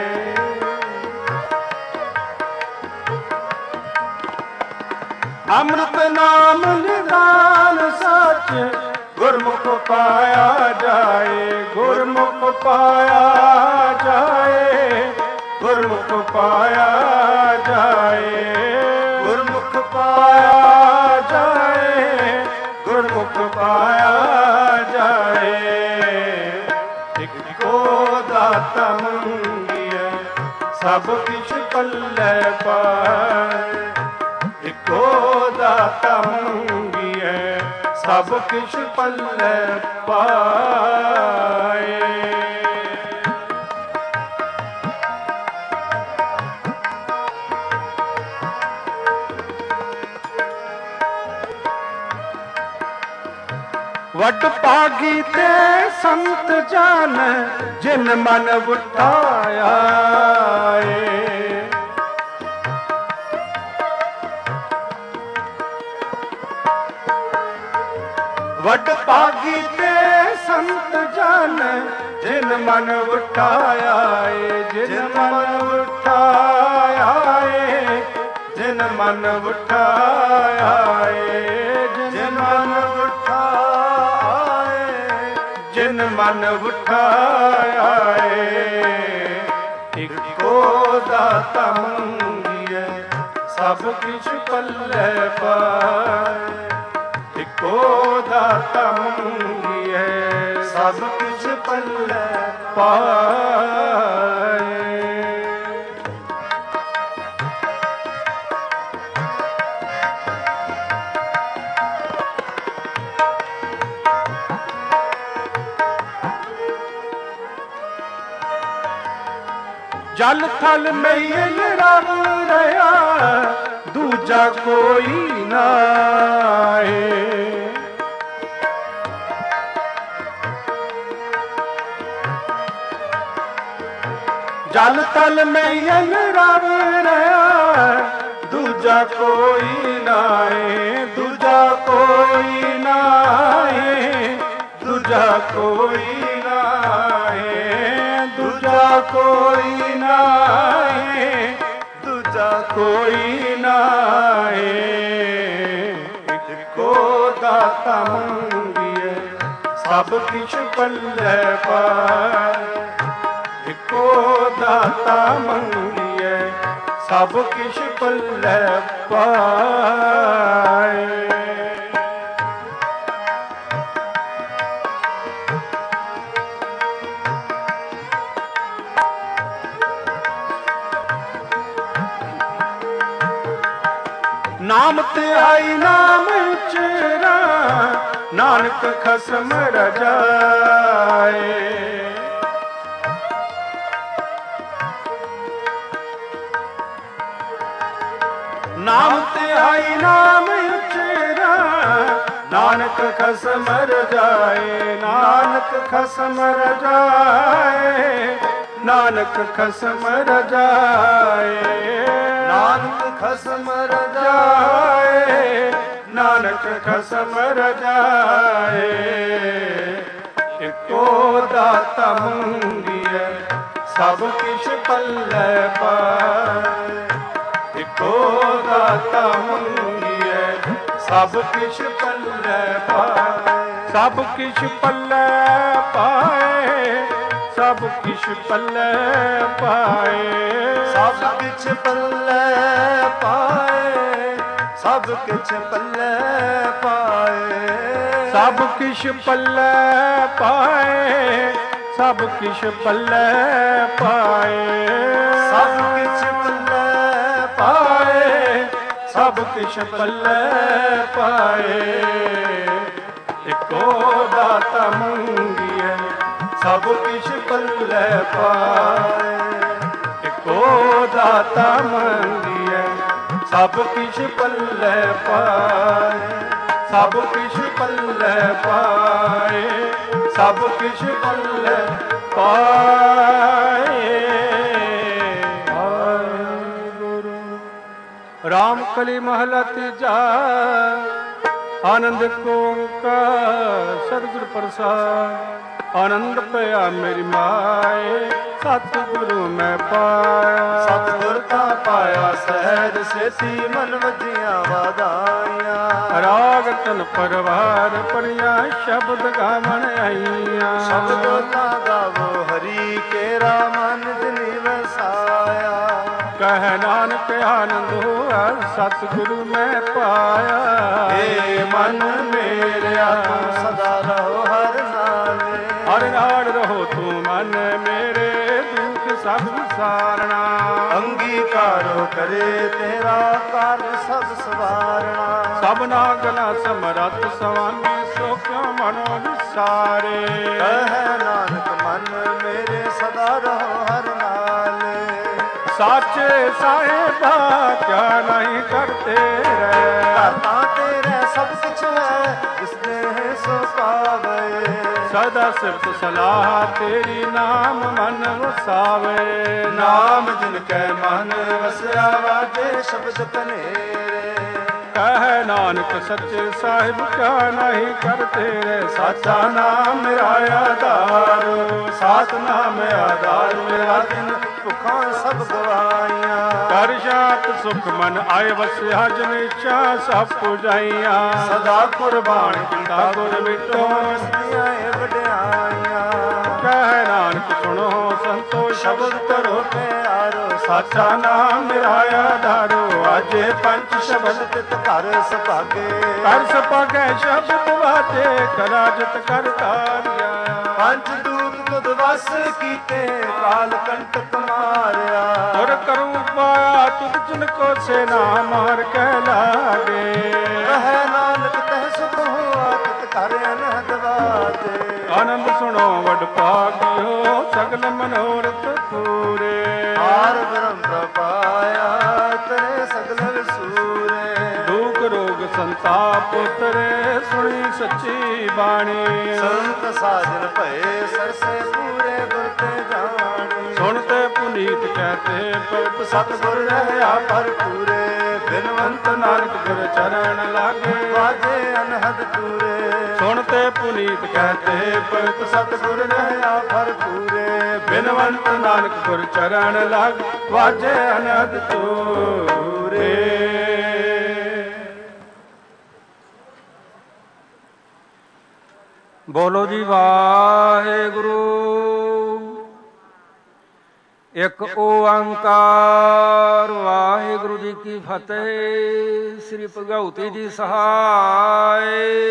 अमृत नाम निदान सच गुरमुख पाया जाए। गुरमुख पाया जाए गुरमुख पाया जाए। गुरमुख पाया जाए गुरमुख पाया जाए। इको दाता मंगिए सब किछ पल्ले पाए। इको दाता मंगिए सब किछ पल्ले पाए। वड पागी ते संत जान जिन मन उठाया। वड पागी ते संत जान जिन मन उठाया। जिन मन उठाया जिन मन उठाया। जिन मन जिन मन उठाया। इको दाता मंगिए सब किछ पल्ले पाए। ਇੱਕੋ ਦਾਤਾ ਮੰਗੀਐ ਸਭ ਕੁਛ ਪੱਲੇ ਪਾਏ। ਜਲ ਥਲ ਮਈਲ ਰਵ ਰਹਾ ਦੂਜਾ ਕੋਈ ਨਾਏ। ਜਲ ਤਲ ਮਈਲ ਰਵ ਰਹਾ ਦੂਜਾ ਕੋਈ ਨਾਏ। ਦੂਜਾ ਕੋਈ ਨਾਏ, ਦੂਜਾ ਕੋਈ ਨਾਏ, ਦੂਜਾ ਕੋਈ ਨਾਏ, ਦੂਜਾ ਕੋਈ ਨਾਏ। ਇੱਕੋ ਦਾਤਾ ਮੰਗੀਐ ਸਭ ਕਿਛ ਪੱਲੇ ਪਾਏ। ਇੱਕੋ ਦਾਤਾ ਮੰਗੀਐ ਸਭ ਕਿਛ ਪੱਲੇ ਪਾਏ। ਨਾਮ ਤੇ ਆਈ ਨਾਮ ਚੇਰਾ ਨਾਨਕ ਖਸਮ ਰਜਾਏ। ਨਾਮ ਤੇ ਆਈ ਨਾਮ ਚੇਰਾ ਨਾਨਕ ਖਸਮ ਰਜਾਏ। ਨਾਨਕ ਖਸਮ ਰਜਾਏ, ਨਾਨਕ ਖਸਮ ਰਜਾਏ। ਨਾਨਕ ਖਸਮ ਰਜਾਏ, ਨਾਨਕ ਖਸਮ ਰਜਾਏ। ਇੱਕੋ ਦਾਤਾ ਮੰਗੀਐ ਸਭ ਕਿਛ ਪੱਲੇ ਪਾਏ। ਇੱਕੋ ਦਾਤਾ ਮੰਗੀਐ ਸਭ ਕਿਛ ਪੱਲੇ ਪਾਏ। ਸਭ ਕਿਛ ਪੱਲੇ ਪਾਏ, ਸਭ ਕਿਛ ਪੱਲੇ ਪਾਏ। ਸਭ ਕਿਛ ਪੱਲੇ ਪਾਏ, ਸਭ ਕਿਛ ਪੱਲੇ ਪਾਏ। ਸਭ ਕਿਛ ਪੱਲੇ ਪਾਏ, ਸਭ ਕਿਛ ਪੱਲੇ ਪਾਏ। ਸਭ ਕਿਛ ਪੱਲੇ ਪਾਏ, ਸਭ ਕਿਛ ਪੱਲੇ ਪਾਏ। ਇੱਕੋ ਦਾਤਾ ਮੰਗੀਐ ਸਭ ਕਿਛ ਪੱਲੇ ਪਾਏ। ਇੱਕੋ ਦਾਤਾ ਮੰਗੀਐ ਸਭ ਕਿਛ ਪੱਲੇ ਪਾਏ। ਸਭ ਕਿਛ ਪੱਲੇ ਪਾਏ, ਸਭ ਕਿਛ ਪੱਲੇ ਪਾਏ। ਰਾਮ ਕਲੀ ਮਹਲਾ ਤੀਜਾ। ਆਨੰਦ ਓੰਕਾਰ ਸਤਿਗੁਰ ਪ੍ਰਸਾਦ। ਆਨੰਦ ਪਿਆ ਮੇਰੀ ਮਾਏ ਸਤਿਗੁਰੂ ਮੈਂ ਪਾਇਆ। ਸਤਿਗੁਰ ਤਾਂ ਪਾਇਆ ਸਹਿਜ ਸੇਤੀ ਮਨ ਵਜੀਆਂ ਵਾਧਾਈਆਂ। ਰਾਗ ਤਨ ਪਰਵਾਰ ਪੜੀਆਂ ਸ਼ਬਦ ਗਾਵਣ ਆਈਆਂ। ਸ਼ਬਦ ਤਾਂ ਗਾਵੋ ਹਰੀ ਕੇਰਾ ਮਨ ਦਿਨੀ ਵਸਾਇਆ। ਕਹਿ ਨਾਨਕ ਆਨੰਦ ਹੋਆ ਸਤਿਗੁਰੂ ਮੈਂ ਪਾਇਆ। ਏ ਮਨ ਮੇਰਿਆ ਸਦਾ ਰਹੋ ਹਰ ਨਾਲੇ। ਹਰ ਨਾਲ ਰਹੋ ਤੂੰ ਮਨ ਮੇਰੇ ਦੁੱਖ ਸਭ ਵਿਸਾਰਣਾ। ਅੰਗੀਕਾਰੋ ਕਰੇ ਤੇਰਾ ਕਾਰਨ ਸਭ ਸਵਾਰਣਾ। ਸਭਨਾ ਗਲਾ ਸਮਰੱਥ ਸੁਆਮੀ ਸੋ ਕਿਉ ਮਨੋ ਵਿਸਾਰੇ। ਕਹਿ ਨਾਨਕ ਮਨ ਮੇਰੇ ਸਦਾ ਰਹੋ ਹਰ ਨਾਲੇ। ਸਾਚੇ ਸਾਹਿਬਾ ਕਿਆ ਨਹੀਂ ਕਰਤੇ ਰਹਿ। ਕਰਤਾ ਤੇਰੇ ਸਭ ਕੁਛ ਹੈ ਜਿਸਨੇ ਸੋ ਪਾਵੇ। ਸਦਾ ਸਿਫਤ ਸਲਾਹ ਤੇਰੀ ਨਾਮ ਮਨ ਵਸਾਵੇ। ਨਾਮ ਜਿਨ ਕੈ ਮਨ ਵਸਿਆ ਵਾਜੇ ਸ਼ਬਦ ਕਨੇਰੇ। ਕਹਿ ਨਾਨਕ ਸੱਚੇ ਸਾਹਿਬ ਕਿਆ ਨਹੀਂ ਕਰਤੇ ਰਹਿ। ਸਾਚਾ ਨਾਮ ਮੇਰਾ ਆਧਾਰ, ਸਾਚ ਨਾਮ ਆਧਾਰ ਮੇਰਾ ਦਿਨ ਭੁੱਖਾਂ ਸਭ ਗਵਾਈਆਂ। ਕਰ ਸ਼ਾਂਤ ਸੁਖ ਮਨ ਆਏ ਵਸਿਆ ਜਨ ਇੱਛਾ ਸਭ ਪੁਜਾਈਆਂ। ਸਦਾ ਕੁਰਬਾਨ ਕੀਤਾ ਗੁਰ ਵਿਟੋ ਵਸਦੀਆਂ ਵਡਿਆਈਆਂ। ਕਹਿ ਨਾਨਕ ਸੁਣੋ ਸੰਤੋਖ ਸ਼ਬਦ ਧਰੋ ਪਿਆਰੋ, ਸਾਚਾ ਨਾਮ ਮੇਰਾ ਆਧਾਰੋ। ਆਜੇ ਪੰਜ ਸ਼ਬਦ ਤਿਤ ਘਰ ਸੁਭਾਗੇ, ਘਰ ਸੁਭਾਗੇ ਸ਼ਬਦ ਵਾਜੇ, ਕਲਾ ਜਿਤ ਕਰ ਤਾਰਿਆ। ਪੰਜ ਦੂਤ ਤੁਧ ਵਸ ਕੀਤੇ, ਕਾਲ ਕੰਟਕ ਮਾਰਿਆ। ਤੁਰ ਕਰੂੰ ਪਾਇਆ ਤੁਧ ਜਿਨ ਕੋ ਸੇ ਨਾ ਮਾਰ ਕਹਿ ਲਾਗੇ। ਕਹੈ ਨਾਨਕ ਤਹਿ ਸੁਖ ਹੋਆ, ਤਿਤ ਘਰ ਅਨਹਦ ਵਾਜੇ। ਆਨੰਦ ਸੁਣੋ ਵਡ ਭਾਗਿਓ, ਸਗਲ ਮਨੋਰਥ ਪੂਰੇ। ਹਾਰ ਬ੍ਰਹਮ ਪ੍ਰਪਾਇਆ, ਤਰੇ ਸਗਲ ਵਿਸੂਰੇ। ਦੁਖ ਰੋਗ ਸੰਤਾਪ ਉਤਰੇ, ਸੁਣੀ ਸੱਚੀ ਬਾਣੀ। ਸੰਤ ਸਾਜਨ ਭਏ, ਸਰਸੇ ਪੂਰੇ ਗੁਰ ਤੇ ਜਾਣੀ। ਸੁਣ ਤੇ ਪੁਨੀਤ ਕਹਤੇ, ਪਵਿੱਤ ਸਤਿਗੁਰ ਰਹਿਆ ਭਰਪੂਰੇ। ਬਿਨਵੰਤ ਨਾਨਕ ਗੁਰ ਚਰਨ ਲਾਗੇ, ਵਾਜੇ ਅਨਹਦ ਪੂਰੇ। ਸੁਣ ਤੇ ਪੁਨੀਤ ਕਹਤੇ, ਪਵਿੱਤ ਸਤਿਗੁਰ ਰਹਿਆ ਭਰਪੂਰੇ। ਬਿਨਵੰਤ ਨਾਨਕ ਗੁਰ ਚਰਨ ਲਾਗੇ, ਵਾਜੇ ਅਨਹਦ ਪੂਰੇ। ਬੋਲੋ ਜੀ ਵਾਹਿਗੁਰੂ। ਇੱਕ ਓੰਕਾਰ ਵਾਹਿਗੁਰੂ ਜੀ ਕੀ ਫਤਿਹ। ਸ੍ਰੀ ਭਗਉਤੀ ਜੀ ਸਹਾਇ।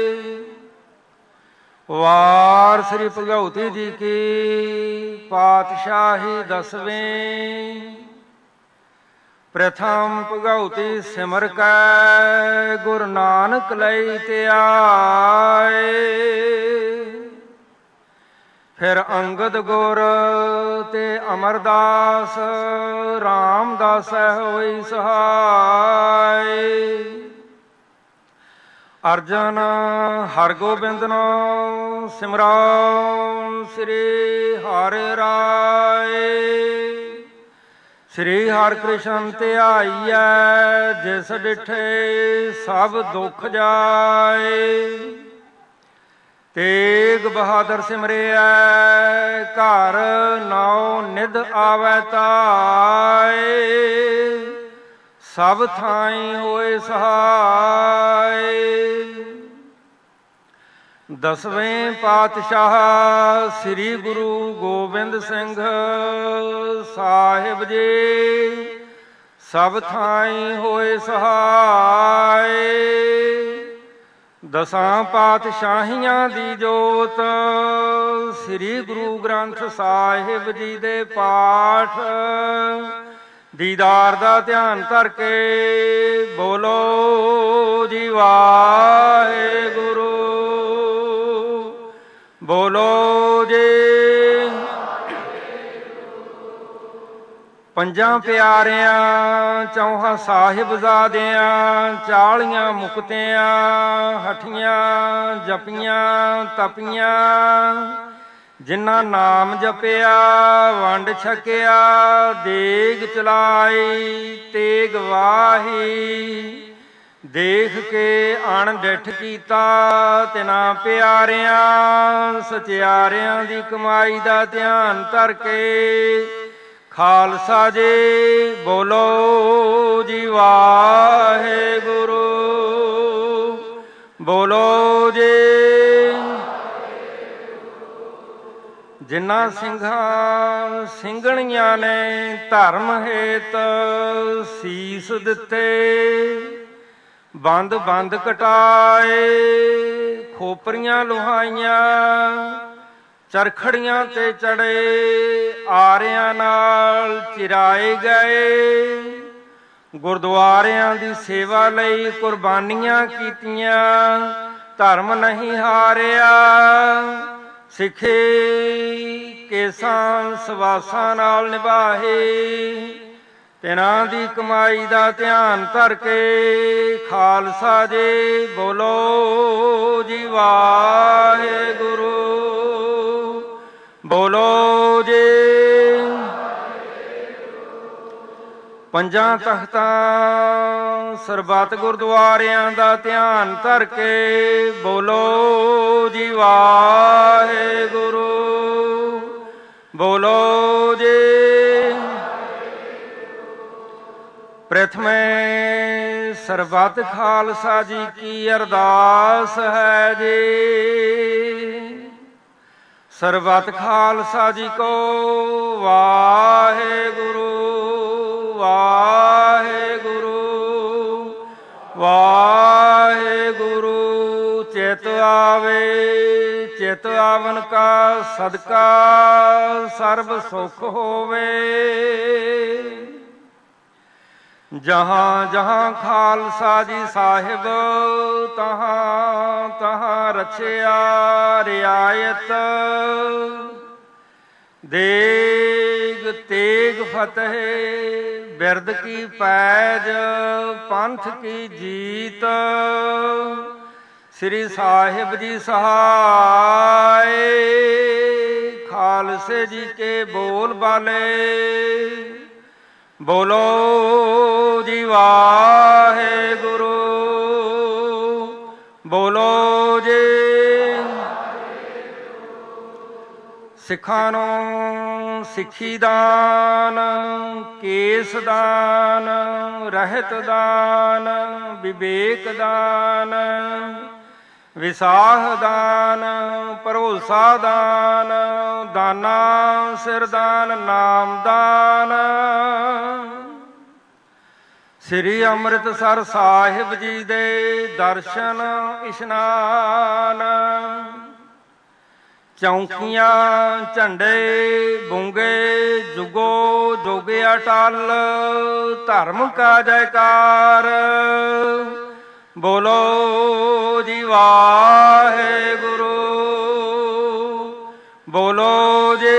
ਵਾਰ ਸ੍ਰੀ ਭਗਉਤੀ ਜੀ ਕੀ ਪਾਤਸ਼ਾਹੀ ਦਸਵੇਂ। ਪ੍ਰਥਮ ਭਗਉਤੀ ਸਿਮਰ ਕੈ, ਗੁਰੂ ਨਾਨਕ ਲਈ ਧਿਆਏ। ਫਿਰ ਅੰਗਦ ਗੁਰ ਤੇ ਅਮਰਦਾਸ, ਰਾਮਦਾਸੈ ਹੋਈ ਸਹਾਇ। ਅਰਜਨ ਹਰਗੋਬਿੰਦ ਨੋ ਸਿਮਰਨ, ਸ੍ਰੀ ਹਰਿ ਰਾਏ। ਸ੍ਰੀ ਹਰਿ ਕ੍ਰਿਸ਼ਨ ਧਿਆਈਐ, ਜਿਸ ਡਿਠੇ ਸਭ ਦੁਖ ਜਾਏ। ਤੇਗ ਬਹਾਦਰ ਸਿਮਰਿਐ, ਘਰ ਨੌ ਨਿਧ ਆਵੈ ਤਾਏ। ਸਭ ਥਾਈ ਹੋਏ ਸਹਾਇ। ਦਸਵੇਂ ਪਾਤਸ਼ਾਹ ਸ੍ਰੀ ਗੁਰੂ ਗੋਬਿੰਦ ਸਿੰਘ ਸਾਹਿਬ ਜੀ, ਸਭ ਥਾਈ ਹੋਏ ਸਹਾਇ। ਦਸਾਂ ਪਾਤਸ਼ਾਹੀਆਂ ਦੀ ਜੋਤ, ਸ੍ਰੀ ਗੁਰੂ ਗ੍ਰੰਥ ਸਾਹਿਬ ਜੀ ਦੇ ਪਾਠ ਦੀਦਾਰ ਦਾ ਧਿਆਨ ਧਰ ਕੇ ਬੋਲੋ ਜੀ ਵਾਹਿਗੁਰੂ। ਬੋਲੋ ਜੀ। ਪੰਜਾਂ ਪਿਆਰਿਆਂ ਚੌਹਾਂ ਸਾਹਿਬਜ਼ਾਦਿਆਂ, ਚਾਲੀਆਂ ਮੁਕਤਿਆਂ, ਹਠੀਆਂ ਜਪੀਆਂ ਤਪੀਆਂ। ਜਿਨ੍ਹਾਂ ਨਾਮ ਜਪਿਆ ਵੰਡ ਛਕਿਆ, ਦੇਗ ਚਲਾਈ ਤੇਗ ਵਾਹੀ। ਦੇਖ ਕੇ ਅਣਡਿੱਠ ਕੀਤਾ ਤਿਨਾਂ ਪਿਆਰਿਆਂ, ਸਚਿਆਰਿਆਂ ਦੀ ਕਮਾਈ ਦਾ ਧਿਆਨ ਧਰ ਕੇ ਖਾਲਸਾ ਜੀ ਬੋਲੋ ਜੀ ਵਾਹਿਗੁਰੂ। ਬੋਲੋ ਜੀ। ਜਿਨ੍ਹਾਂ ਸਿੰਘਾਂ ਸਿੰਘਣੀਆਂ ਨੇ ਧਰਮ ਹੇਤ ਸੀਸ ਦਿੱਤੇ, ਬੰਦ ਬੰਦ ਕਟਾਏ, ਖੋਪਰੀਆਂ ਲੁਹਾਈਆਂ, ਚਰਖੜੀਆਂ ਤੇ ਚੜੇ, ਆਰਿਆਂ ਨਾਲ ਚਿਰਾਏ ਗਏ। ਗੁਰਦੁਆਰਿਆਂ ਦੀ ਸੇਵਾ ਲਈ ਕੁਰਬਾਨੀਆਂ ਕੀਤੀਆਂ, ਧਰਮ ਨਹੀਂ ਹਾਰਿਆ। ਸਿੱਖੀ ਕੇਸਾਂ ਸਵਾਸਾਂ ਨਾਲ ਨਿਭਾਏ। ਤਿਨਾਂ ਦੀ ਕਮਾਈ ਦਾ ਧਿਆਨ ਧਰ ਕੇ ਖਾਲਸਾ ਜੀ ਬੋਲੋ ਜੀ ਵਾਹਿਗੁਰੂ। ਬੋਲੋ ਜੀ। ਪੰਜਾਂ ਤਖਤਾਂ ਸਰਬੱਤ ਗੁਰਦੁਆਰਿਆਂ ਦਾ ਧਿਆਨ ਧਰ ਕੇ ਬੋਲੋ ਜੀ ਵਾਹਿਗੁਰੂ। ਬੋਲੋ ਜੀ। ਪ੍ਰਥਮੇ ਸਰਬੱਤ ਖਾਲਸਾ ਜੀ ਕੀ ਅਰਦਾਸ ਹੈ ਜੀ। ਸਰਬਤ ਖਾਲਸਾ ਜੀ ਕੋ ਵਾਹਿਗੁਰੂ ਵਾਹਿਗੁਰੂ ਵਾਹਿਗੁਰੂ। ਚਿਤ ਆਵੇ ਚਿਤ ਆਵਨ ਕਾ ਸਦਕਾ ਸਰਬ ਸੁਖ ਹੋਵੇ। ਜਹਾਂ ਜਹਾਂ ਖਾਲਸਾ ਜੀ ਸਾਹਿਬ ਤਹਾਂ ਤਹਾਂ ਰਚਿਆ ਰਿਆਇਤ। ਦੇਗ ਤੇਗ ਫਤਿਹ ਬਿਰਦ ਕੀ ਪੈਜ ਪੰਥ ਕੀ ਜੀਤ। ਸ੍ਰੀ ਸਾਹਿਬ ਜੀ ਸਹਾਏ ਖਾਲਸੇ ਜੀ ਕੇ ਬੋਲ ਬਾਲੇ। ਬੋਲੋ ਜੀ ਵਾਹਿਗੁਰੂ ਬੋਲੋ ਜੀ। ਸਿੱਖਾਂ ਨੂੰ ਸਿੱਖੀ ਦਾਨ ਕੇਸ ਦਾਨ ਰਹਿਤ ਦਾਨ ਵਿਵੇਕ ਦਾਨ ਵਿਸਾਹ ਦਾਨ ਭਰੋਸਾ ਦਾਨ ਦਾਨਾ ਸਿਰ ਦਾਨ ਨਾਮ ਦਾਨ। ਸ੍ਰੀ ਅੰਮ੍ਰਿਤਸਰ ਸਾਹਿਬ ਜੀ ਦੇ ਦਰਸ਼ਨ ਇਸ਼ਨਾਨ। ਚੌਂਕੀਆਂ ਝੰਡੇ ਬੁੰਗੇ ਜੁਗੋ ਜੁਗ ਅਟਲ ਧਰਮ ਕਾ ਜੈਕਾਰ। ਬੋਲੋ ਜੀ ਵਾਹਿਗੁਰੂ ਬੋਲੋ ਜੀ।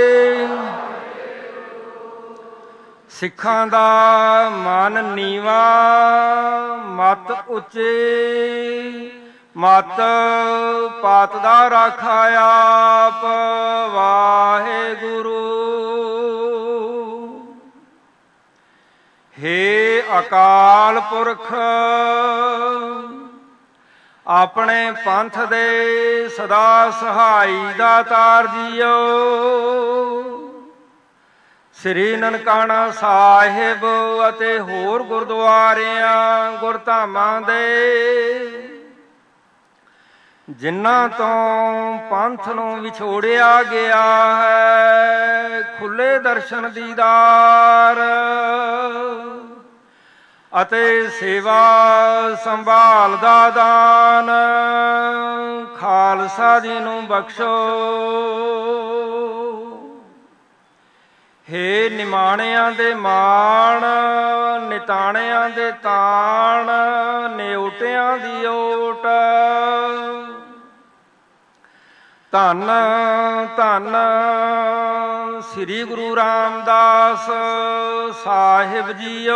ਸਿੱਖਾਂ ਦਾ ਮਨ ਨੀਵਾ ਮਤ ਉੱਚੇ ਮਤ ਪਾਤ ਦਾ ਰਾਖਾ ਆਪ ਵਾਹਿਗੁਰੂ। ਹੇ ਅਕਾਲ ਪੁਰਖ ਆਪਣੇ ਪੰਥ ਦੇ ਸਦਾ ਸਹਾਈ ਦਾਤਾਰ ਜੀਓ। ਸ੍ਰੀ ਨਨਕਾਣਾ ਸਾਹਿਬ ਅਤੇ ਹੋਰ ਗੁਰਦੁਆਰਿਆਂ ਗੁਰਧਾਮਾਂ ਦੇ ਜਿਨ੍ਹਾਂ ਤੋਂ ਪੰਥ ਨੂੰ ਵਿਛੋੜਿਆ ਗਿਆ ਹੈ ਖੁੱਲੇ ਦਰਸ਼ਨ ਦੀਦਾਰ ਅਤੇ ਸੇਵਾ ਸੰਭਾਲ ਦਾ ਦਾਨ ਖਾਲਸਾ ਜੀ ਨੂੰ ਬਖਸ਼ੋ। ਹੇ ਨਿਮਾਣਿਆਂ ਦੇ ਮਾਣ ਨਿਤਾਣਿਆਂ ਦੇ ਤਾਣ ਨਿਉਟਿਆਂ ਦੀ ਓਟ। ਧੰਨ ਧੰਨ ਸ੍ਰੀ ਗੁਰੂ ਰਾਮਦਾਸ ਸਾਹਿਬ ਜੀਓ।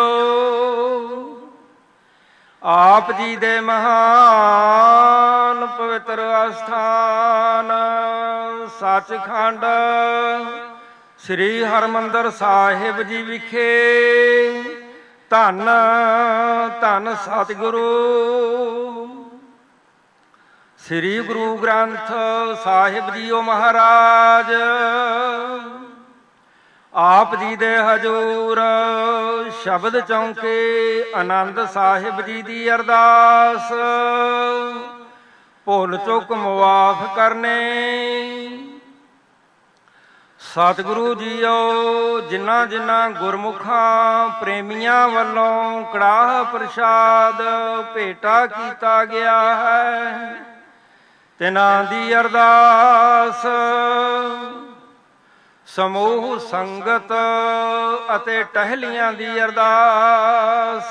ਆਪ ਜੀ ਦੇ ਮਹਾਨ ਪਵਿੱਤਰ ਅਸਥਾਨ ਸੱਚਖੰਡ ਸ੍ਰੀ ਹਰਿਮੰਦਰ ਸਾਹਿਬ ਜੀ ਵਿਖੇ ਧੰਨ ਧੰਨ ਸਤਿਗੁਰੂ ਸ੍ਰੀ ਗੁਰੂ ਗ੍ਰੰਥ ਸਾਹਿਬ ਜੀਓ ਮਹਾਰਾਜ ਆਪ ਜੀ ਦੇ ਹਜ਼ੂਰ ਸ਼ਬਦ ਚੌਂਕੇ ਆਨੰਦ ਸਾਹਿਬ ਜੀ ਦੀ ਅਰਦਾਸ ਭੁੱਲ ਚੁੱਕ ਮੁਆਫ ਕਰਨੇ। ਸਤਿਗੁਰੂ ਜੀਓ ਜਿਨ੍ਹਾਂ ਜਿਨ੍ਹਾਂ ਗੁਰਮੁਖਾਂ ਪ੍ਰੇਮੀਆਂ ਵੱਲੋਂ ਕੜਾਹ ਪ੍ਰਸ਼ਾਦ ਭੇਟਾ ਕੀਤਾ ਗਿਆ ਹੈ ਤਿਨਾਂ ਦੀ ਅਰਦਾਸ ਸਮੂਹ ਸੰਗਤ ਅਤੇ ਟਹਿਲੀਆਂ ਦੀ ਅਰਦਾਸ।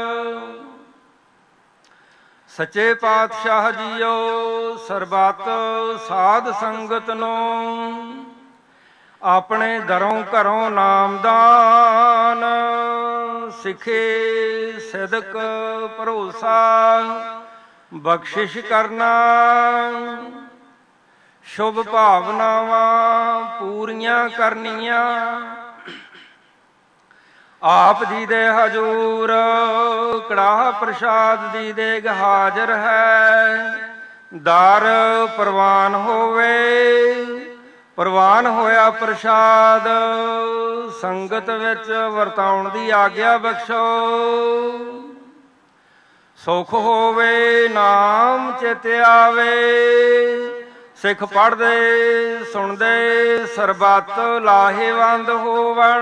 ਸੱਚੇ ਪਾਤਸ਼ਾਹ ਜੀਓ ਸਰਬੱਤ ਸਾਧ ਸੰਗਤ ਨੂੰ ਆਪਣੇ ਦਰੋਂ ਘਰੋਂ ਨਾਮਦਾਨ ਸਿੱਖੇ ਸਿਦਕ ਭਰੋਸਾ ਬਖਸ਼ਿਸ਼ ਕਰਨਾ। ਸ਼ੁਭ ਭਾਵਨਾਵਾਂ ਪੂਰੀਆਂ ਕਰਨੀਆਂ। ਆਪ ਜੀ ਦੇ ਹਜ਼ੂਰ ਕੜਾਹ ਪ੍ਰਸ਼ਾਦ ਦੀ ਦੇਗ ਹਾਜ਼ਰ ਹੈ। ਦਰ ਪ੍ਰਵਾਨ ਹੋਵੇ। ਪ੍ਰਵਾਨ ਹੋਇਆ ਪ੍ਰਸ਼ਾਦ ਸੰਗਤ ਵਿੱਚ ਵਰਤਾਉਣ ਦੀ ਆਗਿਆ ਬਖਸ਼ੋ। ਸੁਖ ਹੋਵੇ ਨਾਮ ਚਿਤ ਆਵੇ ਸਿੱਖ ਪੜ੍ਹਦੇ ਸੁਣਦੇ ਸਰਬੱਤ ਲਾਹੇਵੰਦ ਹੋਵਣ।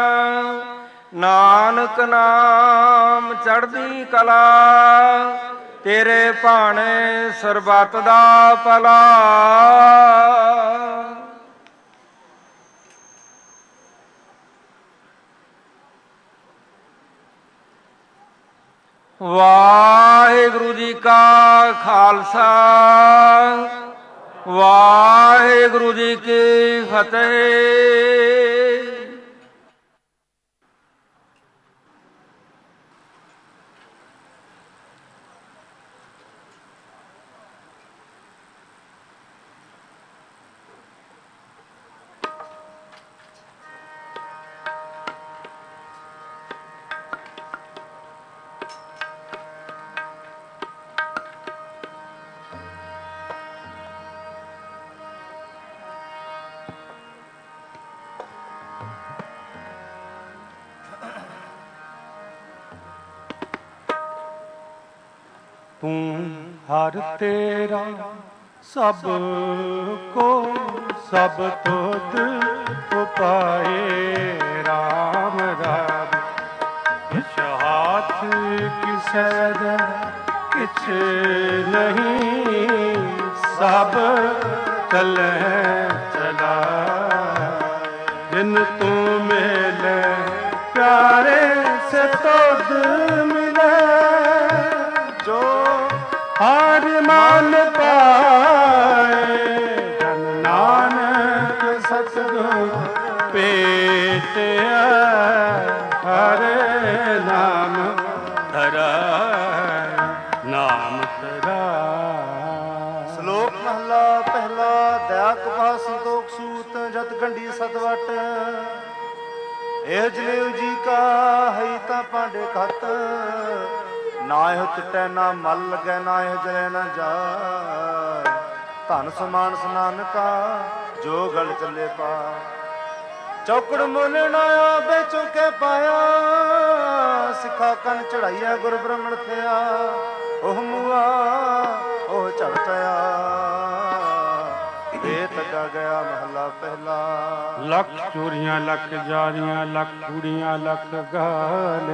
ਨਾਨਕ ਨਾਮ ਚੜ੍ਹਦੀ ਕਲਾ, ਤੇਰੇ ਭਾਣੇ ਸਰਬੱਤ ਦਾ ਭਲਾ। ਵਾਹਿਗੁਰੂ ਜੀ ਕਾ ਖਾਲਸਾ, ਵਾਹਿਗੁਰੂ ਜੀ ਕੀ ਫਤਿਹ। ਤੂੰ ਹਰ ਤੇਰਾ ਸਭ ਕੋ ਸਭ ਤੁਧ ਉਪਾਏ। ਰਾਮ ਰਾਮ ਕਿਛ ਹਾਥ ਕਿਸੈ ਦੇ ਕਿਛ ਨਹੀਂ, ਸਭ ਚਲੈ ਚਲਾਏ। ਜਿਨ ਤੂੰ ਮਿਲੇ ਪਿਆਰੇ ਸੇ ਤੁਧ ਮਿਲੇ, ਜੋ ਹਰ ਮਨ ਪਾਏ। ਜਨ ਨਾਨਕ ਸਤਿਗੁਰ ਭੇਟਿਆ, ਹਰੇ ਨਾਮ ਧਰਾ ਨਾਮ ਧਰਾ। ਸ਼ਲੋਕ ਮਹਲਾ ਪਹਿਲਾ। ਦਇਆ ਕਪਾ ਸੰਤੋਖ ਸੂਤ, ਜਤ ਗੰਢੀ ਸਤਵਟ। ਇਹ ਜਨੇਊ ਜੀ ਕਾ ਹੈ ਤਾਂ ਪਾਂਡੇ ਖਤ। ਨਾ ਇਹ ਟੁੱਟੈ ਨਾ ਮਲ ਲਗੈ, ਨਾ ਇਹ ਜਲੇ ਨਾ ਜਾਏ। ਧਨ ਸਮਾਨ ਸਨਾਨਕਾ, ਜੋ ਗਲ ਚੱਲੇ ਪਾ। ਚੌਕੜ ਮੁੱਲ ਨਾ ਆਵੇ ਚੁਕੇ ਪਾਇਆ। ਸਿੱਖਾ ਕੰਨ ਚੜਾਈਆ ਗੁਰ ਬ੍ਰਹਮਣ ਥਿਆ। ਉਹ ਮੂਆ ਉਹ ਝੜਟਿਆ, ਇਹ ਤੱਗਾ ਗਿਆ ਮਹਲਾ ਪਹਿਲਾ। ਲੱਖ ਚੋਰੀਆਂ ਲੱਖ ਜਾਰੀਆਂ, ਲੱਖ ਕੂੜੀਆਂ ਲੱਖ ਗਾਲ।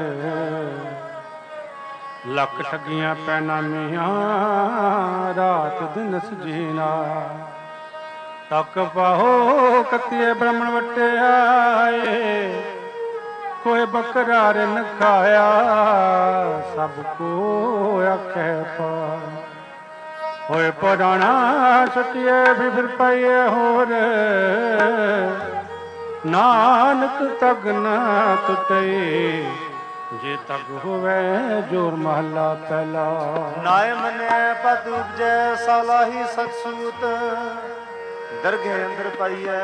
ਲੱਖ ਠੱਗੀਆਂ ਪੈਣਾ ਮੀਆਂ, ਰਾਤ ਦਿਨ ਸਜੀਨਾ। ਤੱਕ ਪਾਹੋ ਕੱਤੀਏ ਬ੍ਰਹਮਣ ਵਟਿਆਏ। ਕੋਈ ਬੱਕਰਾ ਰਿਨ ਖਾਇਆ, ਸਭ ਕੋ ਆਖੇ ਪਾ। ਹੋਏ ਪੁਰਾਣਾ ਛੁੱਟੀਏ ਵੀ ਫਿਰ ਪਾਈਏ ਹੋਰ। ਨਾਨਕ ਤਗ ਨਾ ਟੁੱਟੇ, ਜੇ ਤਗ ਹੋਵੇ ਜੋਰ ਮਹਲਾ ਪਹਿਲਾ। ਨਾਏ ਮੰਨਿਆ ਪਦ ਉਪਜੈ, ਸਾਲਾਹੀ ਸਤਸੂਤ। ਦਰਗੇ ਅੰਦਰ ਪਾਈਐ,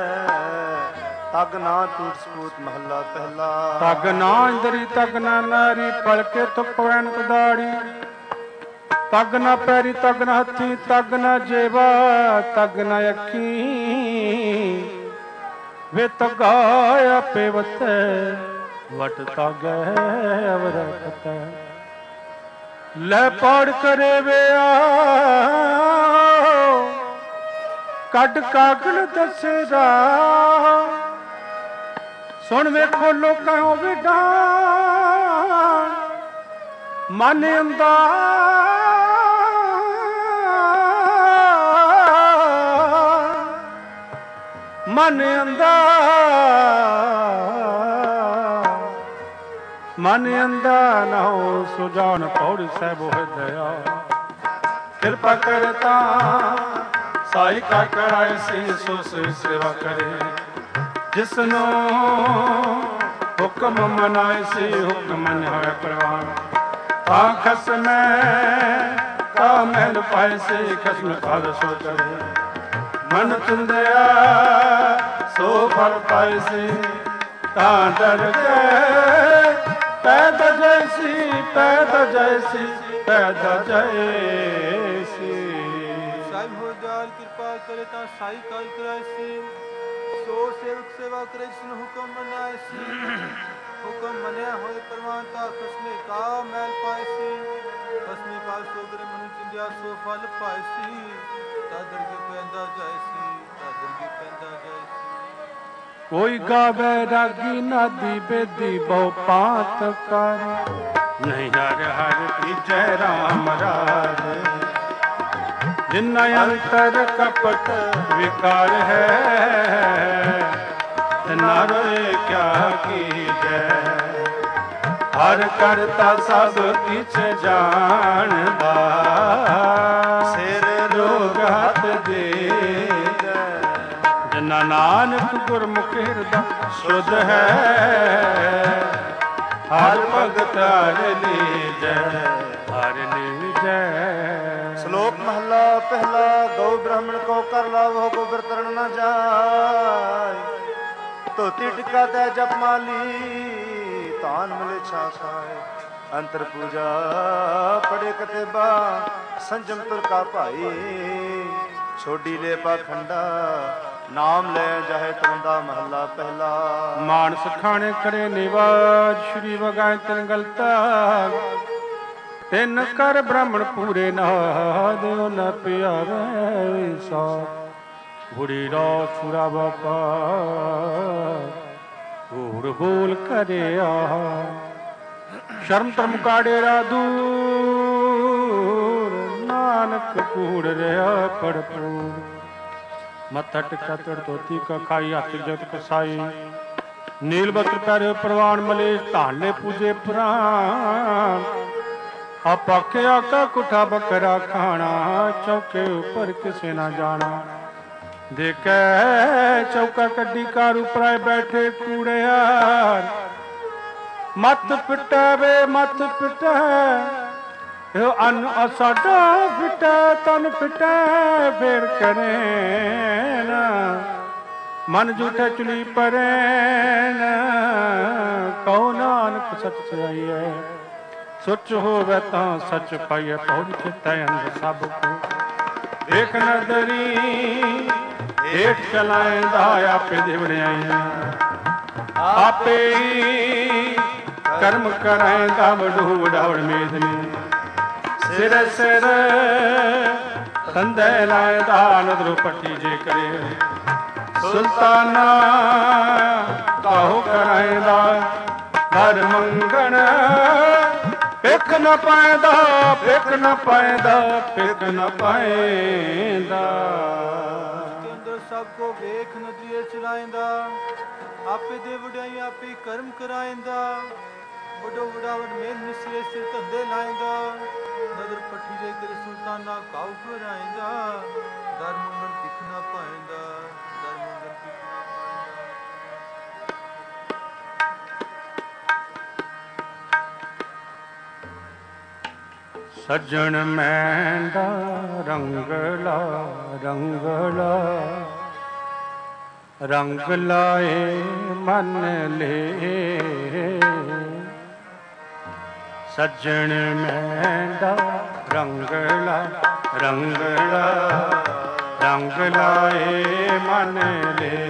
ਤਗ ਨਾ ਟੂਟ ਸਪੂਤ ਮਹਲਾ ਪਹਿਲਾ। ਤਗ ਨਾ ਇੰਦਰੀ ਤਗ ਨਾ ਨਾਰੀ, ਪਲਕੇ ਧੁੱਪ ਵੈਨ ਕੁਦਾੜੀ। ਤਗ ਨਾ ਪੈਰੀ ਤਗ ਨਾ ਹੱਥੀ, ਤਗ ਨਾ ਜੇਵਾ ਤਗ ਨਾ ਅੱਖੀ। ਵੇ ਤਗਾ ਆਪੇ ਵਤੈ, ਵਟ ਤਾਗੈ ਅਵਰਖਤੈ। ਲੈ ਪਾੜ ਕਰੇ ਵਿਆ, ਕੱਢ ਕਾਗਲ ਦੱਸਦਾ। ਸੁਣ ਵੇਖੋ ਲੋਕਾਂ ਵਿਡਾ, ਮਨ ਅੰਦਾ ਮਨ ਅੰਦਾ ਮਨ ਅੰਦਾ ਨਾ ਹੋ। ਸੁਜਾਨ ਪੌੜੀ ਸਾਹਿਬ ਹੋਏ ਦਇਆ। ਕਿਰਪਾ ਕਰਤਾ ਸਾਈ ਕਾ ਕਰਾਏ ਸੀ, ਸੋ ਸੇਵਾ ਕਰੇ। ਜਿਸਨੂੰ ਹੁਕਮ ਮਨਾਏ ਸੀ, ਹੁਕਮ ਮਨ ਹੋਏ ਪ੍ਰਵਾਨ। ਤਾਂ ਖਸਮੈ ਕਾ ਮਹਿਲ ਪਾਏ ਸੀ, ਖਸਮ ਕਾਲ ਸੋ ਕਰੇ। ਮਨ ਚੁੰਦਿਆ ਸੋ ਫਲ ਪਾਏ ਸੀ, ਤਾਂ ਡਰ ਗਏ ਪੈਦਾ ਜੈਸੀ, ਪੈਦਾ ਜੈਸੀ, ਪੈਦਾ ਜੈਸੀ। ਸਾਹਿਬ ਹੋ ਜਾਲ ਕਿਰਪਾ ਕਰੇ ਤਾਂ ਸਾਈ ਕਾਲ ਕਰਾਏ ਸੀ। ਸੋ ਸੇਵਕ ਸੇਵਾ ਕਰੇ ਜਿਸਨ ਹੁਕਮ ਮਨਾਏ ਸੀ। ਹੁਕਮ ਮੰਨਿਆ ਹੋਏ ਪ੍ਰਵਾਨ, ਤਾਂ ਖਸਮੇ ਕਾ ਮਹਿਲ ਪਾਏ ਸੀ। ਖਸਮੇ ਕਾਲ ਸੋ ਕਰੇ ਮਨੁ ਚਿੰਦਿਆ, ਸੋ ਫਲ ਪਾਏ ਸੀ। ਤਾਦਰ ਕੀ ਪੈਂਦਾ ਜਾਇਸੀ ਤਾਦਰ ਕੀ ਪੈਂਦਾ ਜਾਇਸੀ ਕੋਈ ਗਾਵੇ ਰਾਗੀ ਨਾਦੀ ਬੇਦੀ ਬਹੁ ਪਾਤ ਕਰ ਨਹੀਂ ਹਰ ਹਰ ਤੀਜੈ ਰਾਮ ਰਾਜ ਜਿਨ ਅੰਤਰ ਕਪਟ ਵਿਕਾਰ ਹੈ ਨਾਰੇ ਕਿਆ ਕੀਜੈ ਹਰ ਕਰਤਾ ਸਭ ਕਿਛ ਜਾਣਦਾ ਸਿਰ ਰੋਗ ਹੱਥ ਦੇ ਜਿਨਾ ਨਾਨਕ ਗੁਰਮੁਖ ਹਿਰਦਾ ਸ਼ੁੱਧ ਹੈ ਹਰ ਭਗਤ ਹਰ ਲੀਜੈ ਹਰ ਲੀਜੈ। ਸ਼ਲੋਕ ਮਹਲਾ ਪਹਿਲਾ। ਗਊ ਬ੍ਰਾਹਮਣ ਕੋ ਕਰ ਲਾਵੋ ਗੋਬਰ ਤਰਨ ਨਾ ਜਾਏ ਧੋਤੀ ਟਿਕਾ ਤੈ ਜਪ ਮਾਲੀ ਤਾਨ ਮਿਲੇ ਛਾ ਖਾਏ ਅੰਤਰ ਪੂਜਾ ਪੜੇ ਕਤੇਬਾ ਸੰਜਮ ਤੁਰ ਕਾ ਭਾਈ ਛੋਡੀ ਲੈ ਪਾਖੰਡਾ ਨਾਮ ਲੈ ਜਾਹੇ ਤੁੰਦਾ ਮਹੱਲਾ ਪਹਿਲਾ। ਮਾਨਸ ਖਾਣੇ ਕਰੇ ਨਿਵਾਜ ਸ਼੍ਰੀ ਵਗਾਇ ਤਨ ਗਲਤਾ ਤਿੰਨ ਕਰ ਬ੍ਰਾਹਮਣ ਪੂਰੇ ਨਾ ਦਿਓ ਨ ਪਿਆਵੇ ਸਾ ਬੁੜੀ ਰਾ ਸੁਰਾ ਬਾਪਾ ਘੂੜ ਬੋਲ ਕਰਿਆ ਸ਼ਰਮ ਧਰਮ ਕਾੜੇ ਰਾ ਦੂਰ ਨਾਨਕ ਕੂੜ ਰਿਆ ਪੜਪੂਰ ਮੱਥਾ ਟਿਕਾ ਤੜ ਧੋਤੀ ਕਾ ਖਾਈ ਹੱਥ ਜਤ ਕਸਾਈ ਨੀਲ ਬਸਤਰ ਪਹਿਰੇ ਪ੍ਰਵਾਨ ਮਲੇਸ਼ ਧਾਨੇ ਪੂਜੇ ਪ੍ਰਾਨ ਆਪਾਖਿਆ ਕਾ ਕੁਠਾ ਬੱਕਰਾ ਖਾਣਾ ਚੌਕੇ ਉੱਪਰ ਕਿਸੇ ਨਾ ਜਾਣਾ ਦੇਖੈ ਚੌਕਾ ਕੱਢੀ ਕਾਰ ਉਪਰਾਏ ਬੈਠੇ ਕੂੜਿਆਰ ਮੱਤ ਪਿਟੈ ਵੇ ਮੱਤ ਪਿਟੈ ਇਹ ਅਨ ਅਸਾਡਾ ਪਿਟੈ ਤਨ ਪਿਟੈ ਫੇਰ ਕਰੇ ਨਾ ਮਨ ਝੂਠੇ ਚੁਲੀ ਪਰੇ ਨਾ ਕਉ ਨਾਨਕ ਸਚ ਸਈਐ ਸੁਚ ਹੋਵੇ ਤਾਂ ਸਚ ਪਾਈਐ ਪਹੁੰਚ ਚਿਤੈ ਅੰਗ ਸਭ ਕੋ ਦੇਖ ਨਦਰੀ ਹੇਠ ਚਲਾਇਂਦਾ ਆਪੇ ਦੇ ਵਡਿਆਈਆਂ ਆਪੇ ਕਰਮ ਕਰਾਇਂਦਾ ਵਡੂ ਵਡਾਵੜ ਮੇਦਨੀ ਸਿਰ ਸਿਰ ਸੰਦੇ ਲਾਇਦਾ ਨਦਰੋ ਪੱਟੀ ਜੇ ਕਰੇ ਸੁਲਤਾਨਾ ਕਾਹੋ ਕਰਾਇਂਦਾ ਹਰ ਮੰਗਣ ਪਿੱਖ ਨ ਪਾਇਂਦਾ ਪਿੱਖ ਨ ਪਾਇਂਦਾ ਪਿੱਖ ਨ ਪਾਇਂਦਾ ਉਸਕੇ ਅੰਦਰ ਸਭ ਕੋ ਵੇਖ ਨਦਰੀਏ ਚਲਾਇਂਦਾ ਆਪੇ ਦੇ ਵਡਿਆਈ ਆਪੇ ਕਰਮ ਕਰਾਇਂਦਾ ਵਡੋ ਵਡਾਵਟ ਮੇਲ ਮਿਸਰੇ ਸਿਰ ਧੰਦੇ ਲਾਇਂਦਾ ਨਦਰ ਪੱਠੀ ਜੇ ਕਰੇ ਸੁਲਤਾਨਾ ਕਾਹੂ ਕਰਾਇਂਦਾ ਦਰ ਮੰਗਣ ਪਿੱਖ ਨ ਪਾਇਂਦਾ ਦਰ ਮੰਗਣ ਪਿੱਖ ਨ ਸੱਜਣ ਮੈਂਦਾ ਰੰਗਲਾ ਰੰਗਲਾ ਰੰਗ ਲਾਏ ਮਨ ਲੇ ਸੱਜਣ ਮੈਂਦਾ ਰੰਗਲਾ ਰੰਗਲਾ ਰੰਗ ਲਾਏ ਮਨ ਲੇ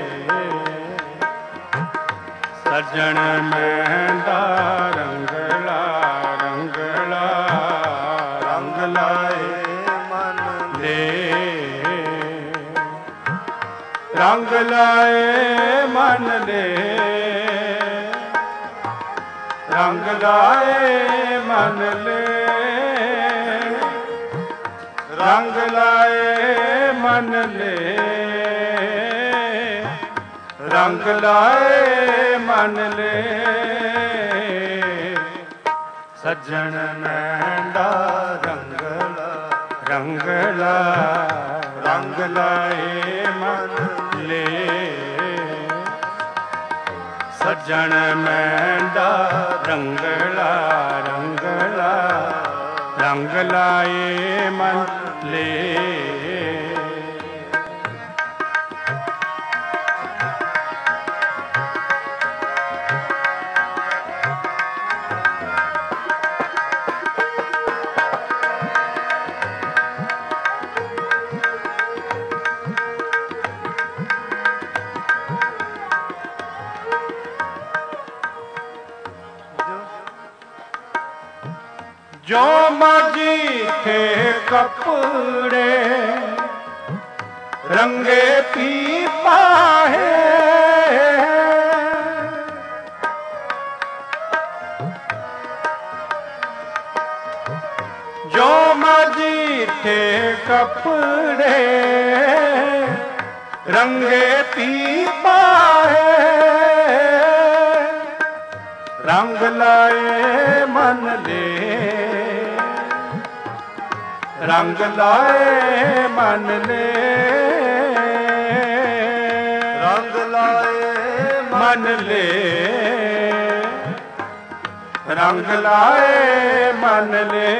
ਸੱਜਣ ਮੈਂਦਾ ਰੰਗਲਾ ਰੰਗਲਾ ਰੰਗ ਲਾਏ ਮਨ ਲੇ ਰੰਗ ਲਾਏ ਮਨ ਲੇ ਰੰਗ ਲਾਏ ਮਨ ਲੇ ਰੰਗ ਲਾਏ ਮਨ ਲੇ ਰੰਗ ਲਾਏ ਮਨ ਲੇ ਸੱਜਣ ਮੈਂਦਾ ਰੰਗਲਾ ਰੰਗਲਾ ਰੰਗ ਲਾਏ ਮਨ ਲੇ ਸੱਜਣ ਮੈਂਦਾ ਰੰਗਲਾ ਰੰਗਲਾ ਰੰਗ ਲਾਏ ਮਨ ਲੇ ਜੋ ਮਾਜੀ ਥੇ ਕਪੜੇ ਰੰਗੇ ਪੀ ਪਾਹੇ। ਜੋ ਮਾਜੀ ਠੇ ਕਪੜੇ ਰੰਗੇ ਪੀ ਪਾਹੇ। ਰੰਗ ਲਾਏ ਮਨ ਲੈ, ਰੰਗ ਲਾਏ ਮਨ ਲੈ, ਰੰਗ ਲਾਏ ਮਨ ਲੈ, ਰੰਗ ਲਾਏ ਮਨ ਲੈ।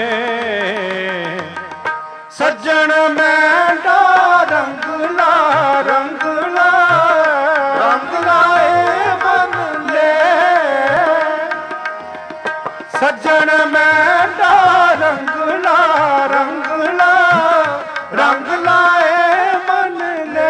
ਸੱਜਣ ਮੈਂਡਾ ਰੰਗ ਲਾ, ਰੰਗ ਲਾ, ਰੰਗ ਲਾਏ ਮਨ ਲੈ। ਸੱਜਣ ਮੈਂਡਾ ਰੰਗ ਲਾ, ਰੰਗ ਲਾ, ਰੰਗ ਲਾਏ ਮਨ ਲੈ।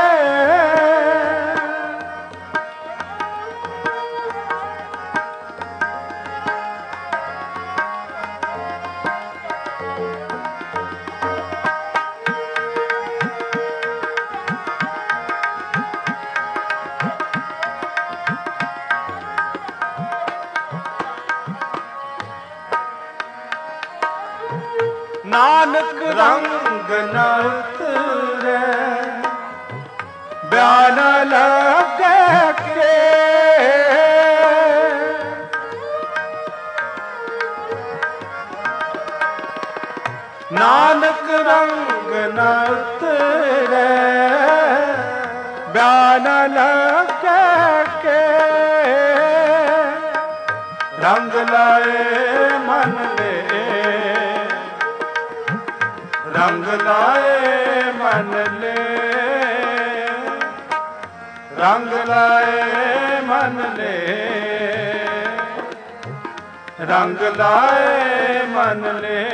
ਨਾਨਕ ਰੰਗ ਨ ਉਤਰੈ, ਬਿਆਨ ਲੱਗੇ ਕੇ। ਨਾਨਕ ਰੰਗ ਨ ਉਤਰੈ, ਬਿਆਨ ਲੱਗੇ ਕੇ। ਰੰਗ ਲਾਏ ਮਨ ਲੈ, ਰੰਗ ਲਾਏ ਮਨ ਲੈ, ਰੰਗ ਲਾਏ ਮਨ ਲੈ, ਰੰਗ ਲਾਏ ਮਨ ਲੈ।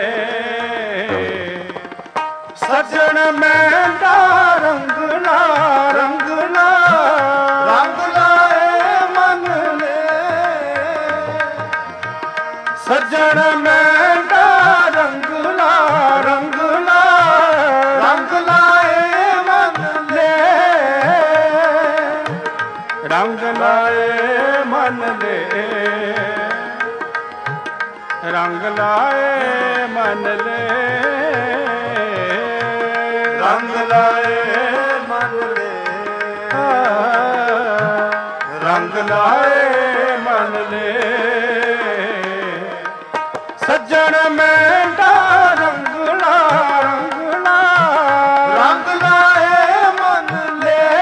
ਸੱਜਣ ਮੈਂਡਾ ਰੰਗ ਲਾ, ਰੰਗ ਲਾ, ਰੰਗ ਲਾਏ ਮਨ ਲੈ। ਸੱਜਣ ਮੈਂਡਾ ਰੰਗ ਲਾ, ਰੰਗ ਲਾ, ਰੰਗ ਲਾਏ ਮਨ ਲੈ। ਰੰਗ ਲਾਏ ਮਨ ਲੈ, ਰੰਗ ਲਾਏ ਮਨ ਲੈ, ਰੰਗ ਲਾਏ ਮਨ ਲੈ, ਰੰਗ ਲਾਏ ਮਨ ਲੈ। ਸੱਜਣ ਮੈਂਡਾ ਰੰਗ ਲਾ, ਰੰਗ ਲਾ, ਰੰਗ ਲਾਏ ਮਨ ਲੈ।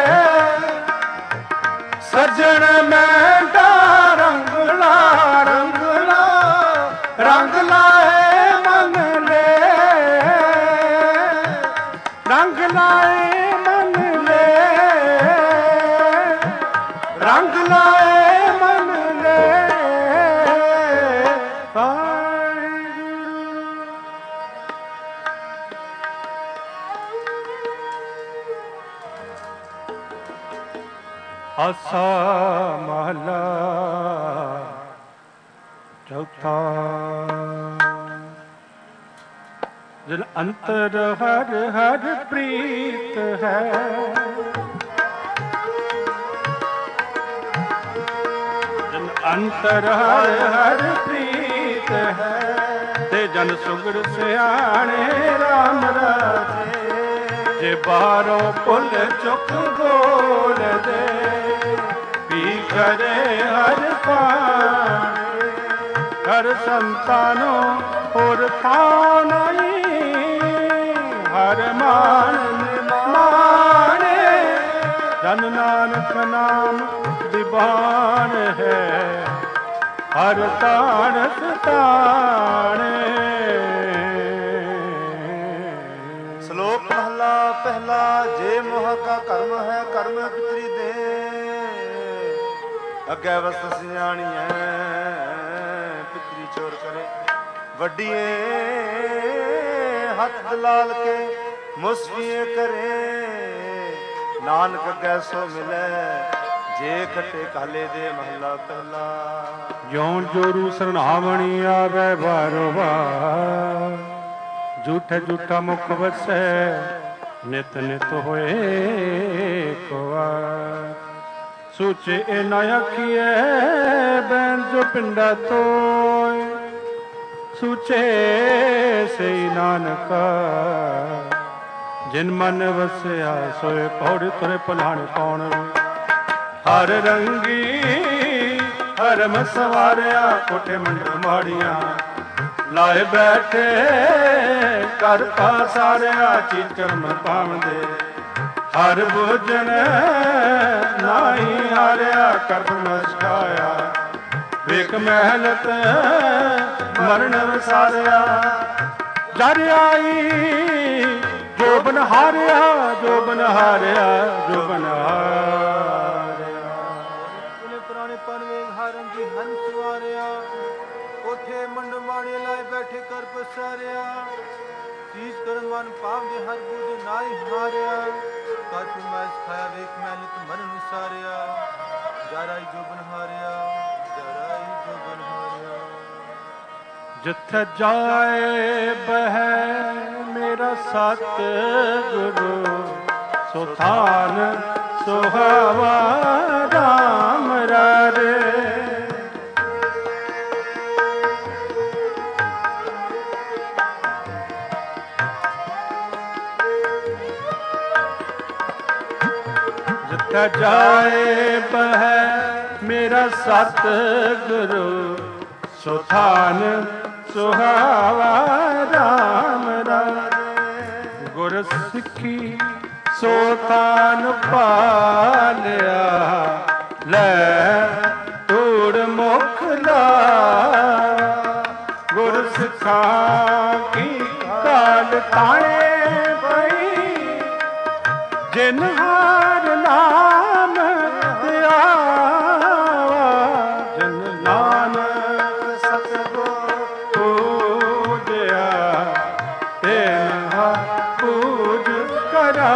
ਸੱਜਣ ਮੈਂਡਾ ਰੰਗ ਲਾ, ਰੰਗ ਲਾ, ਰੰਗ ਲਾਏ ਮਨ ਲੈ। ਰੰਗ ਲਾਏ ਮਨ ਲੈ, ਰੰਗ ਲਾਏ ਮਨ ਲੈ। ਆਸਾ ਮਹਲਾ ਚੌਥਾ। ਜਨ ਅੰਤਰ ਹਰ ਹਰ ਪ੍ਰੀਤ ਹੈ, ਜਨ ਅੰਤਰ ਹਰ ਹਰ ਪ੍ਰੀਤ ਹੈ। ਤੇ ਜਨ ਸੁਗੜ ਸਿਆਣੇ ਰਾਮ ਰਾਜੇ, ਜੇ ਬਾਹਰੋਂ ਪੁੱਲ ਚੁੱਕ ਗੋਲ ਦੇ। ਪੀ ਕਰੇ ਹਰ ਪਾਣੇ, ਹਰ ਸੰਤਾਨੋ ਹੋਰ ਥਾਂ ਨਹੀਂ। ਹਰ ਮਾਨ ਮਾਣੇ, ਜਨ ਨਾਨਕ ਨਾਮ ਦੀਵਾਨ ਹੈ। ਹਰ ਤਾਣ ਸਤਾਣੇ। ਸ਼ਲੋਕ ਮਹਲਾ ਪਹਿਲਾ। ਜੇ ਮੋਹ ਕਾ ਕਰਮ ਹੈ, ਕਰਮ ਪਿਤਰੀ ਦੇ। ਅੱਗੇ ਵਸਤ ਸਿਆਣੀਐ, ਪਿਤਰੀ ਚੋਰ ਕਰੇ। ਵੱਡੀਏ ਹੱਥ ਦਲਾਲ ਕੇ, ਮੁਸਫੀਏ ਕਰੇ। ਨਾਨਕ ਅੱਗੇ ਸੋ ਮਿਲੈ, ਜੇ ਖੱਟੇ ਕਾਲੇ ਦੇ। ਮਹਲਾ ਪਹਿਲਾ। ਜਿਉਂ ਜੋਰੂ ਸਰਨਾਵਣੀ ਆਵੇ ਬਾਰੋ ਬਾਰ, ਝੂਠੇ ਝੂਠਾ ਮੁਖ ਵਸੈ। ਨਿਤ ਨਿਤ ਹੋਏ ਕੁਵਾਰ। ਸੂਚੇ ਇਹ ਨਾ ਆਖੀਏ ਬੈਣ ਜੋ ਪਿੰਡਾ ਤੋਏ, ਸੂਚੇ ਸਈ ਨਾਨਕਾ ਜਿਨ ਮਨ ਵਸਿਆ ਸੋਏ ਪੌੜੀ ਤੁਰੇ ਭਲਾਣੇ ਪਾਉਣ। ਹਰ ਰੰਗੀ ਹਰਮ ਸਵਾਰਿਆ ਕੋਠੇ ਮੰਡਲ ਮਾੜੀਆਂ ਲਾਏ ਬੈਠੇ ਕਰ ਪਾਸਾਰਿਆ ਚੀਜ਼ ਕਰਮ ਪਾਵੰਦੇ। ਹਰ ਭੋਜਨ ਨਾਹੀ ਹਾਰਿਆ ਕਰਮ ਨਸਕਾਇਆ ਵੇਖ ਮਹਿਲਤ ਮਰਨ ਵਸਾਰਿਆ। ਜਰ ਆਈ ਜੋ ਬਨ ਹਾਰਿਆ ਜੋ ਬਨ ਹਾਰਿਆ ਜੋ ਬਨ ਹਾਰਿਆ। ਪੁਰਾਣੇ ਪਨਵੇ ਹਰੰਗੀ ਹੰਸ ਵਾਰਿਆ ਕੋਠੇ ਮੰਡ ਮਾੜੇ ਲਾਏ ਬੈਠੇ ਕਰ ਪਸਾਰਿਆ। ਚੀਜ਼ ਕਰਨ ਮਨ ਪਾਵਦੇ ਹਰ ਬੁੱਧ ਨਾਈ ਹਾਰਿਆ ਕਰ ਪਰਮਾਇਸ ਖਾਇਆ ਵੇਖ ਮਹਿਲਤ ਮਨ ਵਿਸਾਰਿਆ। ਜਰਾਈ ਜੋ ਬਨ ਹਾਰਿਆ ਜਰਾਈ ਜੋ ਬਨ ਹਾਰਿਆ। ਜਿੱਥੇ ਜਾਏ ਬਹਿ ਮੇਰਾ ਸਤ ਗੁਰੂ ਸੋ ਥਾਨ ਸੁਹਾਵਾ ਰਾਮ ਰਾਰੇ। ਜਿੱਥੇ ਜਾਏ ਬਹਿ ਮੇਰਾ ਸਤ ਗੁਰੂ ਸੋ ਥਾਨ ਸੁਹਾਵਾ ਰਾਮ ਰਾਰੇ। ਗੁਰ ਸਿੱਖੀ ਸੋ ਥਾਨ ਪਾਲਿਆ ਲੈ ਤੂੜ ਮੁਖ ਲਾ। ਗੁਰ ਸਿੱਖਾਂ ਕੀ ਕਾਲ ਤਾਣੇ ਪਈ ਜਿਨ ਹਰ ਨਾਮ ਧਿਆਵਾ। ਜਨ ਨਾਨਕ ਸਤਿਗੁਰ ਪੂਜਿਆ ਤੈਨ ਪੂਜ ਕਰਾ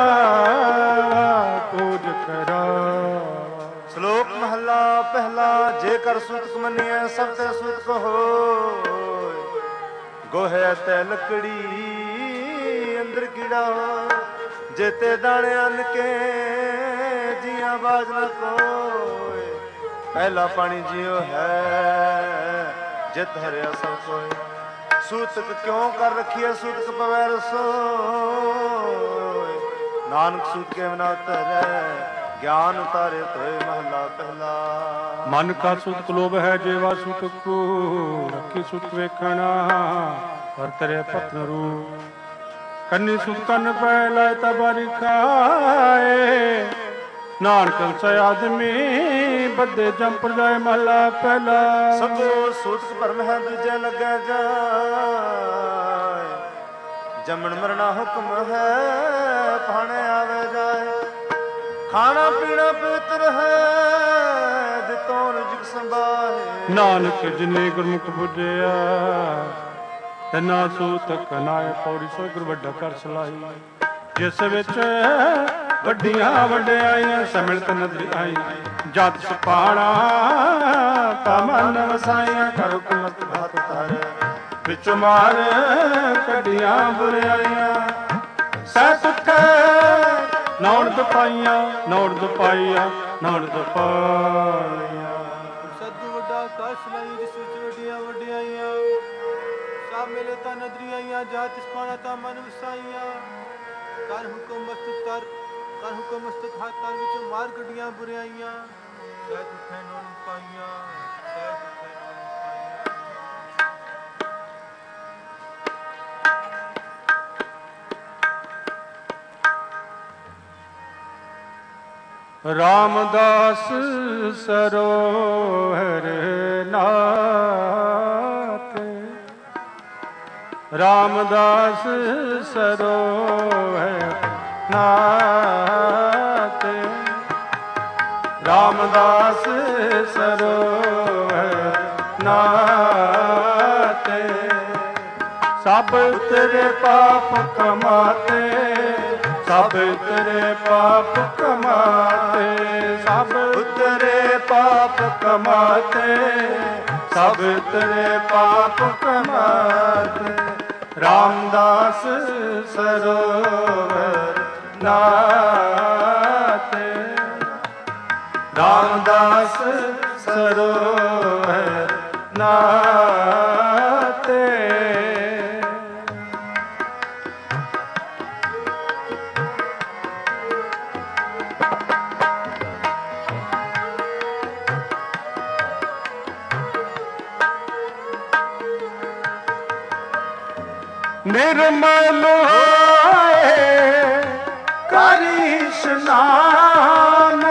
ਪੂਜ ਕਰਾ। ਸ਼ਲੋਕ ਮਹਲਾ ਪਹਿਲਾ। ਜੇਕਰ ਸੁਤਕ ਮੰਨਿਐ ਸਭ ਤੇ ਸੁਤਕ ਹੋਇ। ਗੋਹੇ ਤੇ ਲੱਕੜੀ ਅੰਦਰ ਕੀੜਾ ਜੇਤੇ ਦਾਣੇ ਅੰਨ ਕੇ ਜੀਆਂ ਬਾਜ ਨਾ ਕੋਇ। ਪਹਿਲਾ ਪਾਣੀ ਜਿਉ ਹੈ ਜਿਤ ਹਰਿਆ ਸਭ ਕੋਇ। ਸੂਤਕ ਕਿਉਂ ਕਰ ਰਖੀਐ ਸੂਤਕ ਪਵੈ ਰਸੋਇ। ਨਾਨਕ ਸੂਤ ਕੇ ਬਿਨਾ ਧਰੈ ਗਿਆਨ ਉਤਾਰੇ ਤੋਏ। ਮਹਲਾ ਪਹਿਲਾ। ਮਨ ਕਾ ਸੂਤਕ ਲੋਭ ਹੈ ਜੇਵਾ ਸੂਤਕ ਕੋ ਰੱਖੀ ਸੂਤਕ ਵੇਖਣਾ ਪਰ ਤਰੇ ਪਤਨ ਰੂ। ਕੰਨੀ ਸੁਤ ਕੰਨ ਪੈ ਲਾਇ ਤਬਾਰੀ ਖਾਏ ਨਾਨਕ ਸੇ ਆਦਮੀ ਬੱਦੇ ਜੰਪਰ ਜਾਏ। ਮਹਲਾ ਪਹਿਲਾ। ਸਭੋ ਸੂਤਕ ਭਰਮ ਹੈ ਦੂਜੇ ਲੱਗੈ ਜਾਏ। ਜੰਮਣ ਮਰਨਾ ਹੁਕਮ ਹੈ ਭਾਣੇ ਆਵੇ ਜਾਏ। ਖਾਣਾ ਪੀਣਾ ਪਵਿੱਤਰ ਹੈ ਦਿੱਤੋ ਰਿਜਕ ਸੰਭਾਏ। ਨਾਨਕ ਜਿਨੇ ਗੁਰਮੁਖ ਬੁਝਿਆ ਤਨਾ ਸੂਤਕ ਨਾਏ ਪੌੜੀ ਸੋ ਗੁਰ ਵੱਡਾ ਕਰ ਸਲਾਹੀ। ਜਿਸ ਵਿੱਚ ਵੱਡੀਆਂ ਵਡਿਆਈਆਂ ਸਮਿਲਤ ਨਦਰੀ ਆਈ। ਜਤ ਸੁਪਾਣਾ ਤਾ ਮਨ ਵਸਾਈਆਂ ਕਰੋ ਕੁਮਤ ਭਾਤ ਧਰ। ਵਿੱਚ ਮਾਰ ਕੱਢੀਆਂ ਬੁਰਾਈਆਂ ਸਹਿ ਸੁੱਖੇ ਨੌਣ ਦੁਪਾਈਆਂ ਨੌਣ ਦੁਪਾਈਆਂ ਨੌਣ ਦੁਪਾਈਆਂ। ਸੱਦੂ ਵੱਡਾ ਕਰ ਸਲਾਹੀ ਜਿਸ ਵਿੱਚ ਵੱਡੀਆਂ ਵਡਿਆਈਆਂ। ਸਭ ਮਿਲੇ ਤਾਂ ਨਦਰੀ ਆਈਆਂ ਜਾਤ ਸੁਪਾਣਾ ਤਾ ਮਨ ਵਸਾਈਆਂ। ਕਰ ਹੁਕਮ ਮਸਤਕ ਕਰ ਕਰ ਹੁਕਮ ਮਸਤਕ ਹੱਥ ਕਰ ਵਿੱਚ ਮਾਰ ਕੱਢੀਆਂ ਬੁਰਾਈਆਂ। ਸਹਿ ਸੁੱਖੇ ਨੌਣ ਪਾਈਆਂ ਸਹਿ ਸੁੱਖੇ ਨੌਣ ਪਾਈਆਂ। ਰਾਮਦਾਸ ਸਰੋਹਰ ਨਾਥ। ਰਾਮਦਾਸ ਸਰੋਹਰ ਨਾਥ। ਰਾਮਦਾਸ ਸਰੋਹਰ ਨਾਥ। ਸਭ ਤੇਰੇ ਪਾਪ ਕਮਾਤੇ ਸਭ ਤੇਰੇ ਪਾਪ ਕਮਾਤੇ। ਸਭ ਤੇਰੇ ਪਾਪ ਕਮਾਤੇ ਸਭ ਤੇਰੇ ਪਾਪ ਕਮਾਤੇ। ਰਾਮਦਾਸ ਸਰੋਵਰ ਨਾਤੇ। ਰਾਮਦਾਸ ਸਰੋਵਰ ਨਾਤੇ। ਨਿਰਮਲ ਹੋਏ ਕਰ ਇਸ਼ਨਾਨ।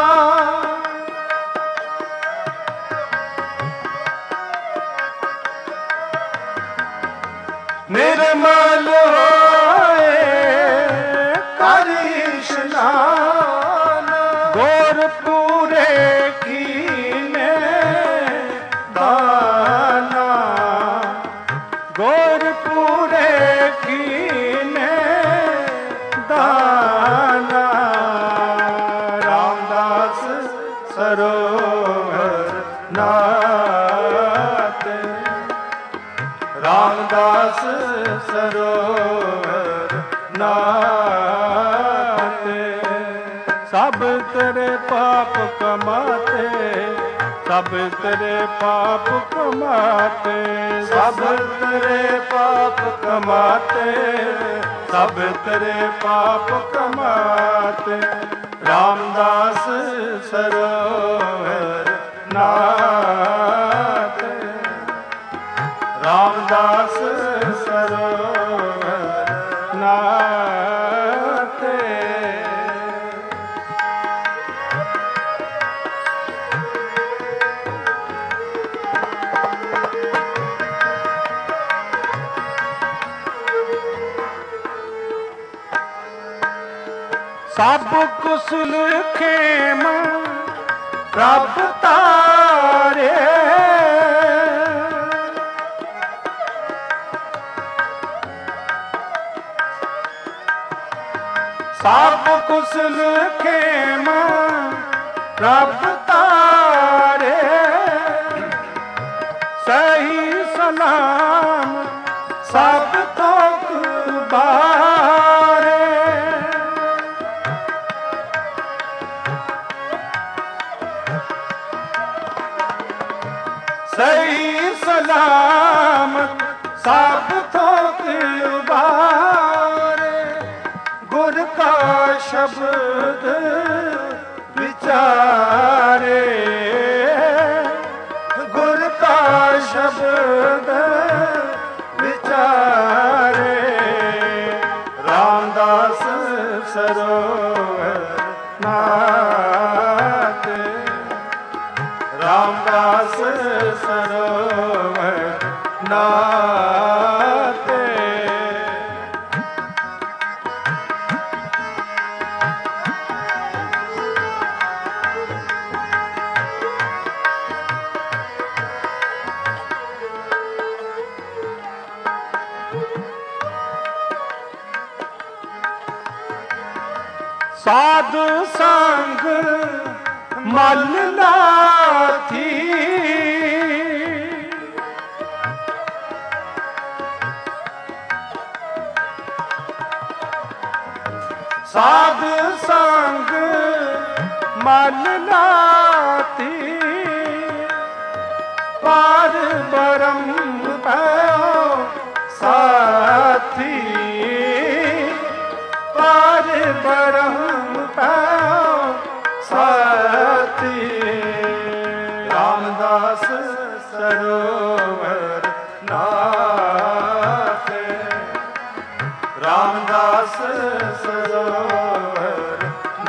ਨਿਰਮਲ ਹੋਏ ਕਰ ਇਸ਼ਨਾਨ। ਗੁਰ ਪੂਰੇ ਕੀਨੇ ਦਾਨਾ। ਗੁਰ ਪੂਰੇ ਕੀਨੇ ਦਾਨਾ। ਰਾਮਦਾਸ ਸਰੋਵਰ ਨਾਤੇ। ਰਾਮਦਾਸ ਸਰੋਵਰ ਨਾਤੇ। ਸਭ ਤੇਰੇ ਪਾਪ ਕਮਾਤੇ। ਸਭ ਤੇਰੇ ਪਾਪ ਕਮਾਤੇ। ਸਭ ਤੇਰੇ ਪਾਪ ਕਮਾਤੇ। ਸਭ ਤੇਰੇ ਪਾਪ ਕਮਾਤੇ। ਰਾਮਦਾਸ ਸਰੋਵਰ ਨਾਤੇ। ਰਾਮਦਾਸ ਸਰੋਵਰ ਨਾਤੇ। ਸਭ ਕੁਸਲ ਖੇਮ ਪ੍ਰਭ ਤਾਰੇ। ਸਭ ਕੁਸਲ ਖੇਮ ਪ੍ਰਭ ਤਾਰੇ। ਸਹੀ ਸਲਾਮ ਸਭ ਤੋਂ ਬਾਰੇ। ਸਹੀ ਸਲਾਮਤ ਸਭ ਥੋਕ ਉਬਾਰੇ। ਗੁਰ ਕਾ ਸ਼ਬਦ ਵਿਚਾਰੇ। ਗੁਰ ਕਾ ਸ਼ਬਦ ਵਿਚਾਰੇ। ਰਾਮਦਾਸ ਸਰੋਵਰ ਨਾਤੇ। ਰਾਮਦਾਸ ਸਰੋਵਰ ਨਾਤੇ। ਸਾਧ ਸੰਗ ਮਲ ਲਾਥੀ। ਸਾਧ ਸੰਗ ਮਲ ਲਾਤੀ। ਪਾਰ ਬ੍ਰਹਮ ਭਇਓ ਸਾਥੀ। ਪਾਰ ਬ੍ਰਹਮ ਭਇਓ ਸਾਥੀ। ਰਾਮਦਾਸ ਸਰੋਵਰ ਨਾਤੇ। ਰਾਮਦਾਸ ਸਰੋਵਰ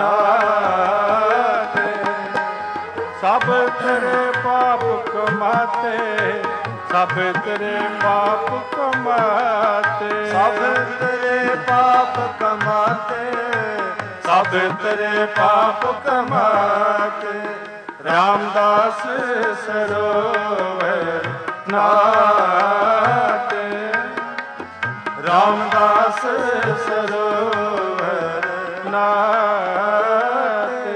ਨਾਤੇ। ਸਭ ਤੇਰੇ ਪਾਪ ਕਮਾਤੇ। ਸਭ ਤੇਰੇ ਪਾਪ ਕਮਾਤੇ। ਸਭ ਤੇਰੇ ਪਾਪ ਕਮਾਤੇ। ਸਭ ਤੇਰੇ ਪਾਪ ਕਮਾਤੇ। ਰਾਮਦਾਸ ਸਰੋਵਰ ਨਾਤੇ। ਰਾਮਦਾਸ ਸਰੋਵਰ ਨਾਤੇ।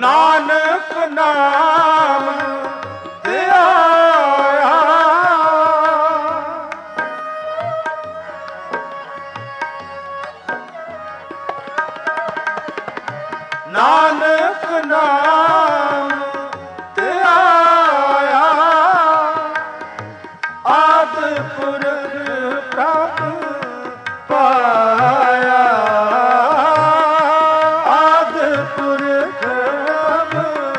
ਨਾਨਕ ਨਾਮ ਧਿਆਇਆ। ਨਾਨਕ ਨਾਮ ਧਿਆਇਆ ਆਦ ਪੁਰਖ ਪ੍ਰਭ ਪਾਇਆ। ਆਦ ਪੁਰਖ ਪ੍ਰਭ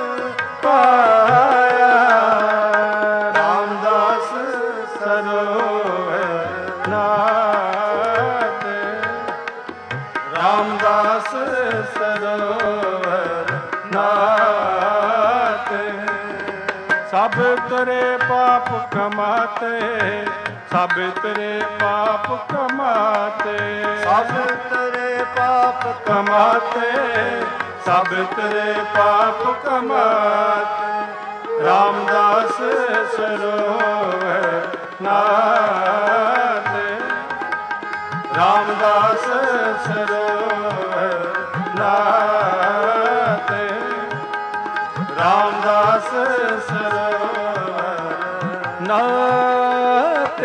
ਪਾਇਆ। ਰਾਮਦਾਸ ਸਰੋਵਰ ਨਾਥ। ਰਾਮਦਾਸ ਸਰੋਵਰ ਨਾਥ। ਸਭ ਤੇਰੇ ਪਾਪ ਕਮਾਤੇ, ਸਭ ਤੇਰੇ ਪਾਪ ਕਮਾਤੇ, ਸਭ ਤੇਰੇ ਪਾਪ ਕਮਾਤੇ, ਸਭ ਤੇਰੇ ਪਾਪ ਕਮਾਤੇ। ਰਾਮਦਾਸ ਸਰੋਵਰ ਨਾਥ। ਰਾਮਦਾਸ ਸਰੋਵਰ ਨਾਥ। ਰਾਮਦਾਸ ਸਰੋਵਰ ਨਾਥ।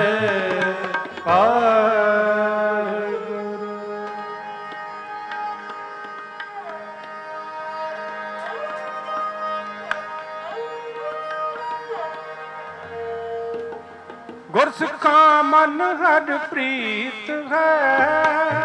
ਗੁਰਸਿੱਖਾਂ ਮਨ ਹਰ ਪ੍ਰੀਤ ਹੈ।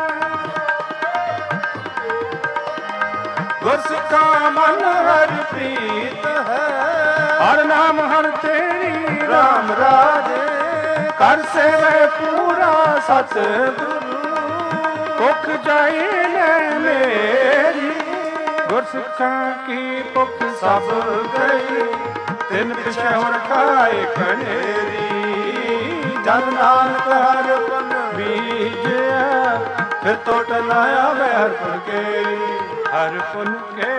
ਗੁਰਸਿੱਖਾਂ ਮਨ ਹਰ ਪ੍ਰੀਤ ਹੈ। ਹਰ ਨਾਮ ਹਰ ਤੇਰੀ ਰਾਮ ਰਾਜੇ। ਕਰ ਸੇਵੇ ਪੂਰਾ ਸਤਿਗੁਰੂ। ਭੁੱਖ ਜਾਈ ਲੈ ਮੇਰੀ। ਗੁਰਸਿੱਖਾਂ ਕੀ ਭੁੱਖ ਸਭ ਗਈ। ਤਿੰਨ ਪਿਛੇ ਹੁਣ ਖਾਏ ਕਣੇਰੀ। ਜਨ ਨਾਨਕ ਹਰ ਪਨ ਬੀਜਿਆ। ਫਿਰ ਟੋਟ ਨਾ ਆਵੇ ਹਰ ਪੁਨ ਕੇ, ਹਰ ਪੁਨ ਕੇ।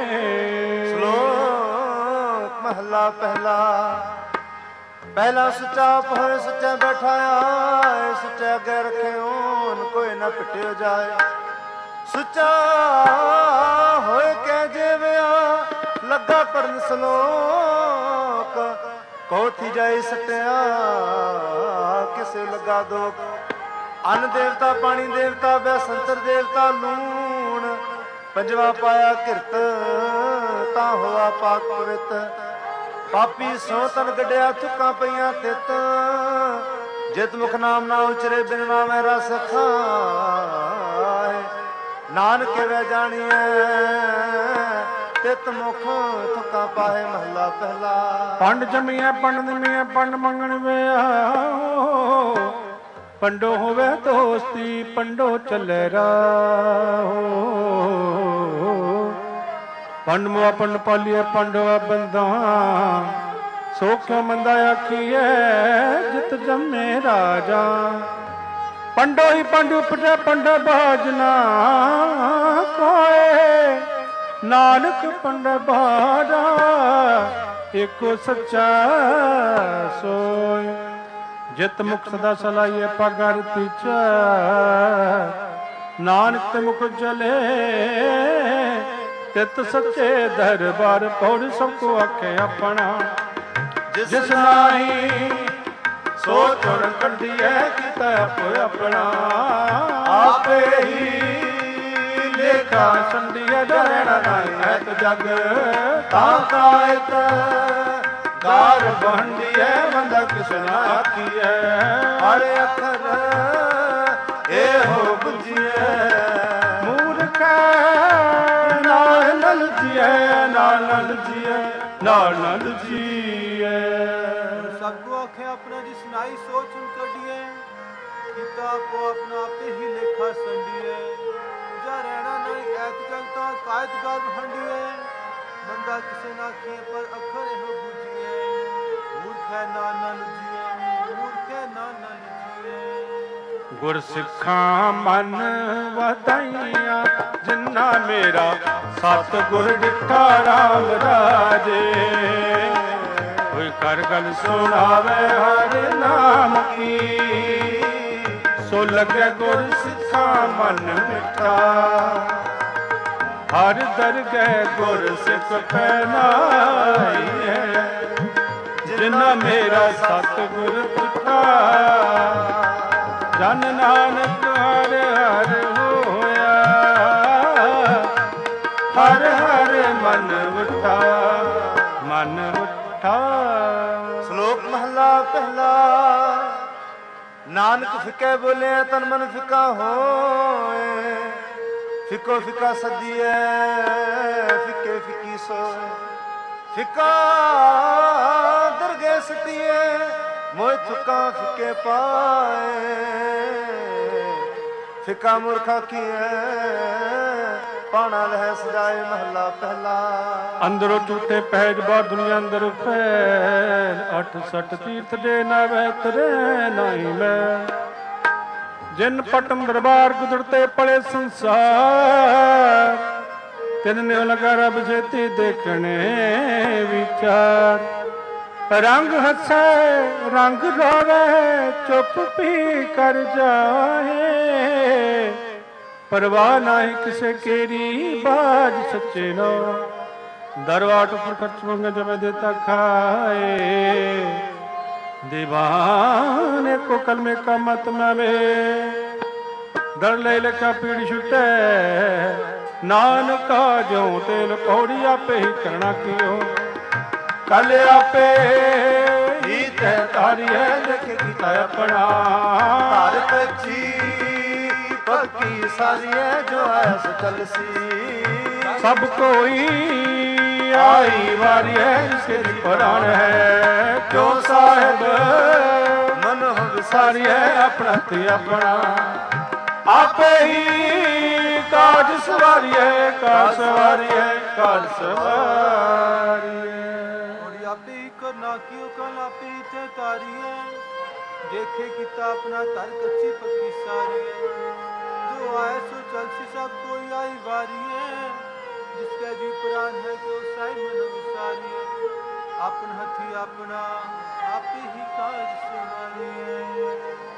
ਸ਼ਲੋਕ ਮਹਲਾ ਪਹਿਲਾ। ਪਹਿਲਾ ਸੁੱਚਾ ਹੋਏ ਸੁੱਚਾ ਬੈਠਾਇਆ। ਸੁੱਚਾ ਅੱਗੇ ਰੱਖਿਓ ਕੋਈ ਨਾ ਪਿਟਿਓ ਜਾਏ। ਸੁੱਚਾ ਹੋਏ ਕਹਿ ਜਿਵਿਆ ਲੱਗਾ ਪੜਨ ਸ਼ਲੋਕ। ਕੋਠੀ ਜਾਈ ਸਟਿਆ ਕਿਸੇ ਲੱਗਾ ਦੋਖ। ਅੰਨ ਦੇਵਤਾ ਪਾਣੀ ਦੇਵਤਾ ਬੈਸੰਤਰ ਦੇਵਤਾ ਲੂਣ। ਪੰਜਵਾ ਪਾਇਆ ਕਿਰਤ ਤਾਂ ਹੋਆ ਪਾਕ ਪਵਿੱਤ। ਪਾਪੀ ਸੋ ਤਨ ਗੱਡਿਆ ਚੁੱਕਾਂ ਪਈਆਂ ਤਿੱਤ। ਜਿਤ ਮੁਖ ਨਾਮ ਨਾ ਉਚਰੇ ਬਿਨ ਨਾਮੈ ਰਸ ਖਾਏ। ਨਾਨਕ ਵੇ ਜਾਣੀਐ ਤਿਤ ਮੁਖ ਥੁੱਕਾਂ ਪਾਹੇ। ਮਹਲਾ ਪਹਿਲਾ। ਪੰਡ ਜੰਮੀਐ ਪੰਡ ਨਿਮੀਐ ਪੰਡ ਮੰਗਣ ਵਿਆ। ਪੰਡੋ ਹੋਵੇ ਦੋਸਤੀ ਪੰਡੋ ਚੱਲੇ ਰਾਹੋ। ਪੰਡ ਮੁਆ ਪੰਡ ਪਾਲੀਏ ਪੰਡੋ ਬੰਦਾ। ਸੋ ਕਿਉ ਮੰਦਾ ਆਖੀਐ ਜਿਤ ਜੰਮੇ ਰਾਜਾ। ਪੰਡੋ ਹੀ ਪੰਡ ਉਪਜੈ ਪੰਡ ਬਾਜਨਾ ਕੋਏ। ਨਾਨਕ ਪੰਡ ਬਾਜਾ ਏਕੋ ਸੱਚਾ ਸੋਇ। ਜਿਤ ਮੁਖ ਸਦਾ ਸਲਾਈਏ ਪਗਰ ਤੀਚਾ। ਨਾਨਕ ਤੇ ਮੁਖ ਜਲੇ ਤਿਤ ਸੱਚੇ ਦਰਬਾਰ। ਪੌੜ ਸਭ ਕੋ ਆਖੇ ਆਪਣਾ। ਜਿਸ ਨਾਹੀ ਸੋ ਚੁਰ ਕੱਢੀਐ ਕੀਤਾ ਆਪੋ ਆਪਣਾ। ਆਪੇ ਹੀ ਲੇਖਾ ਸੰਡੀਐ ਜਰਣਾ ਨਾਹੀ ਐਤ ਜਗ। ਤਾਂ ਕਾਇਤ ਗਾਰ ਬੰਡੀਐ ਬੰਦਾ ਕਿਸ ਨਾ ਆਖੀਐ। ਹਰ ਅੱਖਰ ਇਹੋ ਬੁਝੀਐ। ਮੂਰਖ ਨਾਲ ਨਲ ਜੀਐ ਨਾਲ ਨਲ ਜੀਐ ਨਾਲ ਨਲ ਜੀਐ। ਸਭ ਕੋ ਆਖੇ ਆਪਣਾ ਜਿਸ ਨਾਈ ਸੋਚ ਉਨ ਕੱਢੀਐ। ਕੀਤਾ ਆਪੋ ਆਪਣਾ ਆਪੇ ਹੀ ਲੇਖਾ ਸੰਡੀਐ। ਜਾ ਰਹਿਣਾ ਨਹੀਂ ਐਤ ਜਗਤਾ ਕਾਇਤ ਗਾਰ ਹੰਡੀਐ। ਬੰਦਾ ਕਿਸੇ ਨਾ ਆਖੀਐ ਪਰ ਅੱਖਰ ਇਹੋ ਬੁਝੀਐ। ਮੂਰਖ ਨਾ ਨਲ ਜੀਐ ਮੂਰਖ ਨਾ ਨਲ ਜੀਐ। ਗੁਰਸਿੱਖਾਂ ਮਨ ਵਧਾਈਆਂ ਜਿਨ੍ਹਾਂ ਮੇਰਾ ਸਤਿਗੁਰ ਡਿਠਾ ਰਾਮ ਰਾਜੇ। ਕੋਈ ਕਰ ਗੱਲ ਸੁਣਾਵੇ ਹਰਿ ਨਾਮ ਕੀ। ਸੋ ਲੱਗੇ ਗੁਰਸਿੱਖਾਂ ਮਨ ਮਿੱਠਾ। ਹਰ ਦਰਗਹਿ ਗੁਰ ਸਿੱਖ ਪਹਿਨਾਈਐ। ਜਿਨਾ ਮੇਰਾ ਸਤਿਗੁਰ ਤੁਠਾ ਜਨ ਨਾਨਕ ਹਰ ਹਰ ਹੋਇਆ। ਹਰ ਹਰ ਮਨ ਉਠਾ ਮਨ ਉਠਾ। ਸ਼ਲੋਕ ਮਹਲਾ ਪਹਿਲਾ। ਨਾਨਕ ਫਿੱਕੇ ਬੋਲਿਆ ਤਨ ਮਨ ਫਿੱਕਾ ਹੋਏ। ਫਿੱਕੋ ਫਿੱਕਾ ਸੱਜੀਐ ਫਿੱਕੇ ਫਿੱਕੀ ਸੋਏ। ਫਿੱਕਾ ਦਰਗਹਿ ਸਟੀਏ ਮੋਹ ਥੁੱਕਾ ਫਿੱਕੇ ਪਾਏ। ਫਿੱਕਾ ਮੂਰਖਾ ਕੀਐ ਪਾਣਾ ਲਹਿ ਸਜਾਏ। ਮਹਲਾ ਪਹਿਲਾ। ਅੰਦਰੋਂ ਟੂਟੇ ਪਹਿਜ ਬਾਹਰ ਦੁਨੀਆ ਅੰਦਰ ਫੈਲ। ਅੱਠ ਸੱਠ ਤੀਰਥ ਦੇ ਨਾ ਬਹਿਤਰੇ ਨਹੀਂ ਮੈਂ। ਜਿਨ ਪਟਮ ਦਰਬਾਰ ਗੁਦਰਤੇ ਪਲੇ ਸੰਸਾਰ। ਤਿਨ ਨੇ ਲਗਾ ਰਬ ਛੇਤੀ ਦੇਖਣੇ ਵਿਚਾਰ। ਰੰਗ ਹੱਸੇ ਰੰਗ ਰੋਵੇ ਚੁੱਪ ਪੀ ਕਰ ਜਾਏ। ਪਰਵਾਹ ਨਹੀਂ ਕਿਸੇ ਕੇਰੀ ਬਾਜ ਸੱਚੇ ਨੋ। ਦਰਵਾਟ ਉੱਪਰ ਖਰਚ ਮੰਗੇ ਜਬ ਦੇਤਾ ਖਾਏ। दीवाने को कलमे का मत मावे। डर ले लखा पीड़ छुटे नानका जो तेल कौड़ी आपे ही करना कियो। कल आपे ही तह तारी है देख गीता अपना। तार पक्षी पक्की सारी है जो ऐस चलसी। सब कोई आई वारी है जिसके प्राण है। क्यों साहेब मन हो विसारी है अपना ते अपना। आपे ही काज सवारी है काज सवारी है काज सवारी है। और आपे ही करना क्यों कल आपे ही ते तारी है। देखे किता अपना तर कच्ची पक्की सारी है। जो आए सो चलसी सब कोई आई वारी है। जिसका जी प्राण है जो साई मन विसारी है। अपन हथी अपना आप ही काज सवारी है।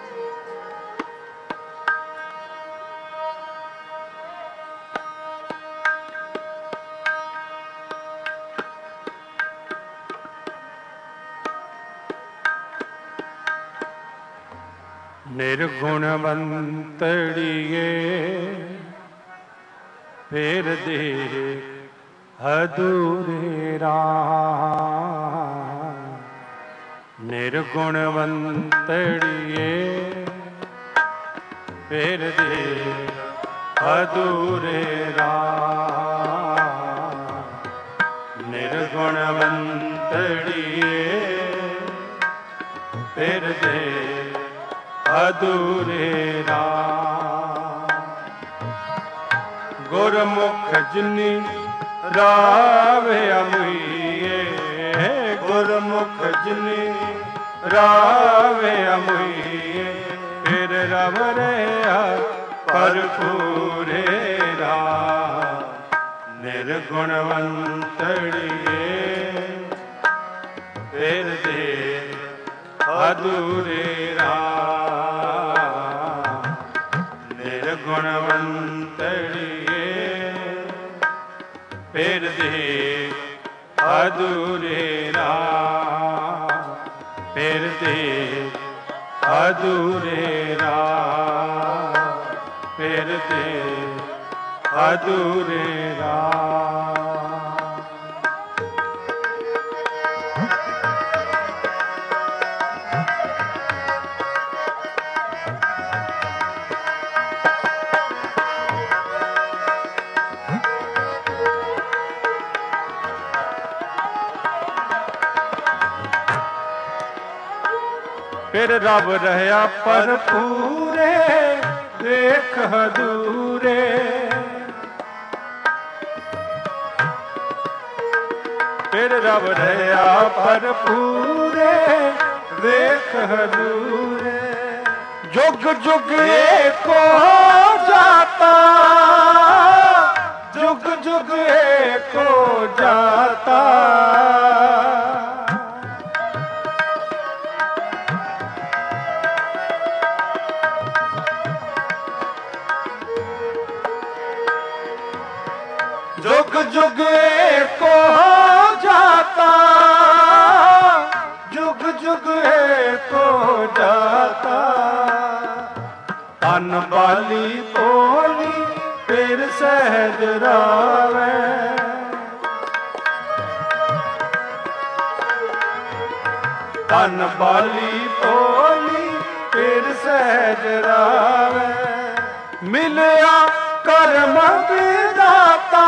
निर्गुणवंतड़िए फेर दे अधूरे राम। निर्गुणवंतड़िए फेर दे अधूरे राम। निर्गुणवंतड़िए फेर दे अधूरे राम। गुरमुख जिनी रावे अमुइए। गुरमुख जिनी रावे अमुइए। फिर रव रे भरपूरे राम। निर्गुणवंतड़िए फिर दे अधूरे राम। निर्गुणवंतड़िए फिर दे अधूरे राम। फिर दे अधूरे राम। फिर दे अधूरे राम। फिर रब रहया पर पूरे देख हदूरे। फिर रब रहया पर पूरे देख हदूरे। जुग जुग एको जाता जुग जुग एको जाता। जुग जुग एको जाता, जुग जुग एको जाता। तन बाली बोली फिर सहज रावे, तन बाली बोली फिर सहज रावे। मिलया कर्म विदाता,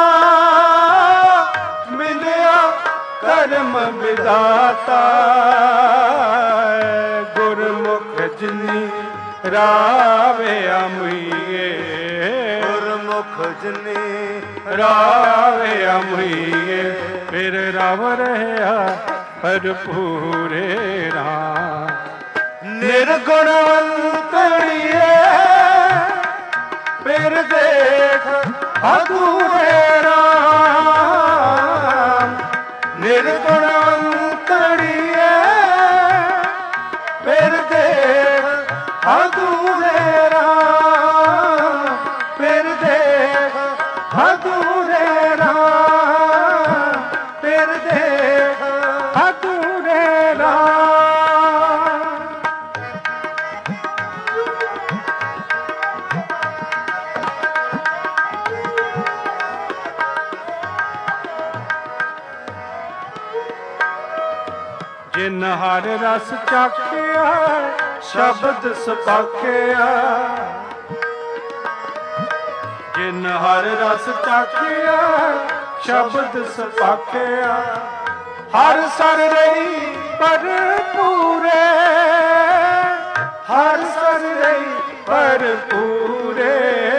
मिलया कर्म विदाता। गुरमुख जिनी रावे अमुइए, गुरमुख जिनी रावे अमुइए। फिर रव रहा भरपूरे राम। निर्गुणवंतड़िए फिर देख अधूरे राम। निर्गुणवंतड़िए फिर देख अधूरे राम। फिर देख अधूरे राम। फिर देख अधूरे राम। जिन हर रस चाखिया शब्द सपाखिया, जिन हर रस चाखिया शब्द सपाखिया। हर सर रही पर पूरे, हर सर रही पर पूरे।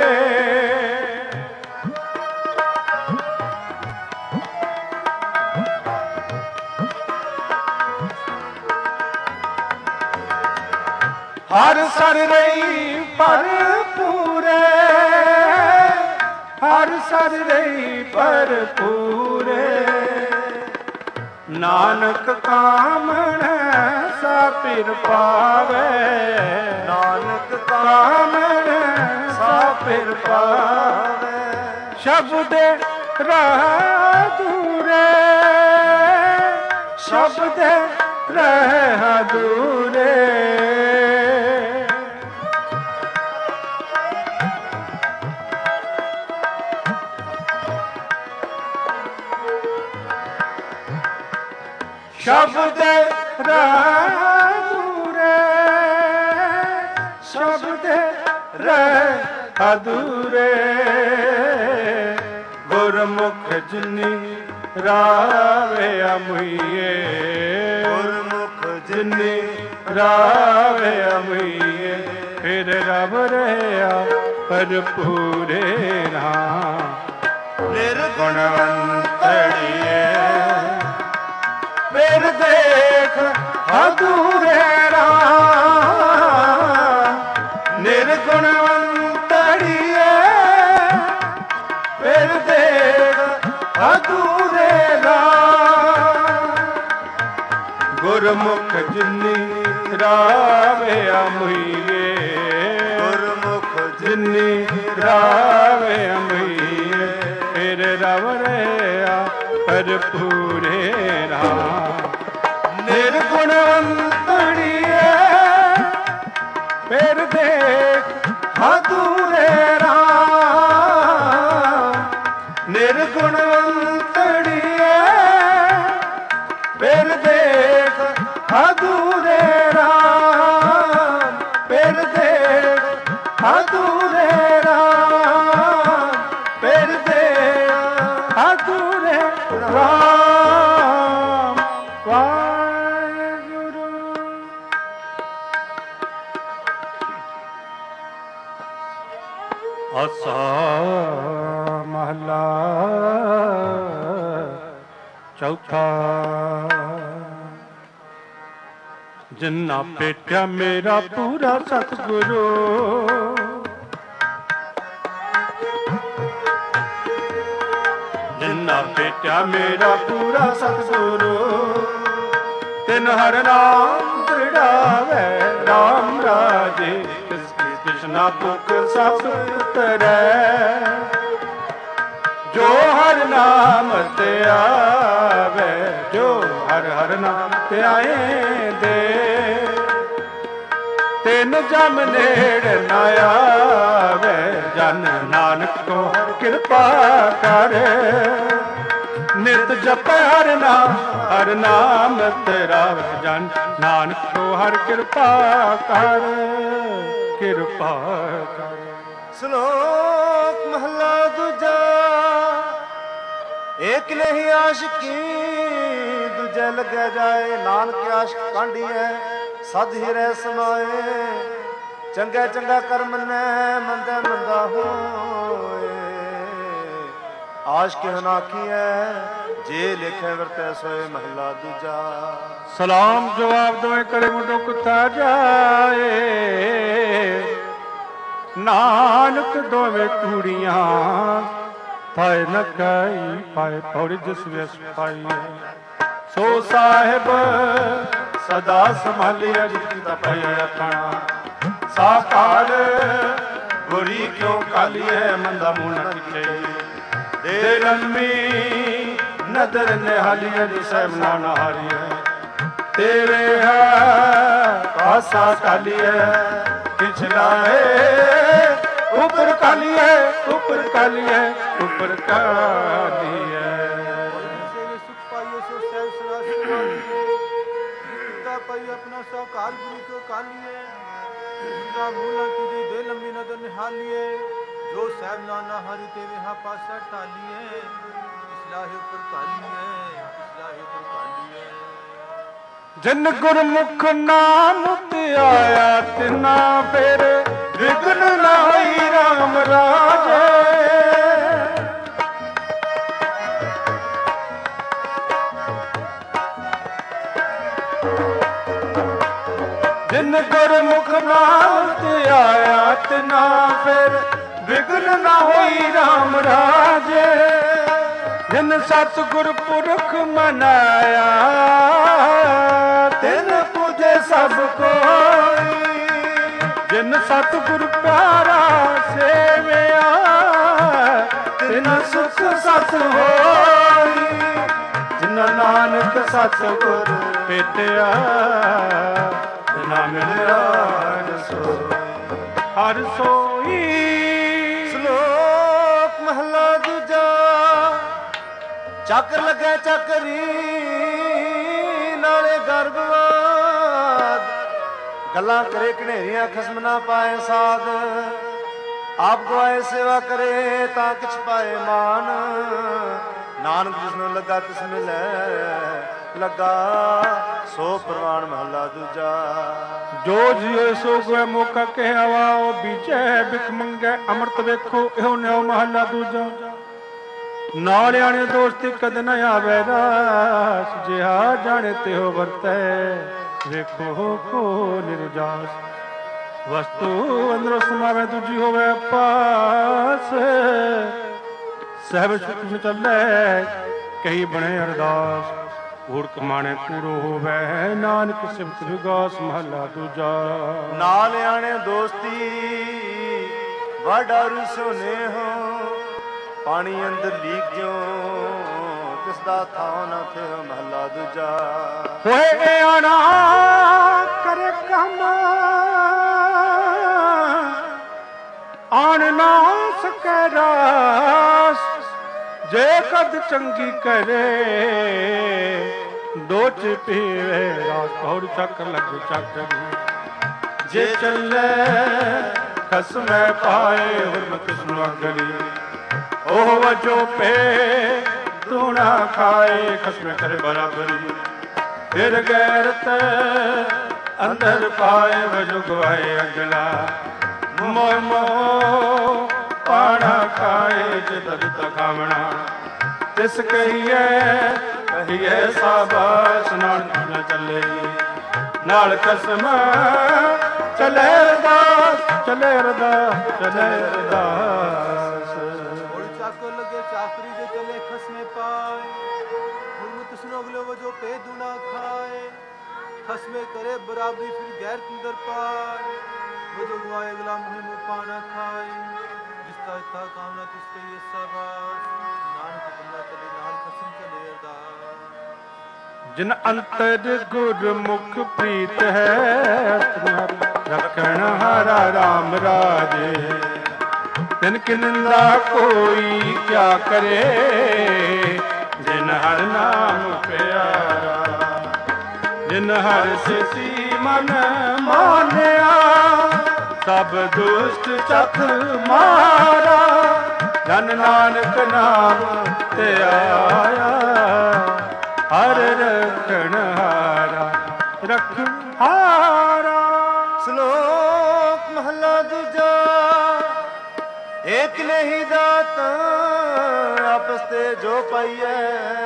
हर सर रही पर पूरे, हर सर रही पर पूरे। नानक कामण सा पिर पावे, नानक कामण सा पिर पावे। शब्द रह दूरे, शब्द रह दूरे। शब्द रह दूरे, शब्द रह अधूरे। गुरमुख जिनी रावे अमुइए, गुरमुख जिनी रावे अमुइए। फिर रब रहा भरपूरे राम। निर्गुणवंतड़िए फिर देख अधूरे राम। निर्गुणवंतड़िए फिर देख अधूरे राम। गुरमुख जिनी रावे अमुइए, गुरमुख जिनी रावे अमुइए। फिर रव रहा भरपूरे राम। निर्गुणवंतड़िए फिर देख अधूरे राम। निर्गुणवंतड़िए फिर देख अधूरे राम। फिर देख अधूरे राम। फिर देख अधूरे राम। वाहेगुरु। आसा महला चौथा। जिन्ना पेट्या मेरा पूरा सतगुरु, जिन्ना पेट्या मेरा पूरा सतगुरु। तिन हर नाम दृढ़ावे राम राजे। कृष्णा दुख सब उतरै, जो हर ਹਰ ਨਾਮ ਤੇ ਆਵੇ, ਜੋ ਹਰ ਹਰ ਨਾਮ ਤੇ ਆਏ ਦੇ, ਤਿਨ ਜਮ ਨੇੜ ਨਾ ਆਵੇ, ਜਨ ਨਾਨਕ ਕੋ ਕਿਰਪਾ ਕਰ, ਨਿਤ ਜਪੈ ਹਰ ਨਾਮ, ਹਰ ਨਾਮ ਤੇਰਾ ਜਨ ਨਾਨਕ ਕੋ ਹਰ ਕਿਰਪਾ ਕਰ, ਕਿਰਪਾ ਕਰ। ਸ਼ਲੋਕ ਮਹਲਾ ਦੂਜਾ। ਏਕ ਨਹੀਂ ਆਸ਼ਕੀ ਦੂਜੇ ਲੱਗਿਆ ਜਾਏ, ਨਾਨਕ ਆਸ਼ਕ ਕਾਂਢੀਐ ਸਦ ਹੀ ਰਹਿ ਸਮਾਏ, ਚੰਗਾ ਚੰਗਾ ਕਰ ਮੰਨੈ ਮੰਦਾ ਮੰਦਾ ਹੋਏ, ਆਸ਼ਕ ਹਨਾਖੀਐ ਜੇ ਲਿਖੇ ਵਰਤੈ ਸੋਏ। ਮਹਲਾ ਦੂਜਾ। ਸਲਾਮ ਜਵਾਬ ਦੋਵੇਂ ਕਰੇ ਮੁੰਡੋ ਕੁੱਤਾ ਜਾਏ, ਨਾਨਕ ਦੋਵੇਂ ਕੂੜੀਆਂ ਪਾਏ ਨ ਕਾਈ, ਪਾਏ ਪੌੜੀ ਜਿਸ ਵਿਸ ਪਾਈਏ, ਸੋ ਸਾਹਿਬ ਸਦਾ ਸੰਭਾਲਿਆ ਜਿਤ ਤਪੈ ਆਪਣਾ, ਸਾਕਾਰ ਬੁਰੀ ਕਿਉ ਕਾਲੀਏ, ਮੰਦਾ ਮੂੰਹ ਨ ਕਿਚਈ, ਦੇ ਲੰਮੀ ਨਦਰ ਨਿਹਾਲੀਏ, ਜੋ ਸਹਿਬ ਨਾ ਨਹਾਰੀਏ, ਤੇਰੇ ਹੈ ਪਾਸਾ ਕਾਲੀਏ, ਪਿਛਲਾ ਹੈ ਉਪਰ ਕਾਲੀਏ, ਉਪਰ ਕਾਲੀਏ, ਉਪਰ ਕਾਲੀਏ। ਪਾਈ ਆਪਣਾ ਸੌਕਾਰ ਗੁਰੂ ਕੋ ਕਾਲੀਏ, ਜਿੰਦਾ ਮੂਲਾ ਕੀ ਦੀ ਦੇ ਲੰਮੀ ਨਦਰ ਨਿਹਾਲੀਏ, ਜੋ ਸਹਿਬ ਨਾਨਾ ਹਰੀ ਤੇ ਵਿਹਾ ਪਾਸਾ ਟਾਲੀਏ, ਇਸਲਾਹੇ ਉੱਪਰ ਕਾਲੀਏ, ਇਸਲਾਹੇ ਉੱਪਰ ਕਾਲੀਏ। ਜਿਨ ਗੁਰਮੁਖ ਨਾਮ ਧਿਆਇਆ ਤਿਨਾ ਫਿਰ ਵਿਗਨ ਨਾ ਹੋਈ ਰਾਮ ਰਾਜੇ, ਜਿਨ ਗੁਰਮੁਖ ਨਾਮ ਧਿਆਇਆ ਤਿਨਾ ਫਿਰ ਵਿਗਨ ਨਾ ਹੋਈ ਰਾਮ ਰਾਜੇ, ਜਿਨ ਸਤਿਗੁਰ ਪੁਰਖ ਮਨਾਇਆ ਤਿਨ ਪੂਜੇ ਸਭ ਕੋਈ, ਜਿਨ ਸਤਿਗੁਰ ਪਿਆਰਾ ਸੇਵਿਆ ਤਿਨ ਸੁਖ ਸਤ ਹੋਈ, ਜਿਨ ਨਾਨਕ ਸਤਿਗੁਰ ਭੇਟਿਆ ਤਿਨਾ ਮਿਲਿਆ ਹਰਿ ਸੋਈ, ਹਰਿ ਸੋਈ। ਸ਼ਲੋਕ ਮਹਲਾ ਦੂਜਾ। ਚੱਕਰ ਲੱਗੇ ਚੱਕਰੀ ਨਾਲੇ ਗਰਭਵਾਦ, ਗੱਲਾਂ ਕਰੇ ਘਨੇਰੀਆਂ ਖਸਮ ਨਾ ਪਾਏ ਸਾਧ, ਆਪ ਗਵਾਏ ਸੇਵਾ ਕਰੇ ਤਾਂ ਕਿਛ ਪਾਏ ਮਾਨ, ਨਾਨਕ ਜਿਸਨੂੰ ਲੱਗਾ ਤਿਸ ਮਿਲੈ ਲੱਗਾ, ਸੋ ਪ੍ਰਵਾਨ। ਮਹਲਾ ਦੂਜਾ। ਜੋ ਜੀਓ ਸੋ ਗਏ ਮੌਕਾ ਕਹਿਆ ਵਾ, ਬੀਜੈ ਬਿਖ ਮੰਗੈ ਅੰਮ੍ਰਿਤ ਵੇਖੋ, ਇਹੋ ਨਿਉ। ਮਹਲਾ ਦੂਜਾ। ਨਾਲਿਆਣੇ ਦੋਸਤੀ ਕਦ ਨ ਆਵੇ ਰਾਸ, ਜਿਹਾ ਜਾਣੇ ਤਿਹੋ ਵਰਤੈ ਵੇਖੋ ਕੋ ਨਿਰਜਾਸ, ਵਸਤੂ ਅੰਦਰੋਂ ਸਮਾਵੇ ਦੂਜੀ ਹੋਵੇ ਪਾਸ, ਸਹਿਬ ਸੁਖ ਚੱਲੇ ਕਹੀ ਬਣੇ ਅਰਦਾਸ, ਊੜ ਕਮਾਣੇ ਕੂੜੋ ਹੋਵੇ ਨਾਨਕ ਸਿਫਤ ਵਿਗਾਸ। ਮਹਲਾ ਦੂਜਾ। ਨਾਲਿਆਣੇ ਦੋਸਤੀ ਵਾਡਾਰੂ ਸੋਨੇ ਹੋ, ਪਾਣੀ ਅੰਦਰ ਲੀਕ ਜੋ ਕਿਸ ਦਾ ਥਾਂ ਨਾ ਥੇ। ਮਹਲਾ ਦੂਜਾ। ਹੋਏ ਆਣਾ ਕਰੇ ਕੰਮ ਆਣ ਨਾ ਸਕੈ ਰਾਸ, ਜੇ ਕਦ ਚੰਗੀ ਕਰੇ ਦੋਚ ਪੀਵੇ ਰਾਤ ਪੌੜ ਚੱਕਰ ਲੱਗ ਚੱਕਰ, ਜੇ ਚੱਲੇ ਖਸਮੈ ਪਾਏ ਹੁਰਮਤ ਸੁਣਾ ਗਲੀ, ਉਹ ਵਜੋ ਪੇ ਤੂਣਾ ਖਾਏ ਖਸਮੈ ਕਰੇ ਬਰਾਬਰੀ, ਫਿਰ ਗੈਰਤ ਅੰਦਰ ਪਾਏ ਵਜੋ ਗਵਾਏ ਅਗਲਾ, ਮੋਹ ਮੋਹ ਪਾਣਾ ਖਾਏ ਜੇ ਦਰਦ ਖਾਵਣਾ, ਤਿਸ ਕਹੀਏ ਕਹੀਏ ਸਾਬਾਸ ਨਾਲ ਨਾ ਚੱਲੇ, ਨਾਲ ਕਸਮ ਚਲੇ ਅਰਦਾਸ ਚਲੇ ਅਰਦਾਸ ਚਲੇ ਅਰਦਾਸ। ਹੋਲ ਚਾਕਰ ਲਗੇ ਚਾਕਰੀ ਦੇ ਚਲੇ ਖਸਮੇ ਪਾਏ, ਹੁਰਮਤ ਸੁਨੋਗਲੇ ਵਜੋ ਪੇ ਦੁਨਾ ਖਾਏ, ਖਸਮੇ करे बराबरी फिर गैर अंदर पाए, वजो गवाए अगला मुँह में पाना खाए, जिस ਜਿਸਕਾ ਇਥਾ ਕਾਮਨਾ ਤਿਸ ਕਈ ਸਬਾਸ ਨਾਨਕ ਬੰਦਾ ਚਲੇ ਨਾਲ ਖਸਮ ਚਲੇ ਅਰਦਾਸ। ਜਿਨ ਅੰਤਰ ਗੁਰਮੁਖ ਪ੍ਰੀਤ ਹੈ ਰਖਣ ਹਾਰਾ ਰਾਮ ਰਾਜੇ ਤਿਨ ਕਿ ਨਿੰਦਾ ਕੋਈ ਕਿਆ ਕਰੇ ਜਿਨ ਹਰ ਨਾਮ ਪਿਆਰਾ ਜਿਨ ਹਰ ਸਿਸੀ ਮਨ ਮਾਨਿਆ ਸਭ ਦੁਸ਼ਟ ਚਖ ਮਾਰਾ ਧਨ ਨਾਨਕ ਨਾਮ ਤੇ ਆਇਆ ਹਰ ਰਖਣ ਹਾਰਾ ਰਖਣ ਹਾਰਾ। ਸ਼ਲੋਕ ਮਹਲਾ ਦੂਜਾ। ਏਕ ਨਹੀਂ ਦਾਤਾ ਆਪਸ ਤੇ ਜੋ ਪਾਈਐ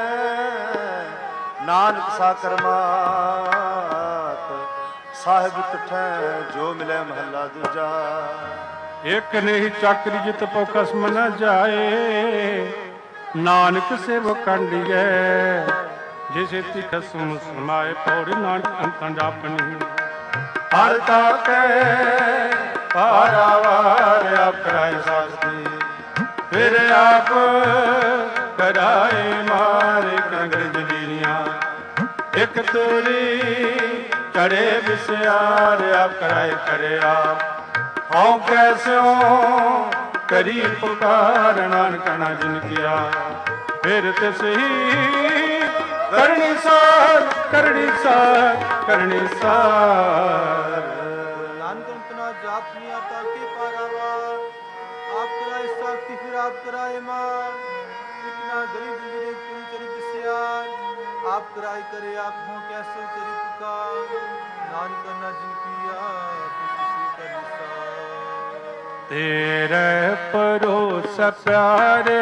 ਨਾਨਕ ਸਾਕਰ ਮਾਤ ਸਾਹਿਬ ਤੁਠੈ ਜੋ ਮਿਲੈ ਮਹਲਾ ਦੂਜਾ। ਇਕ ਨਹੀਂ ਚਾਕਰੀ ਜਿਤ ਪਉ ਖਸਮ ਨ ਜਾਏ ਨਾਨਕ ਸੇਵ ਕੰਡੀਐ ਜਿਸੇ ਤੀ ਖਸਮ ਸਮਾਏ ਪੌੜੀ ਨਾਨਕ ਅੰਤਾਂ ਜਾਪਣੀ ਹਰ ਤਾਕੈ ਪਾਰਾਵਾਰ ਆਪ ਕਰਾਏ ਸਾਸਤੀ ਫਿਰ ਆਪ ਕਰਾਏ ਮਾਰੇ ਕੰਗਰ ਜਲੀਆਂ ਇੱਕ ਤੋਰੀ ਚੜੇ ਵਿਸਿਆਰ ਆਪ ਕਰਾਏ ਕਰੇ ਆਪ ਹਉ ਕੈਸਿਓ ਕਰੀ ਪੁਕਾਰ ਨਾਨਕ ਨਾ ਜਿਨ ਕੀਆ ਫਿਰ ਤਿਸ ਹੀ ਕਰਨੀ ਸਾਰ ਕਰਨੀ ਸਾਰ ਕਰਨੀ ਸਾਰ। नानक अंतना जाप नहीं आता के पारावार आप कराए साथी फिर आप कराए मार इतना गली दिलरे कोई चली बिस्यार आप कराए करे आप हो कैसे करी पुकार नानक ना जिन किया तो किसी का निसार। तेरे परोस प्यारे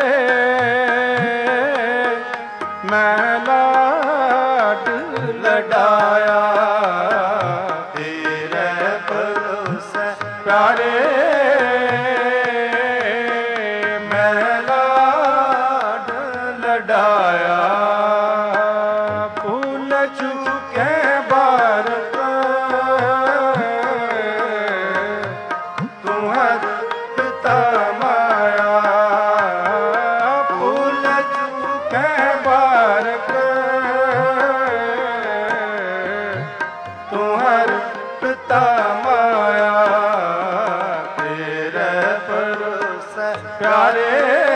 मैं लाड लडाया प्यारे मैं लाड लडाया भूल चुके भारत तुम्हार पिता माया भूल चुके भारत तुम्हार पिता माया प्यारे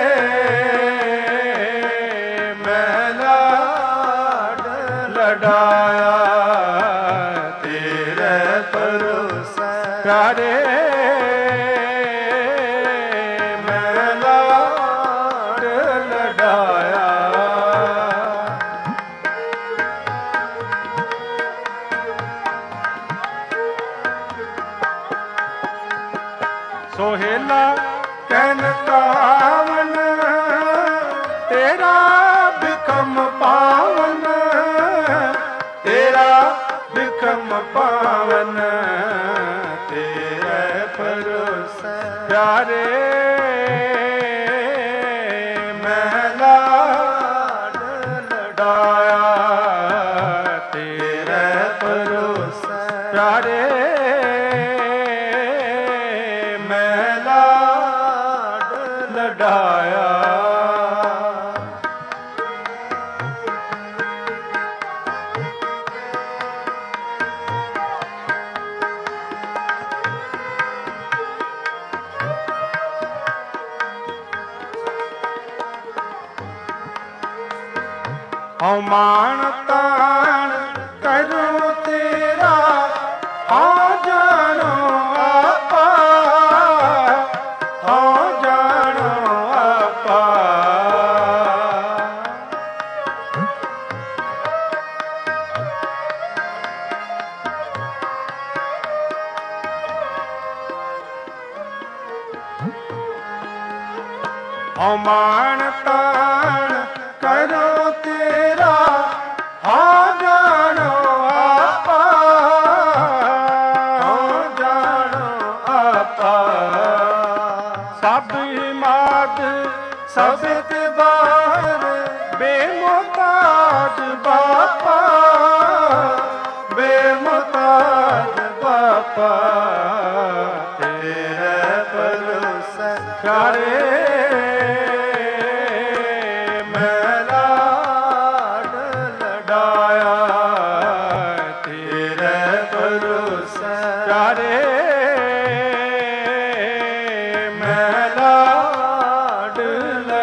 मैं लाड लडाया तेरे भरोसे प्यारे मैं लाड लडाया। सोहेला कैन कावन तेरा बिकम पावन तेरा बिकम पावन तेरे भरोसे प्यारे मैं लाड लडाया तेरे भरोसे प्यारे लडाया। हूँ मान तान करूँ तेरा आ जानो आपा हाँ जानो आपा हूँ मान तान करो तेरा हाँ जानो आपा हाँ जानो आपा सब माद सब बार बेमुताज बापा बेमुताज बापा तेरे भरोसे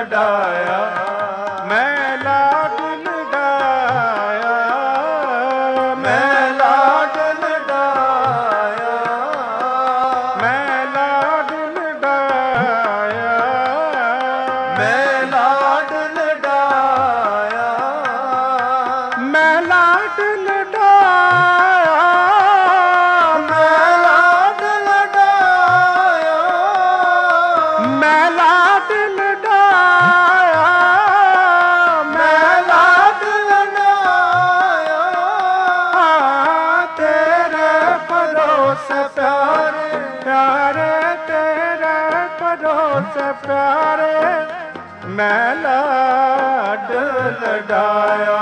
ਲਡਾਇਆ, ਮੈਂ ਲਾਡ ਲਡਾਇਆ, ਮੈਂ ਲਾਡ ਲਡਾਇਆ, ਮੈਂ ਲਾਡ ਲਡਾਇਆ, ਮੈਂ ਲਾਡ ਲਡਾਇਆ, ਮੈਂ ਲਾਡ ਲਡਾਇਆ, ਮੈਂ ਲਾਡ ਲਡਾਇਆ, ਮੈਂ ਲਾਡ ਲਡਾਇਆ, ਮੈਂ ਲਾਡ ਲਡਾਇਆ, ਤੇਰੇ ਭਰੋਸੇ ਪਿਆਰੇ, ਪਿਆਰੇ ਤੇਰੇ ਭਰੋਸੇ ਪਿਆਰੇ, ਮੈਂ ਲਾਡ ਲਡਾਇਆ,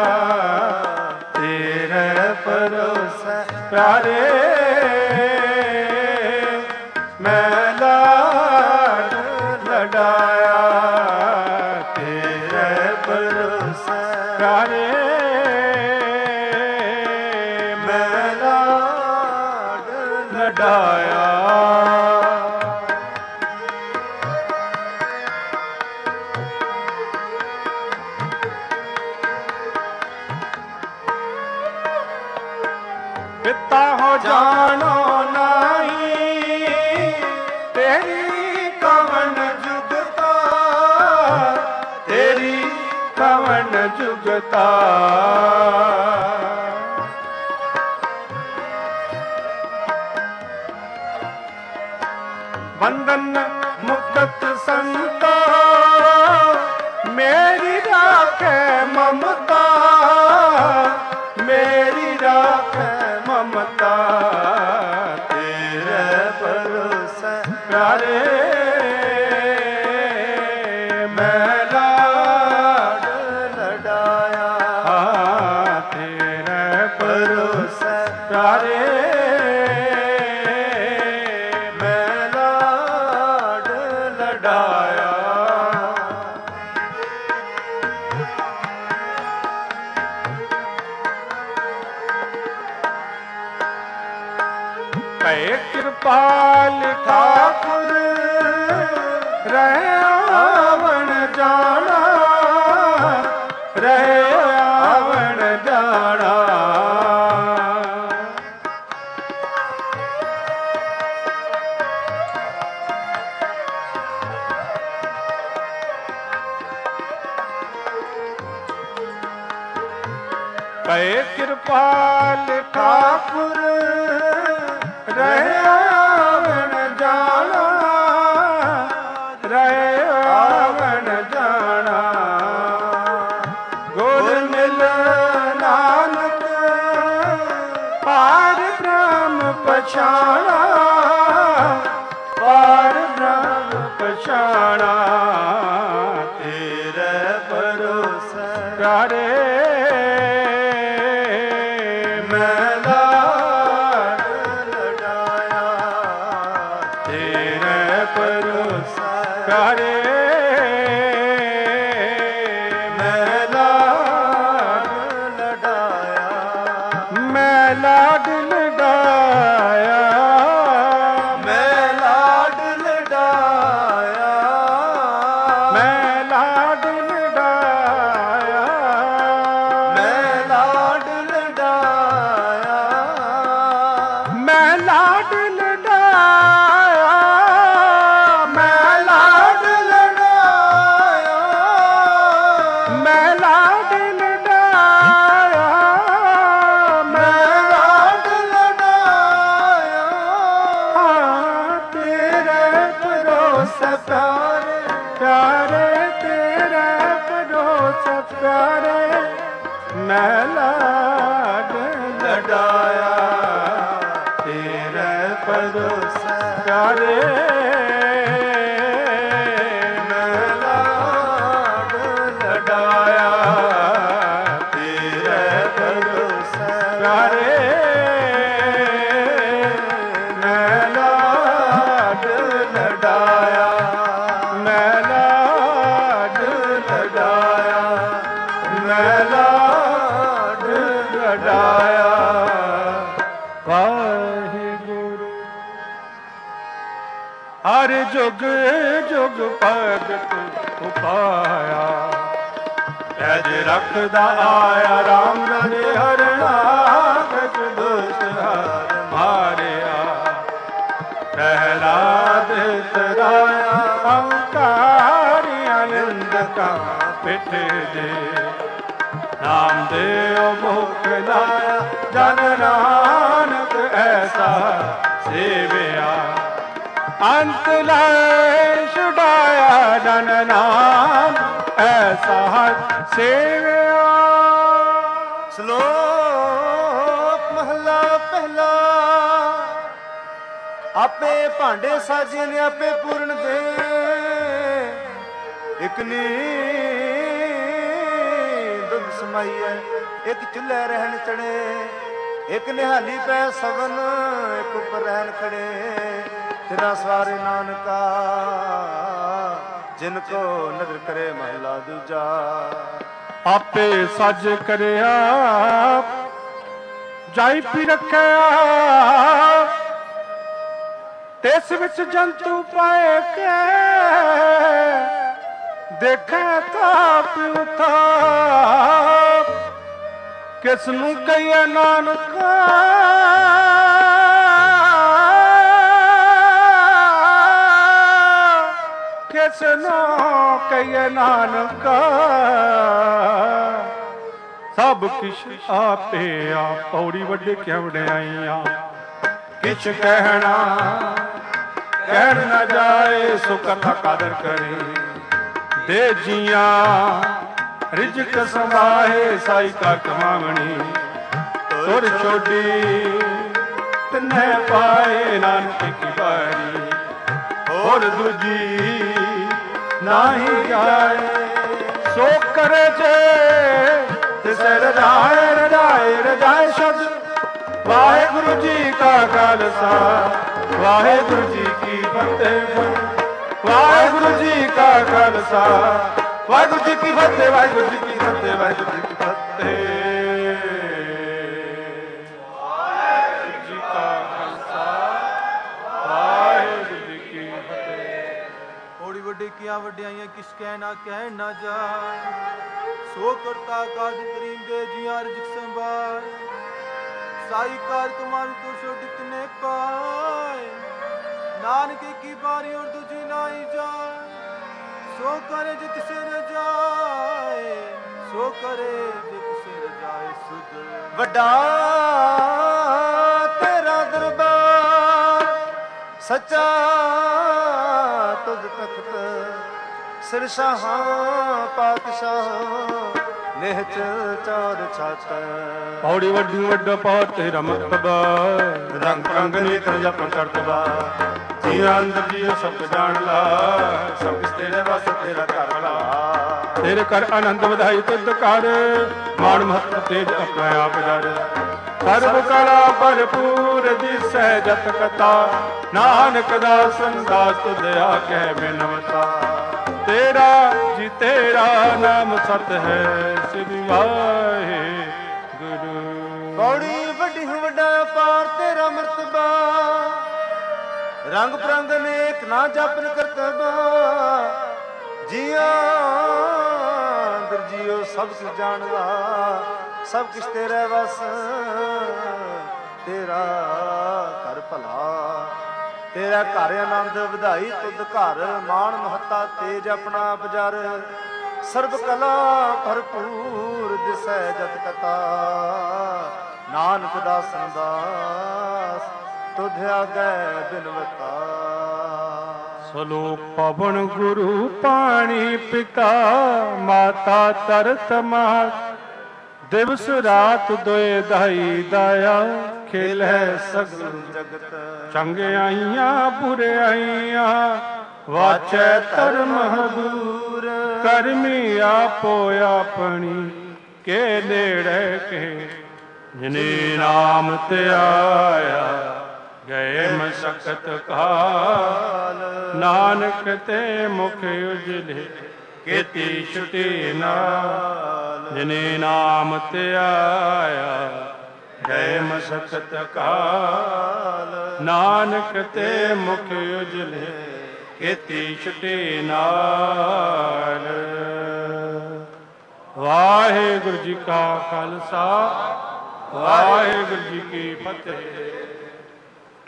ਤੇਰੇ ਭਰੋਸੇ ਪਿਆਰੇ, ਮੈਂ ਲਾਡ ਲਡਾਇਆ, ਤੇਰੇ ਭਰੋਸੇ ਪਿਆਰੇ, ਮੈਂ ਲਾਡ ਲਡਾਇਆ। ਪਿਤਾ ਹੋ ਜਾਣੋ ਨਹੀਂ, ਤੇਰੀ ਕਵਨ ਜੁਗਤਾ, ਤੇਰੀ ਕਵਨ ਜੁਗਤਾ, ਬੰਧਨ ਮੁਕਤ ਸੰਤਾ, ਮੇਰੀ ਰਾਖੇ ਮਮਤਾ, ਮੇਰੀ ਰਾਖੇ ਮਮਤਾ, ਤੇਰੇ ਭਰੋਸੇ ਪਿਆਰੇ, ਮੈਂ ਲਾਡ ਲਡਾਇਆ, ਤੇਰੇ ਭਰੋਸੇ ਪਿਆਰੇ, ਮੈਂ ਲਾਡ ਲਡਾਇਆ। ਭੈ ਕਿਰਪਾਲ ਠਾਕੁਰ ਰਹਿ ਆਵਣ ਜਾਣਾ, ਰਹਿ ਆਵਣ ਜਾਣਾ, ਭੈ ਕਿਰਪਾਲ ਠਾਕੁਰ ਰਹਿ ਆਵਣ ਜਾਣਾ, ਰਹਿ ਆਵਣ ਜਾਣਾ, ਗੁਰ ਮਿਲ ਨਾਨਕ ਪਾਰ ਬ੍ਰਹਮ ਪਛਾਣਾ, ਪਾਰ ਬ੍ਰਹਮ ਪਛਾਣਾ, ਤੇਰੇ ਭਰੋਸੇ ਪਿਆਰੇ, ਮੈਂ ਲਾਡ ਲਡਾਇਆ, ਤੇਰੇ ਭਰੋਸੇ ਪਿਆਰੇ, ਮੈਂ ਲਾਡ ਲਡਾਇਆ, ਮੈਂ ਲਾਡ ਲਡਾਇਆ, ਮੈਂ ਲਾਡ ਲਡਾਇਆ, ਮੈਂ ਲਾਡ ਲਡਾਇਆ, ਮੈਂ ਲਾਡ ਲਡਾਇਆ, ਮੈਂ ਲਾਡ ਲਡਾਇਆ, ਮੈਂ ਲਾਡ ਲਡਾਇਆ, ਮੈਂ ਲਾਡ ਲਡਾਇਆ, ਮੈਂ ਲਾਡ ਲਡਾਇਆ, ਤੇਰੇ ਭਰੋਸੇ ਪਿਆਰੇ, ਪਿਆਰੇ ਤੇਰੇ ਭਰੋਸੇ ਪਿਆਰੇ, ਮੈਂ ਲਾਡ ਲਡਾਇਆ, ਤੇਰੇ ਭਰੋਸੇ ਪਿਆਰੇ, ਮੈਂ ਲਾਡ ਲਡਾਇਆ, ਤੇਰੇ ਭਰੋਸੇ ਪਿਆਰੇ, ਮੈਂ ਲਾਡ ਲਡਾਇਆ, ਮੈਂ ਲਾਡ ਲਡਾਇਆ, ਮੈਂ ਲਾਡ ਲਡਾਇਆ। ਵਾਹਿਗੁਰੂ ਹਰ ਜੁਗ ਜੁਗ ਭਗਤ ਉਪਾਇਆ। ਐਜ ਰੱਖਦਾ ਆਇਆ ਰਾਮ ਰਾਜੇ ਹਰਣਾ ਕਛ ਦੁਸ਼ਟ ਹਰ ਮਾਰਿਆ। ਪ੍ਰਹਿਲਾਦ ਤਰਾਇਆ ਹੰਕਾਰੀਆਂ ਨਿੰਦਕਾਂ ਪਿੱਠ ਦੇ। ਨਾਮ ਦੇਉ ਮੁਖ ਲਾਇਆ ਜਨ ਨਾਨਕ ਐਸਾ ਸੇਵਿਆ। ਅੰਤ ਲੈ ਛੁਡਾਇਆ ਜਨ ਨਾਮ ਐਸਾ ਸੇਵਿਆ। ਸ਼ਲੋਕ ਮਹਲਾ ਪਹਿਲਾ। ਆਪੇ ਭਾਂਡੇ ਸਾਜੇ ਨੇ ਆਪੇ ਪੂਰਨ ਦੇ। ਇਕ ਨੀ ਦੁੱਧ ਸਮਾਈਐ ਇੱਕ ਚੁੱਲ੍ਹੇ ਰਹਿਣ ਚੜੇ। ਇੱਕ ਨਿਹਾਲੀ ਪੈ ਸਵਨ ਇੱਕ ਉੱਪਰ ਰਹਿਣ ਖੜੇ। ਤੇਰਾ ਸਵਾਰੇ ਨਾਨਕਾ ਜਿਨ ਕੋ ਨਦਰ ਕਰੇ ਮਹਲਾ ਦੂਜਾ। ਆਪੇ ਸੱਜ ਕਰਿਆ ਜਾਈ ਪੀ ਰੱਖਿਆ। ਤਿਸ ਵਿੱਚ ਜੰਤੂ ਪਾਏ ਕੇ ਦੇਖੇ ਤਾਪ ਉਤਾਪ। ਕਿਸ ਨੂੰ ਕਹੀਏ ਨਾਨਕਾ ਕਿਸ ਨੂੰ ਕਹੀਏ ਨਾਨਕਾ। ਸਭ ਕਿਛ ਆਪੇ ਆ। ਪੌੜੀ ਵੱਡੇ ਕਿਆ ਵਡਿਆਈਆਂ ਕਿਛ ਕਹਿਣਾ ਕਹਿਣ ਨਾ ਜਾਏ। ਸੋ ਕਥਾ ਕਾਦਰ ਕਰੇ ਦੇ ਜੀਆਂ। ਰਿਜਕ ਸਮਾਏ ਸਾਈ ਕਾ ਕਮਾਵਣੀ। ਤੁਰ ਛੋਡੀ ਤਨੇ ਪਾਏ ਨਾਨਕ ਕੀ ਬਾਣੀ। ਹੋਰ ਦੂਜੀ ਨਾਹੀ ਜਾਏ। ਸੋ ਕਰੇ ਜੇ ਤਿਸੈ ਰਜਾਏ ਰਜਾਏ ਰਜਾਏ ਸ਼ਬਦ। ਵਾਹਿਗੁਰੂ ਜੀ ਕਾ ਖਾਲਸਾ ਵਾਹਿਗੁਰੂ ਜੀ ਕੀ ਫਤਿਹ। ਵਾਹਿਗੁਰੂ ਜੀ ਕਾ ਖਾਲਸਾ ਵਾਹਿਗੁਰੂ ਜੀ ਕੀ ਫਤਿਹ। ਵਾਹਿਗੁਰੂ ਜੀ ਕੀ ਫਤਿਹ। ਵਾਹਿਗੁਰੂ ਜੀ ਕੀ ਫਤਿਹ। ਵਾਹਿਗੁਰੂ ਜੀ ਕਾ ਖਾਲਸਾ ਵਾਹਿਗੁਰੂ ਜੀ ਕੀ ਫਤਿਹ। ਥੋੜੀ ਵੱਡੀ ਕੀਆਂ ਵਡਿਆਈਆਂ ਕਿਸ ਕਹਿ ਨਾ ਕਹਿ ਨਾ ਜਾਏ। ਸੋ ਕਰਤਾ ਕਾਜ ਕਰੀਮ ਦੇ ਜੀਆਂ ਰਿਜਕ ਸੰਭਾਰ। ਸਾਈ ਕਾਰ ਕਮਾਨ ਤੋਂ ਛੋਟੀ ਤਨੇ ਪਾਏ। ਨਾਨਕ ਕੀ ਬਾਰੀ ਔਰ ਦੂਜੀ ਨਾਈ ਜਾਏ। ਸੋ ਕਰੇ ਜਿਤ ਸਿਰ ਜਾਏ। ਸੋ ਕਰੇ ਜਿਤ ਸਿਰ ਜਾਏ ਸੁਧ। ਵੱਡਾ ਤੇਰਾ ਦਰਬਾਰ ਸੱਚਾ ਤੁਧ ਤਖਤ। ਸਿਰ ਸ਼ਾਹਾਂ ਪਾਤਸ਼ਾਹ ਨਿਹਚ ਚਾਰ ਛਾਤ। ਪੌੜੀ ਵੱਡੀ ਵੱਡਾ ਪਾਰ ਤੇਰਾ ਮਰਤਬਾ। ਰੰਗ ਰੰਗ ਨੇਤਰ ਜਪਨ ਕਰਤਬਾ। ਜੀਆਂ ਅੰਦਰ ਜੀਓ ਸਭ ਜਾਣ ਲਾ। ਸਭ ਕਿਸ ਤੇਰੇ ਵਸ ਤੇਰਾ ਘਰ ਲਾ। ਤੇਰੇ ਕਰ ਆਨੰਦ ਵਧਾਈ ਤੁਧ ਕਰ। ਮਾਣ ਮਹੱਤਵ ਤੇਜ ਆਪਣਾ ਆਪ ਜਰ। ਸਰਬ ਕਲਾ ਭਰਪੂਰ ਦਿਸੈ ਜਤ ਕਥਾ। ਨਾਨਕ ਦਾਸ ਸੰਦਾਸ ਤੁਧ ਆਖੈ ਬਿਨਵਤਾ। ਤੇਰਾ ਜੀ ਤੇਰਾ ਨਾਮ ਸਤ ਹੈ ਸ੍ਰੀ ਵਾਹਿਗੁਰੂ। ਪੌੜੀ ਵੱਡੀ ਵੱਡਾ ਪਾਰ ਤੇਰਾ ਮਰਤਬਾ। ਰੰਗ ਪ੍ਰੰਗ ਅਨੇਕ ਨਾ ਜਪਨ ਕਰਤਬਾ। ਜੀਆਂ ਅੰਦਰ ਜੀਓ ਸਭ ਕੁਝ ਜਾਣਦਾ। ਸਭ ਕੁਛ ਤੇਰੇ ਵਸ ਤੇਰਾ ਘਰ ਭਲਾ। ਤੇਰਾ ਘਰ ਆਨੰਦ ਵਧਾਈ ਤੁਧ ਘਰ। ਮਾਣ ਮਹੱਤਾ ਤੇਜ ਆਪਣਾ ਬਜਰ। ਸਰਬ ਕਲਾ ਭਰਪੂਰ ਦਿਸੈ ਜਤ ਕਥਾ। ਨਾਨਕ ਦਾਸਨ ਦਾਸ ਤੁਧ ਆਗੈ ਬਿਨਵਤਾ। ਸਲੋਕ ਪਵਨ ਗੁਰੂ ਪਾਣੀ ਪਿਤਾ। ਮਾਤਾ ਤਰਤ ਮਾਤ ਦਿਵਸ ਰਾਤ ਦੋਏ ਦਾਈ ਦਾਇਆ। ਖੇਲ ਹੈ ਸਗਲ ਜਗਤ। ਚੰਗਿਆਈਆਂ ਬੁਰਿਆਈਆਂ ਵਾਚੈ ਧਰਮ ਹਦੂਰ। ਕਰਮੀ ਆਪੋ ਆਪਣੀ ਕੇ ਨੇੜੇ ਕੇ। ਜਿਨੇ ਨਾਮ ਤੇ ਆਇਆ ਗਏ ਮਸਕਤ ਕਾਲ। ਨਾਨਕ ਤੇ ਮੁਖ ਉਜਲੇ ਕੀਤੀ ਛੁਟੀ ਨਾਲ। ਜਿਨੇ ਨਾਮ ਤੇ ਆਇਆ ਗਏ ਮਸਕਤ ਕਾਲ। ਨਾਨਕ ਤੇ ਮੁਖ ਉਜਲੇ ਕੀਤੀ ਛੁਟੀ ਨਾਲ। ਵਾਹਿਗੁਰੂ ਜੀ ਕਾ ਖਾਲਸਾ ਵਾਹਿਗੁਰੂ ਜੀ ਕੀ ਫਤਿਹ।